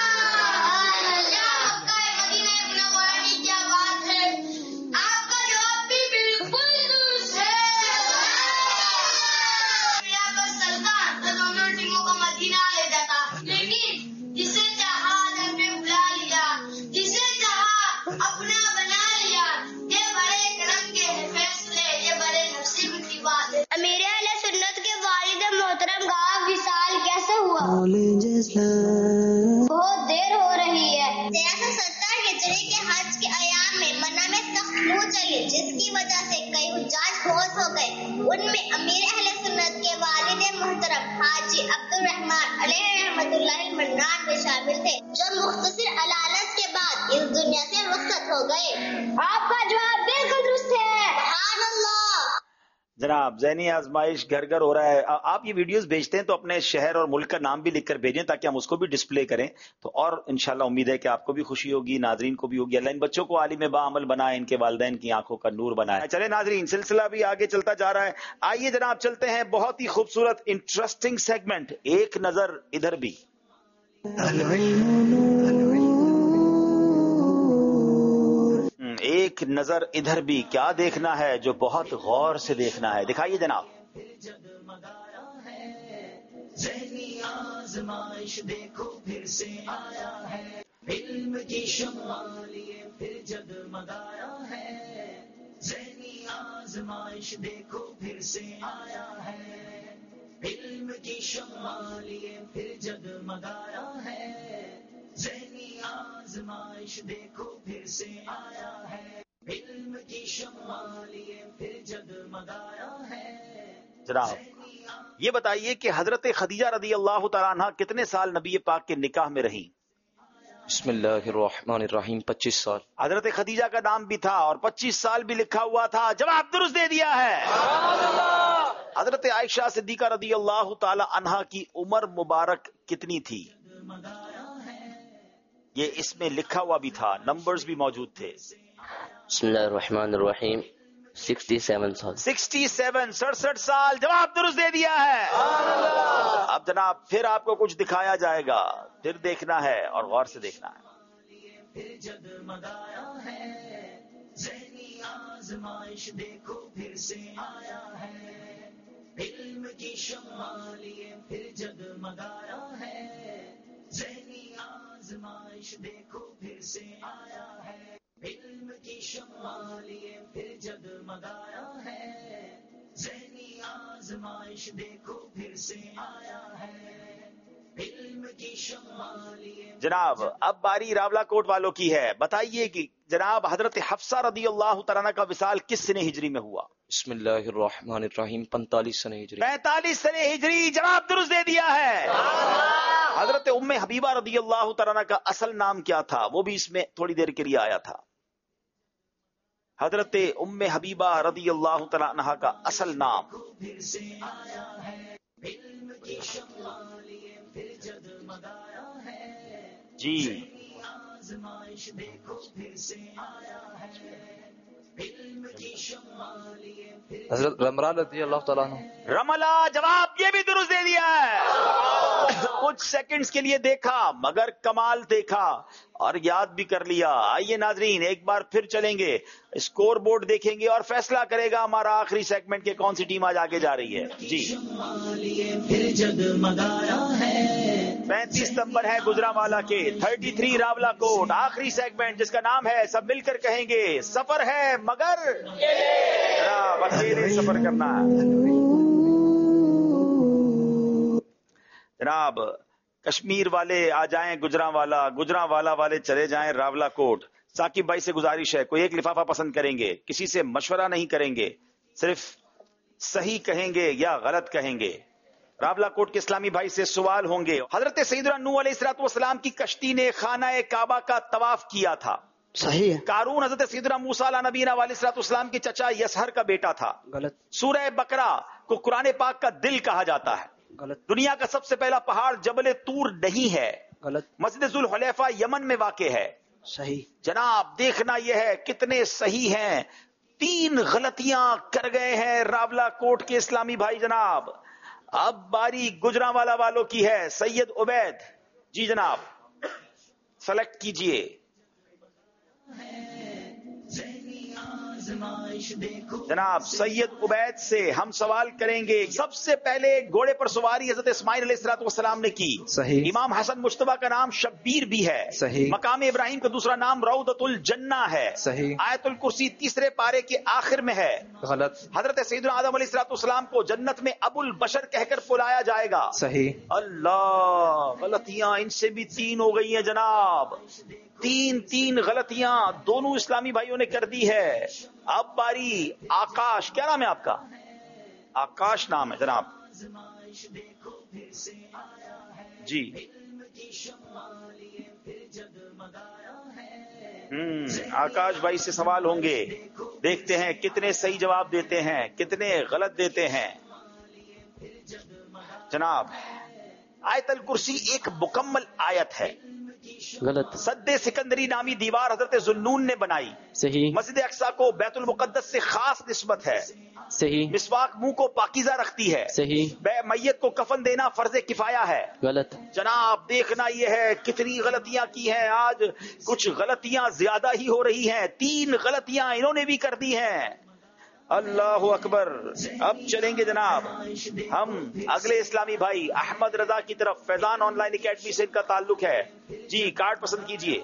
بہت دیر ہو رہی ہے۔ 1370 ہجری کے حج کے ایام میں منع میں سخت لو چلی، جس کی وجہ سے کئی حجاج فوت ہو گئے۔ ان میں امیر اہل سنت کے والد محترم حاجی عبد الرحمن علیہ رحمت اللہ المنان بھی شامل تھے، جو مختصر علالت کے بعد اس دنیا سے رخصت ہو گئے۔ آپ کا جواب بالکل درست ہے۔ سبحان اللہ۔ जनाब ज़हनी आजमाइश घर घर हो रहा है। आप ये वीडियोस भेजते हैं तो अपने शहर और मुल्क का नाम भी लिखकर भेजें ताकि हम उसको भी डिस्प्ले करें, तो और इंशाल्लाह उम्मीद है कि आपको भी खुशी होगी, नाजरीन को भी होगी। अल्लाह इन बच्चों को आलिम बाअमल बनाए, इनके वालिदैन की आंखों का नूर बनाए। चले नाजरीन, सिलसिला भी आगे चलता जा रहा है। आइए जनाब चलते हैं बहुत ही खूबसूरत इंटरेस्टिंग सेगमेंट, एक नजर इधर भी। एक नजर इधर भी, क्या देखना है जो बहुत गौर से देखना है, दिखाइए जनाब। ज़हनी आज़माइश देखो फिर से आया है, इल्म की शम्मा लिए फिर जगमगाया है। ज़हनी आज़माइश देखो फिर से आया है, इल्म की शम्मा लिए फिर जगमगाया है। ज़हनी आज़माइश देखो फिर से आया है, इल्म की शम्मा लिए फिर जगमगाया है। जनाब ये बताइए कि हजरत खदीजा रदी अल्लाह तआला अन्हा कितने साल नबी पाक के निकाह में रही? बिस्मिल्लाहिर्रहमानिर्रहीम 25 साल। हजरत खदीजा का नाम भी था और 25 साल भी लिखा हुआ था। जवाब दुरुस्त दे दिया है। हजरत आयशा सिद्दीका रदी अल्लाह तआला अन्हा की उम्र मुबारक कितनी थी? ये इसमें लिखा हुआ भी था, नंबर्स भी मौजूद थे। बिस्मिल्लाहिर्रहमानिर्रहीम 67 साल। 67 साल। जवाब दुरुस्त दे दिया है। अब जनाब फिर आपको कुछ दिखाया जाएगा, फिर देखना है और गौर से देखना है। फिर जगमगाया है, ज़हनी आज़माइश देखो फिर से आया है, इल्म की शम्मा लिए फिर जगमगाया है। ज़हनी आज़माइश देखो फिर से आया है, इल्म की शम्मा लिए फिर जगमगाया है। ज़हनी आज़माइश देखो फिर से आया है, इल्म की शम्मा लिए। जनाब अब बारी रावला कोट वालों की है। बताइए कि जनाब हजरत हफ्सा रदी अल्लाह तआला अन्हा का विसाल किस सने हिजरी में हुआ? बिस्मिल्लाहिर्रहमानिर्रहीम 45 सने हिजरी। 45 सने हिजरी। जवाब दुरुस्त दे दिया है। हजरत उम्मे हबीबा रदी अल्लाह तआला अन्हा का असल नाम क्या था? वो भी इसमें थोड़ी देर के लिए आया था। हजरत उम्मे हबीबा रदी अल्लाह तआला अन्हा का असल नाम। फिर से आया है, इल्म की शम्मा लिए फिर जगमगाया है। जी आज़माइश देखो फिर से आया है, इल्म की शम्मा लिए फिर। हजरत रमला रज़ी अल्लाह तआला अन्हु। रमला। जवाब ये भी दुरुस्त दे दिया है। कुछ सेकंड्स के लिए देखा मगर कमाल देखा और याद भी कर लिया। आइए नाजरीन एक बार फिर चलेंगे, स्कोर बोर्ड देखेंगे और फैसला करेगा हमारा आखिरी सेगमेंट के कौन सी टीम आज आगे जा रही है। जी फिर जगमगाया है। 35 नंबर है गुजरांवाला के, 33 रावला कोट। आखिरी सेगमेंट जिसका नाम है, सब मिलकर कहेंगे, सफर है मगर अकेले सफर करना। जनाब कश्मीर वाले आ जाएं गुजरांवाला, गुजरांवाला वाले चले जाएं रावला कोट। साकिब भाई से गुजारिश है, कोई एक लिफाफा पसंद करेंगे, किसी से मशवरा नहीं करेंगे, सिर्फ सही कहेंगे या गलत कहेंगे। रावला कोट के इस्लामी भाई से सवाल होंगे। हजरत सैयदना नूह अलैहिस्सलाम की कश्ती ने खाना काबा का तवाफ किया था, सही है। कारून हजरत सैयदना मूसा अला नबीना अलैहिस्सलाम के चचा यसहर का बेटा था। गलत। सूरह बकरा को कुरान पाक का दिल कहा जाता है। गलत। दुनिया का सबसे पहला पहाड़ जबल तूर नहीं है। गलत। मस्जिद जुल हुलैफा यमन में वाक़े है। सही। जनाब देखना यह है कितने सही हैं। 3 गलतियां कर गए हैं रावला कोट के इस्लामी भाई। जनाब अब बारी गुजरांवाला वालों की है। सैयद उबैद जी जनाब सेलेक्ट कीजिए। जनाब सैयद उबैद से हम सवाल करेंगे। सबसे पहले घोड़े पर सवारी हजरत इस्माइल अलैहिस्सलाम ने की। सही। इमाम हसन मुश्तबा का नाम शब्बीर भी है। सही। मकाम इब्राहिम का दूसरा नाम रौदतुल जन्ना है। सही। आयतुल कुर्सी तीसरे पारे के आखिर में है। गलत। हजरत सैयदना आदम अलैहिस्सलाम को जन्नत में अबुल बशर कहकर बुलाया जाएगा। सही। अल्लाह गलतियां इनसे भी 3 हो गई हैं जनाब। 3 गलतियां दोनों इस्लामी भाइयों ने कर दी है। अब बारी आकाश, क्या नाम है आपका? आकाश नाम है जनाब जी। आकाश भाई से सवाल होंगे। دیکھتے ہیں کتنے صحیح جواب دیتے ہیں، کتنے غلط دیتے ہیں. جناب آیت الکرسی ایک مکمل آیت ہے. غلط. سد سکندری نامی دیوار حضرت ذوالنون نے بنائی. صحیح. مسجد اقصی کو بیت المقدس سے خاص نسبت ہے. صحیح. مسواک منہ کو پاکیزہ رکھتی ہے. صحیح. میت کو کفن دینا فرض کفایہ ہے. غلط. جناب دیکھنا یہ ہے کتنی غلطیاں کی ہیں. آج کچھ غلطیاں زیادہ ہی ہو رہی ہیں. 3 غلطیاں انہوں نے بھی کر دی ہیں. اللہ اکبر. اب چلیں گے جناب ہم اگلے اسلامی بھائی احمد رضا کی طرف. فیضان آن لائن اکیڈمی سے ان کا تعلق ہے. جی کارڈ پسند کیجئے.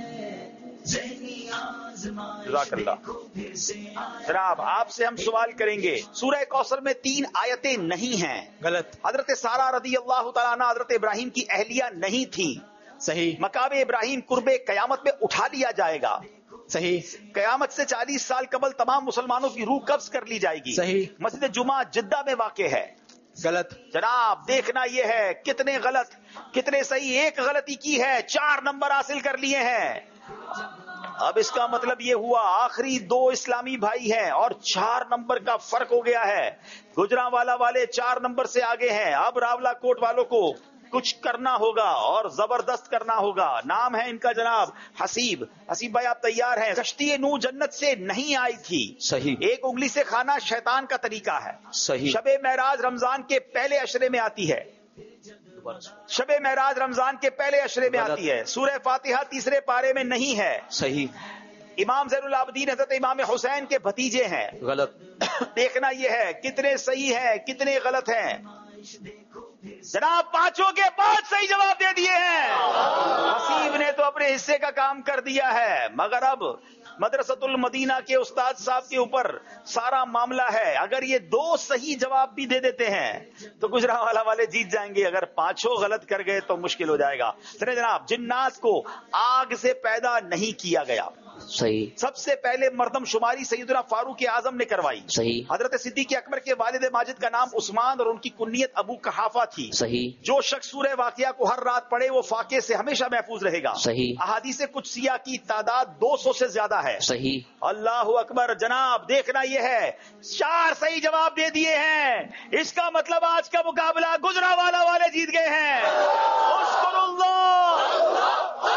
جزاک اللہ. جناب آپ سے ہم سوال کریں گے سورہ کوثر میں 3 آیتیں نہیں ہیں. غلط. حضرت سارہ رضی اللہ تعالیٰ عنہ حضرت ابراہیم کی اہلیہ نہیں تھی. صحیح. مقام ابراہیم قرب قیامت میں اٹھا لیا جائے گا. صحیح. قیامت سے 40 سال قبل تمام مسلمانوں کی روح قبض کر لی جائے گی. صحیح. مسجد جمعہ جدہ میں واقع ہے. غلط. جناب دیکھنا یہ ہے کتنے غلط کتنے صحیح. 1 غلطی کی ہے 4 نمبر حاصل کر لیے ہیں. اب اس کا مطلب یہ ہوا آخری 2 اسلامی بھائی ہیں اور 4 نمبر کا فرق ہو گیا ہے. گجرانوالا والے 4 نمبر سے آگے ہیں. اب راولا کوٹ والوں کو کچھ کرنا ہوگا اور زبردست کرنا ہوگا. نام ہے ان کا جناب حسیب. حسیب بھائی آپ تیار ہیں؟ کشتی نوح جنت سے نہیں آئی تھی. صحیح. 1 انگلی سے کھانا شیطان کا طریقہ ہے. صحیح. شب معراج رمضان کے پہلے عشرے میں آتی ہے. شب معراج رمضان کے پہلے عشرے میں آتی ہے. سورہ فاتحہ تیسرے پارے میں نہیں ہے. صحیح. امام زین العابدین حضرت امام حسین کے بھتیجے ہیں. غلط. دیکھنا یہ ہے کتنے صحیح ہیں کتنے غلط ہیں. جناب 5 کے 5 صحیح جواب دے دیے ہیں. حسیب نے تو اپنے حصے کا کام کر دیا ہے مگر اب مدرسۃ المدینہ کے استاد صاحب کے اوپر سارا معاملہ ہے. اگر یہ 2 صحیح جواب بھی دے دیتے ہیں تو گجرانوالا والے جیت جائیں گے. اگر 5 غلط کر گئے تو مشکل ہو جائے گا. سنیں جناب جنات کو آگ سے پیدا نہیں کیا گیا. صحیح. سب سے پہلے مردم شماری سیدنا فاروق اعظم نے کروائی. صحیح. حضرت صدیق اکبر کے والد ماجد کا نام عثمان اور ان کی کنیت ابو قحافہ تھی. صحیح. جو شخص سورہ واقعہ کو ہر رات پڑھے وہ فاقے سے ہمیشہ محفوظ رہے گا. صحیح. احادیث قدسیہ کی تعداد 200 سے زیادہ ہے. صحیح. اللہ اکبر. جناب دیکھنا یہ ہے 4 صحیح جواب دے دیے ہیں. اس کا مطلب آج کا مقابلہ گجرانوالا والے جیت گئے ہیں. اشکر اللہ.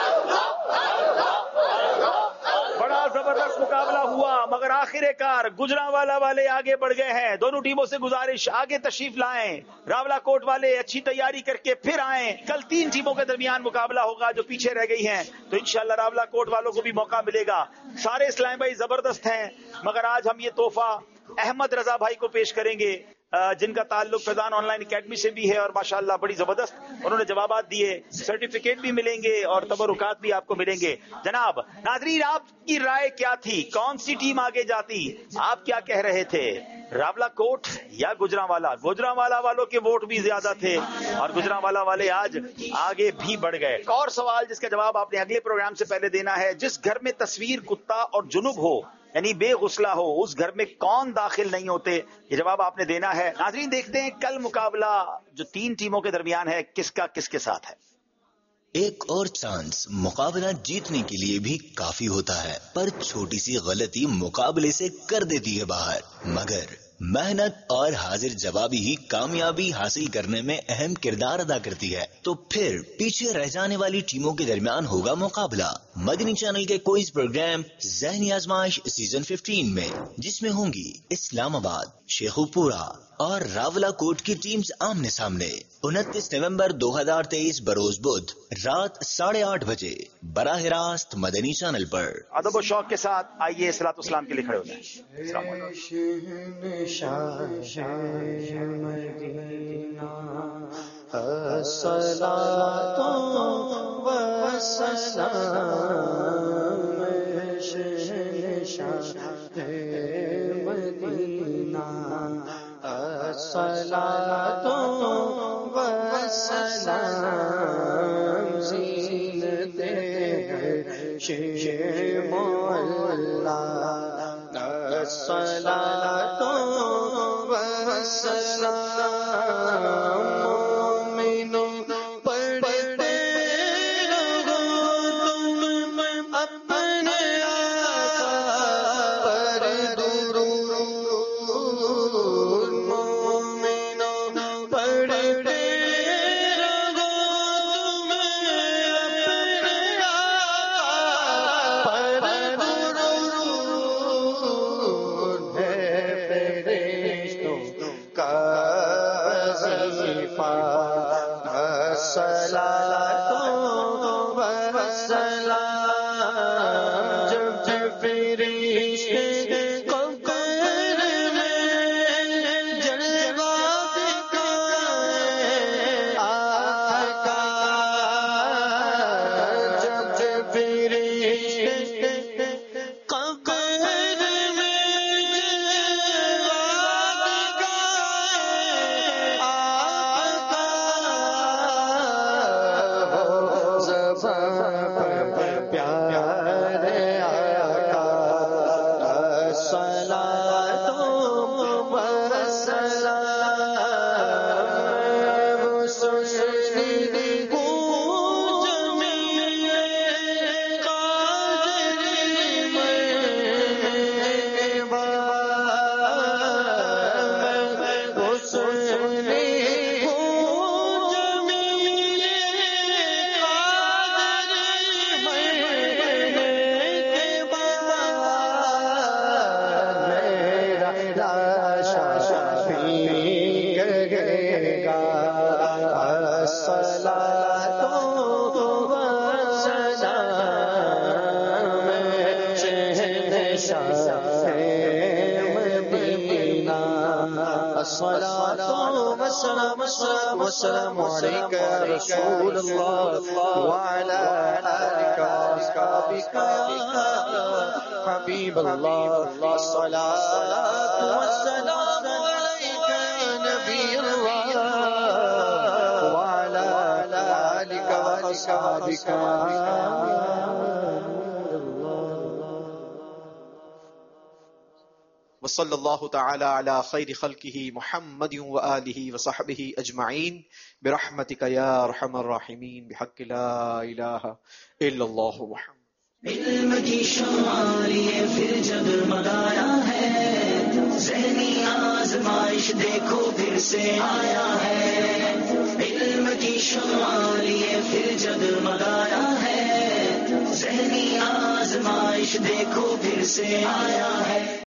بڑا زبردست مقابلہ ہوا مگر آخر کار گجرانوالا والے آگے بڑھ گئے ہیں. دونوں ٹیموں سے گزارش آگے تشریف لائیں. راولا کوٹ والے اچھی تیاری کر کے پھر آئیں. کل 3 ٹیموں کے درمیان مقابلہ ہوگا جو پیچھے رہ گئی ہیں تو انشاءاللہ راولا کوٹ والوں کو بھی موقع ملے گا. سارے اسلام بھائی زبردست ہیں مگر آج ہم یہ تحفہ احمد رضا بھائی کو پیش کریں گے جن کا تعلق فیضان آن لائن اکیڈمی سے بھی ہے اور ماشاءاللہ بڑی زبردست انہوں نے جوابات دیے. سرٹیفکیٹ بھی ملیں گے اور تبرکات بھی آپ کو ملیں گے. جناب ناظرین آپ کی رائے کیا تھی؟ کون سی ٹیم آگے جاتی؟ آپ کیا کہہ رہے تھے؟ راولا کوٹ یا گجرانوالا؟ گجرانوالا والوں کے ووٹ بھی زیادہ تھے اور گجرانوالا والے آج آگے بھی بڑھ گئے. ایک اور سوال جس کا جواب آپ نے اگلے پروگرام سے پہلے دینا ہے. جس گھر میں تصویر کتا اور جنب ہو یعنی بے غسلہ ہو اس گھر میں کون داخل نہیں ہوتے؟ یہ جواب آپ نے دینا ہے. ناظرین دیکھتے ہیں کل مقابلہ جو 3 ٹیموں کے درمیان ہے کس کا کس کے ساتھ ہے. ایک اور چانس مقابلہ جیتنے کے لیے بھی کافی ہوتا ہے پر چھوٹی سی غلطی مقابلے سے کر دیتی ہے باہر. مگر محنت اور حاضر جوابی ہی کامیابی حاصل کرنے میں اہم کردار ادا کرتی ہے. تو پھر پیچھے رہ جانے والی ٹیموں کے درمیان ہوگا مقابلہ مدنی چینل کے کوئز پروگرام ذہنی آزمائش سیزن 15 میں جس میں ہوں گی اسلام آباد شیخو پورا اور راولا کوٹ کی ٹیمز آمنے سامنے. 29 نومبر 2023 بروز بدھ رات 8:30 بجے براہ راست مدنی چینل پر. ادب و شوق کے ساتھ آئیے صلاۃ والسلام کے لیے کھڑے ہو جائیں. والسلام عليك يا رسول الله وعلى آلك وأصحابك يا حبيب الله الصلاة والسلام عليك يا نبي الله وعلى آلك وأصحابك وصلی اللہ تعالی علی خیر خلقہ محمد وآلہ وصحبہ اجمعین برحمتک یا ارحم الراحمین بحق لا الہ الا اللہ محمد۔ علم کی شمالیے پھر جگمگایا ہے، ذہنی آزمائش دیکھو پھر سے آیا ہے، علم کی شمالیے پھر جگمگایا ہے، ذہنی آزمائش دیکھو پھر سے آیا ہے۔